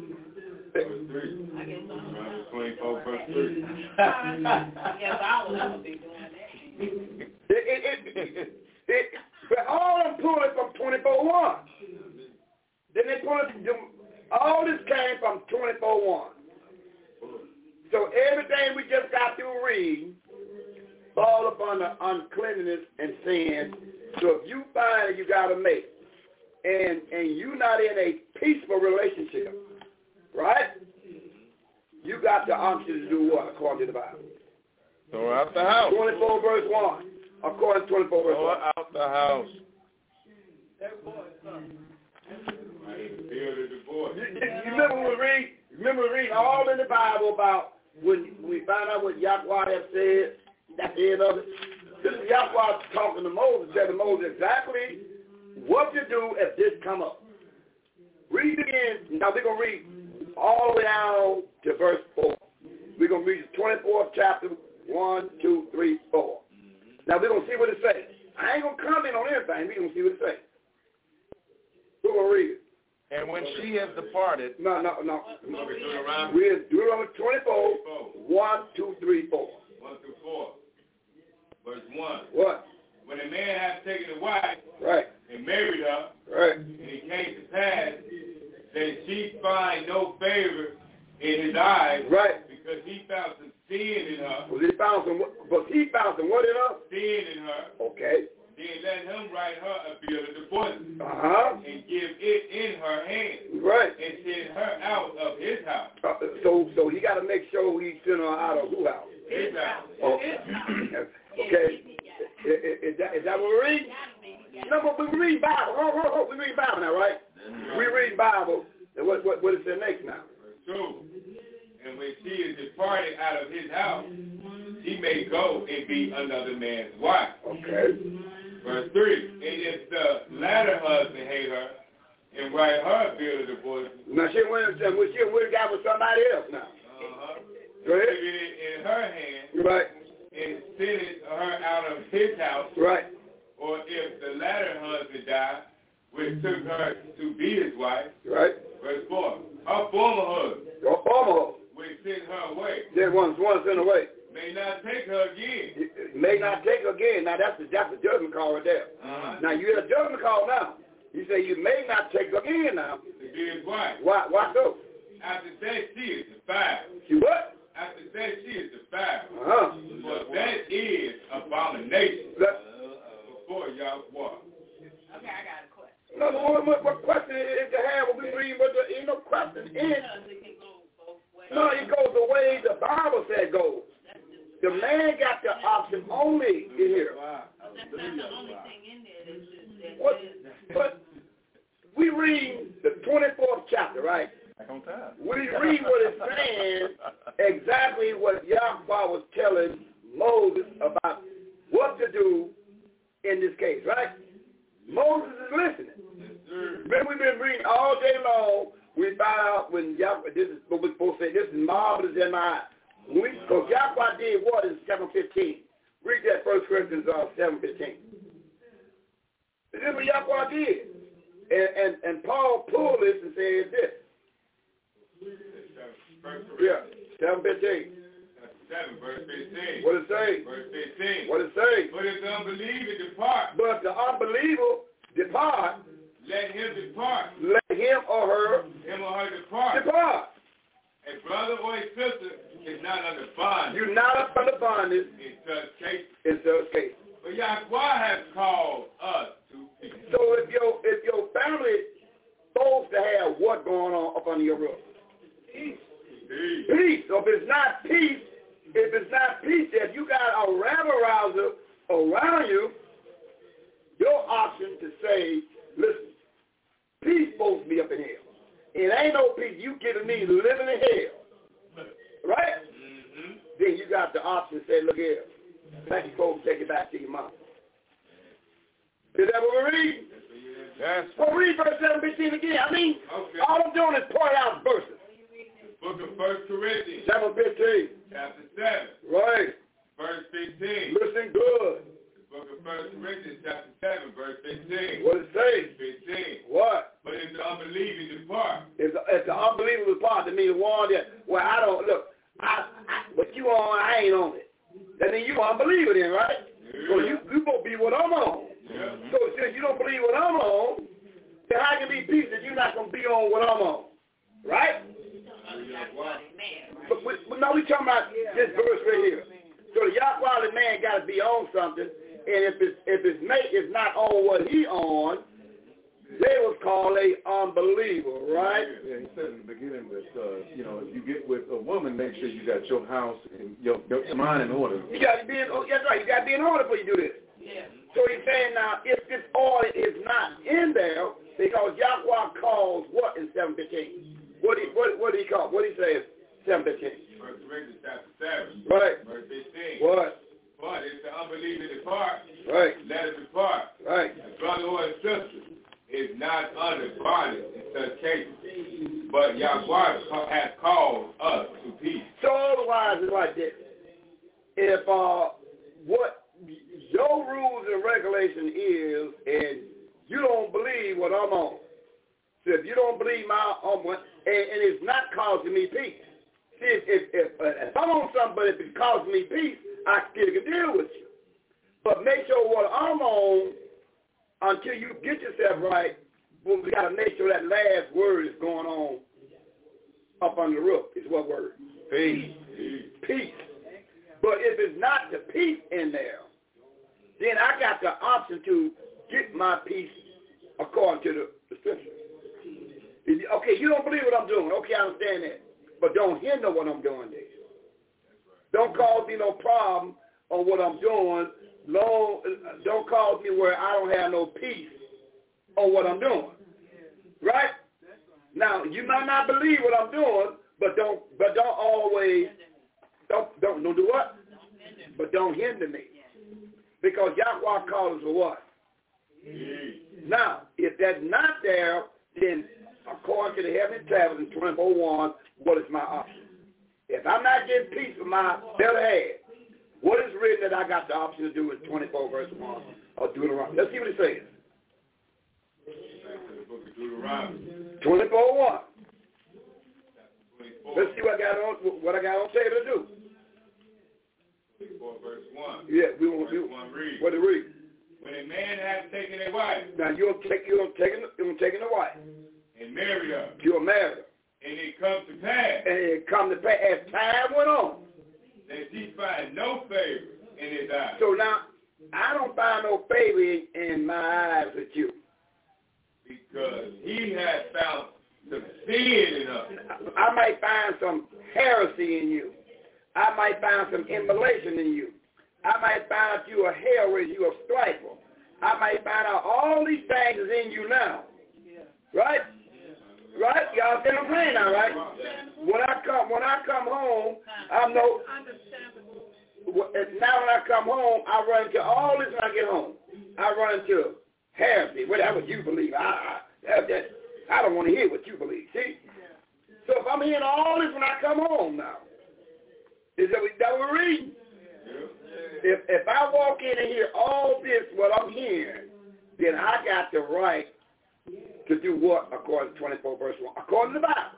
twenty-four verse three. Yes, I will never be doing that. It, it, it, it, but all I'm pulling from twenty-four one. Then they pull it, all this came from twenty-four one. So everything we just got through reading fall upon the uncleanness and sin. So if you find that you got a mate, and and you're not in a peaceful relationship, right? You got the option to do what according to the Bible? Throw out the house. twenty-four verse one. According to twenty-four verse Throw one. out the house. You, you, you remember we read? Remember we read all in the Bible about when we find out what Yahweh has said at the end of it. This is Yahweh talking to Moses, telling Moses exactly what to do if this come up. Read it again. Now we're gonna read all the way down to verse four. We're gonna read the twenty-fourth chapter, one, two, three, four. Now we're gonna see what it says. I ain't gonna comment on everything. We're gonna see what it says. We're gonna read it. And when she has departed, no, no, no. We're in Deuteronomy twenty-four, one, two, three, four. One through four. Verse one. What? When a man has taken a wife, right, and married her, right, and it came to pass that she find no favor in his eyes, right, because he found some sin in her. Was he found some? Was he found some what in her? Sin in her. Okay. Then let him write her a bill of divorcement, uh-huh, and give it in her hand, right, and send her out of his house. Uh, so, so he got to make sure he send her out of who house? His house. Oh. Okay. Is, is, that, is that what we read? No, but we read Bible. Oh, oh, oh, we read Bible now, right? We read Bible. And what what what is the next now? True. And when she is departed out of his house, she may go and be another man's wife. Okay. Verse three. And if the latter husband hate her and write her a bill of divorce. Now she went and she went and got with somebody else now. Uh-huh. Go ahead. Give it in her hand. Right. And send her out of his house. Right. Or if the latter husband died, which took her to be his wife. Right. Verse four. Her former husband. Your former husband. Which sent her away. Then once once sent away. May not take her again. May not take her again. Now that's the that's the judgment call right there. Uh-huh. Now you had a judgment call now. You say you may not take her again now. To be his wife. Why why so? After that she is defiled. She what? After that she is defiled. Uh-huh. For that is abomination. That, before y'all walk. Okay, I got a question. No, what, what, what question is to have when we read, but there ain't no question in it. No, it goes the way the Bible said goes. The man got the option only in here. That's not the only thing in there. It's just that what, but we read the twenty-fourth chapter, right? We read what it's saying, exactly what Yahweh was telling Moses about what to do in this case, right? Moses is listening. When we've been reading all day long, we find out when Yahweh, this is what we're supposed to say, this is marvelous in my eyes. Because Yahweh did what in seven fifteen? Read that First Corinthians uh, seven fifteen. This is what Yahweh did. And, and, and Paul pulled this and said this. Yeah, seven fifteen. seven, verse fifteen. What it say? Verse fifteen. What it say? But if the unbeliever depart. But the unbeliever depart. Let him depart. Let him or her. Him or her depart. Depart. A brother or a sister is not under bondage. You're not under bondage. In such case. In such case. But Yahweh has called us to peace. So if your if your family supposed to have what going on up under your roof? Peace. Peace. Peace. So if it's not peace, if it's not peace, if you got a rabble rouser around you, your option to say, listen, peace supposed to be up in here. It ain't no peace. You giving me living in hell. Right? Mm-hmm. Then you got the option to say, look here, let you folks take it back to your mom. Is that what we read? Yes. Well, read verse seven fifteen again. I mean, okay. All I'm doing is point out verses. Book of First Corinthians. Chapter fifteen. Chapter seven. Right. Verse fifteen. Listen good. The book of First Corinthians, chapter seven, verse fifteen. What does it say? fifteen. What? But if the unbelieving depart. If the, if the unbelievable part, that means one that, well, I don't, look, I, I, what you on, I ain't on it. That means you unbeliever then, right? Yeah. So you, you supposed to be what I'm on. Yeah. So since you don't believe what I'm on, then how can be peace that you're not going to be on what I'm on? Right? But, but, but no, we talking about this verse right here. So the Yahweh man got to be on something, and if his if his mate is not on what he on, they was called a unbeliever, right? Yeah, he said in the beginning that uh, you know, if you get with a woman, make sure you got your house and your, your mind in order. You got to be in. Oh, that's right. You got to be in order before you do this. Yeah. So he's saying now, if this order is not in there, because Yahweh calls what in seven fifteen? What he what what did he call? What did he say in seven fifteen? First Corinthians chapter seven. Right. Verse fifteen. What? But if the unbeliever depart, right. let it depart. Right. The brother or sister is not under bondage in such cases, but Yahweh has called us to peace. So otherwise, it's like this. If uh, what your rules and regulation is, and you don't believe what I'm on, so if you don't believe my um, and, and it's not causing me peace. See, if, if, if, if I'm on something, but if it causes me peace, I still can deal with you. But make sure what I'm on, until you get yourself right, well, we got to make sure that last word is going on up on the roof. Is what word? Peace. Peace. But if it's not the peace in there, then I got the option to get my peace according to the, the scripture. Okay, you don't believe what I'm doing. Okay, I understand that. But don't hinder what I'm doing there. Don't cause me no problem on what I'm doing. Long, don't cause me where I don't have no peace on what I'm doing. Right? Now, you might not believe what I'm doing, but don't but don't always don't don't don't do what? But don't hinder me. Because Yahweh calls us for what? Now, if that's not there, then according to the heavenly tablets in twenty-four one, what is my option? If I'm not getting peace with my better half, what is written that I got the option to do in twenty-four verse one of Deuteronomy? Let's see what it says. twenty-four one. Let's see what I got on what I got on table to do. twenty-four verse one. Yeah, we want to do. What to read? When a man has taken a wife. Now you don't take you don't taking you don't taking a wife. And marry her. You're married her. And it comes to pass. And it comes to pass as time went on. That she find no favor in his eyes. So now, I don't find no favor in, in my eyes with you. Because he has found some sin in us. I might find some heresy in you. I might find some immolation in you. I might find out you a hell raiser, you a striper. I might find out all these things is in you now. Right? Right? Y'all understand what I'm saying now, right? When I come when I come home, I know now when I come home, I run into all this when I get home. I run into heresy, whatever you believe. I I, that, I don't want to hear what you believe. See? So if I'm hearing all this when I come home now, is that we that we're reading? If if I walk in and hear all this what I'm hearing, then I got the right to do what according to twenty-four verse one, according to the Bible.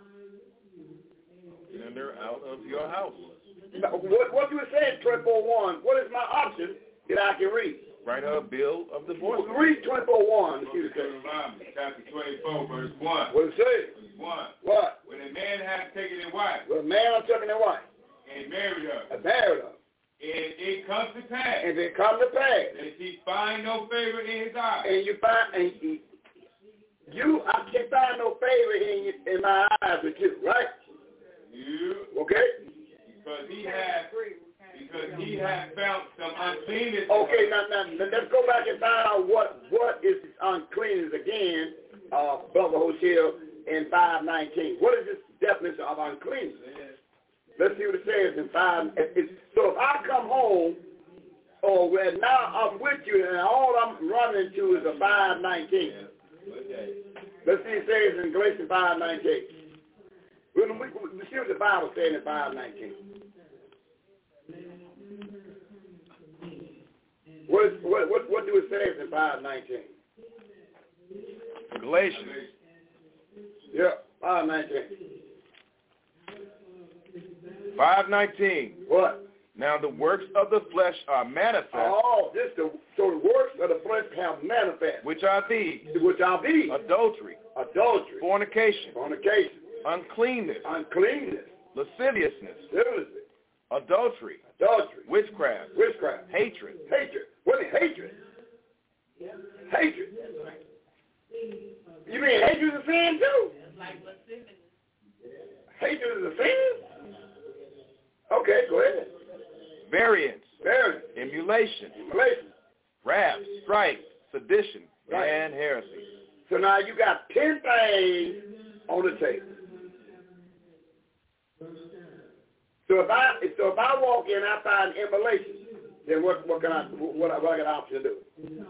And they're out of your house. What what you were saying, twenty-four one? What is my option that I can read? Write a bill of divorce. Read twenty-four one. Chapter twenty-four, verse one. What it say? Verse one. What? When a man has taken a wife. When a man has taken a wife. And married her. And married her. And it comes to pass. And it comes to pass. That he find no favor in his eyes. And you find, and you, you I can't find no favor in in my eyes with you, right? You. Okay. Because he has. Because he has found some uncleanness. Okay, now, now let's go back and find out what what is uncleanness again, uh, Brother Hoshea in five nineteen. What is this definition of uncleanness? Let's see what it says in five. If, if, so if I come home, or where now I'm with you, and all I'm running into is a five nineteen. Let's see what it says in Galatians five nineteen. We, we, we see what the Bible said in five nineteen. What, what, what, what do it say in five nineteen? Galatians. Yeah, five nineteen. five nineteen. What? Now the works of the flesh are manifest. Oh, this the so the works of the flesh have manifest. Which are these? Which are these? Adultery. Adultery. Fornication. Fornication. Uncleanness. Uncleanness. Lasciviousness. Lasciviousness. Adultery. Adultery. Witchcraft. Witchcraft. Hatred. Hatred. What is hatred? Hatred. You mean hatred is a sin too? Hatred is a sin? Okay, go ahead. Variance. Variance. Emulation. Emulation. Wrath. Strife. Sedition. Right. And heresy. So now you got ten things on the table. So if I so if I walk in, I find immolation. Then what what can I what what I got option to do?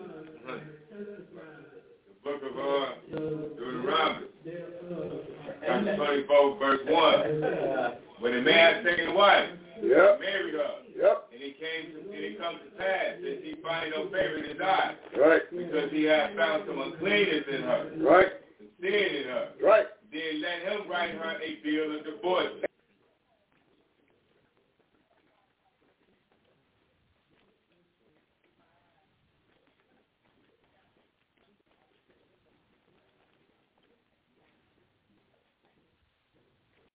The book of uh, Deuteronomy, chapter twenty-four, verse one. When a man taken a wife, yep. married her, yep. and it came to, and it comes to pass that she find no favor in his eyes, right? Because he had found some uncleanness in her, right? Some sin in her, right? Then let him write her a bill of divorce.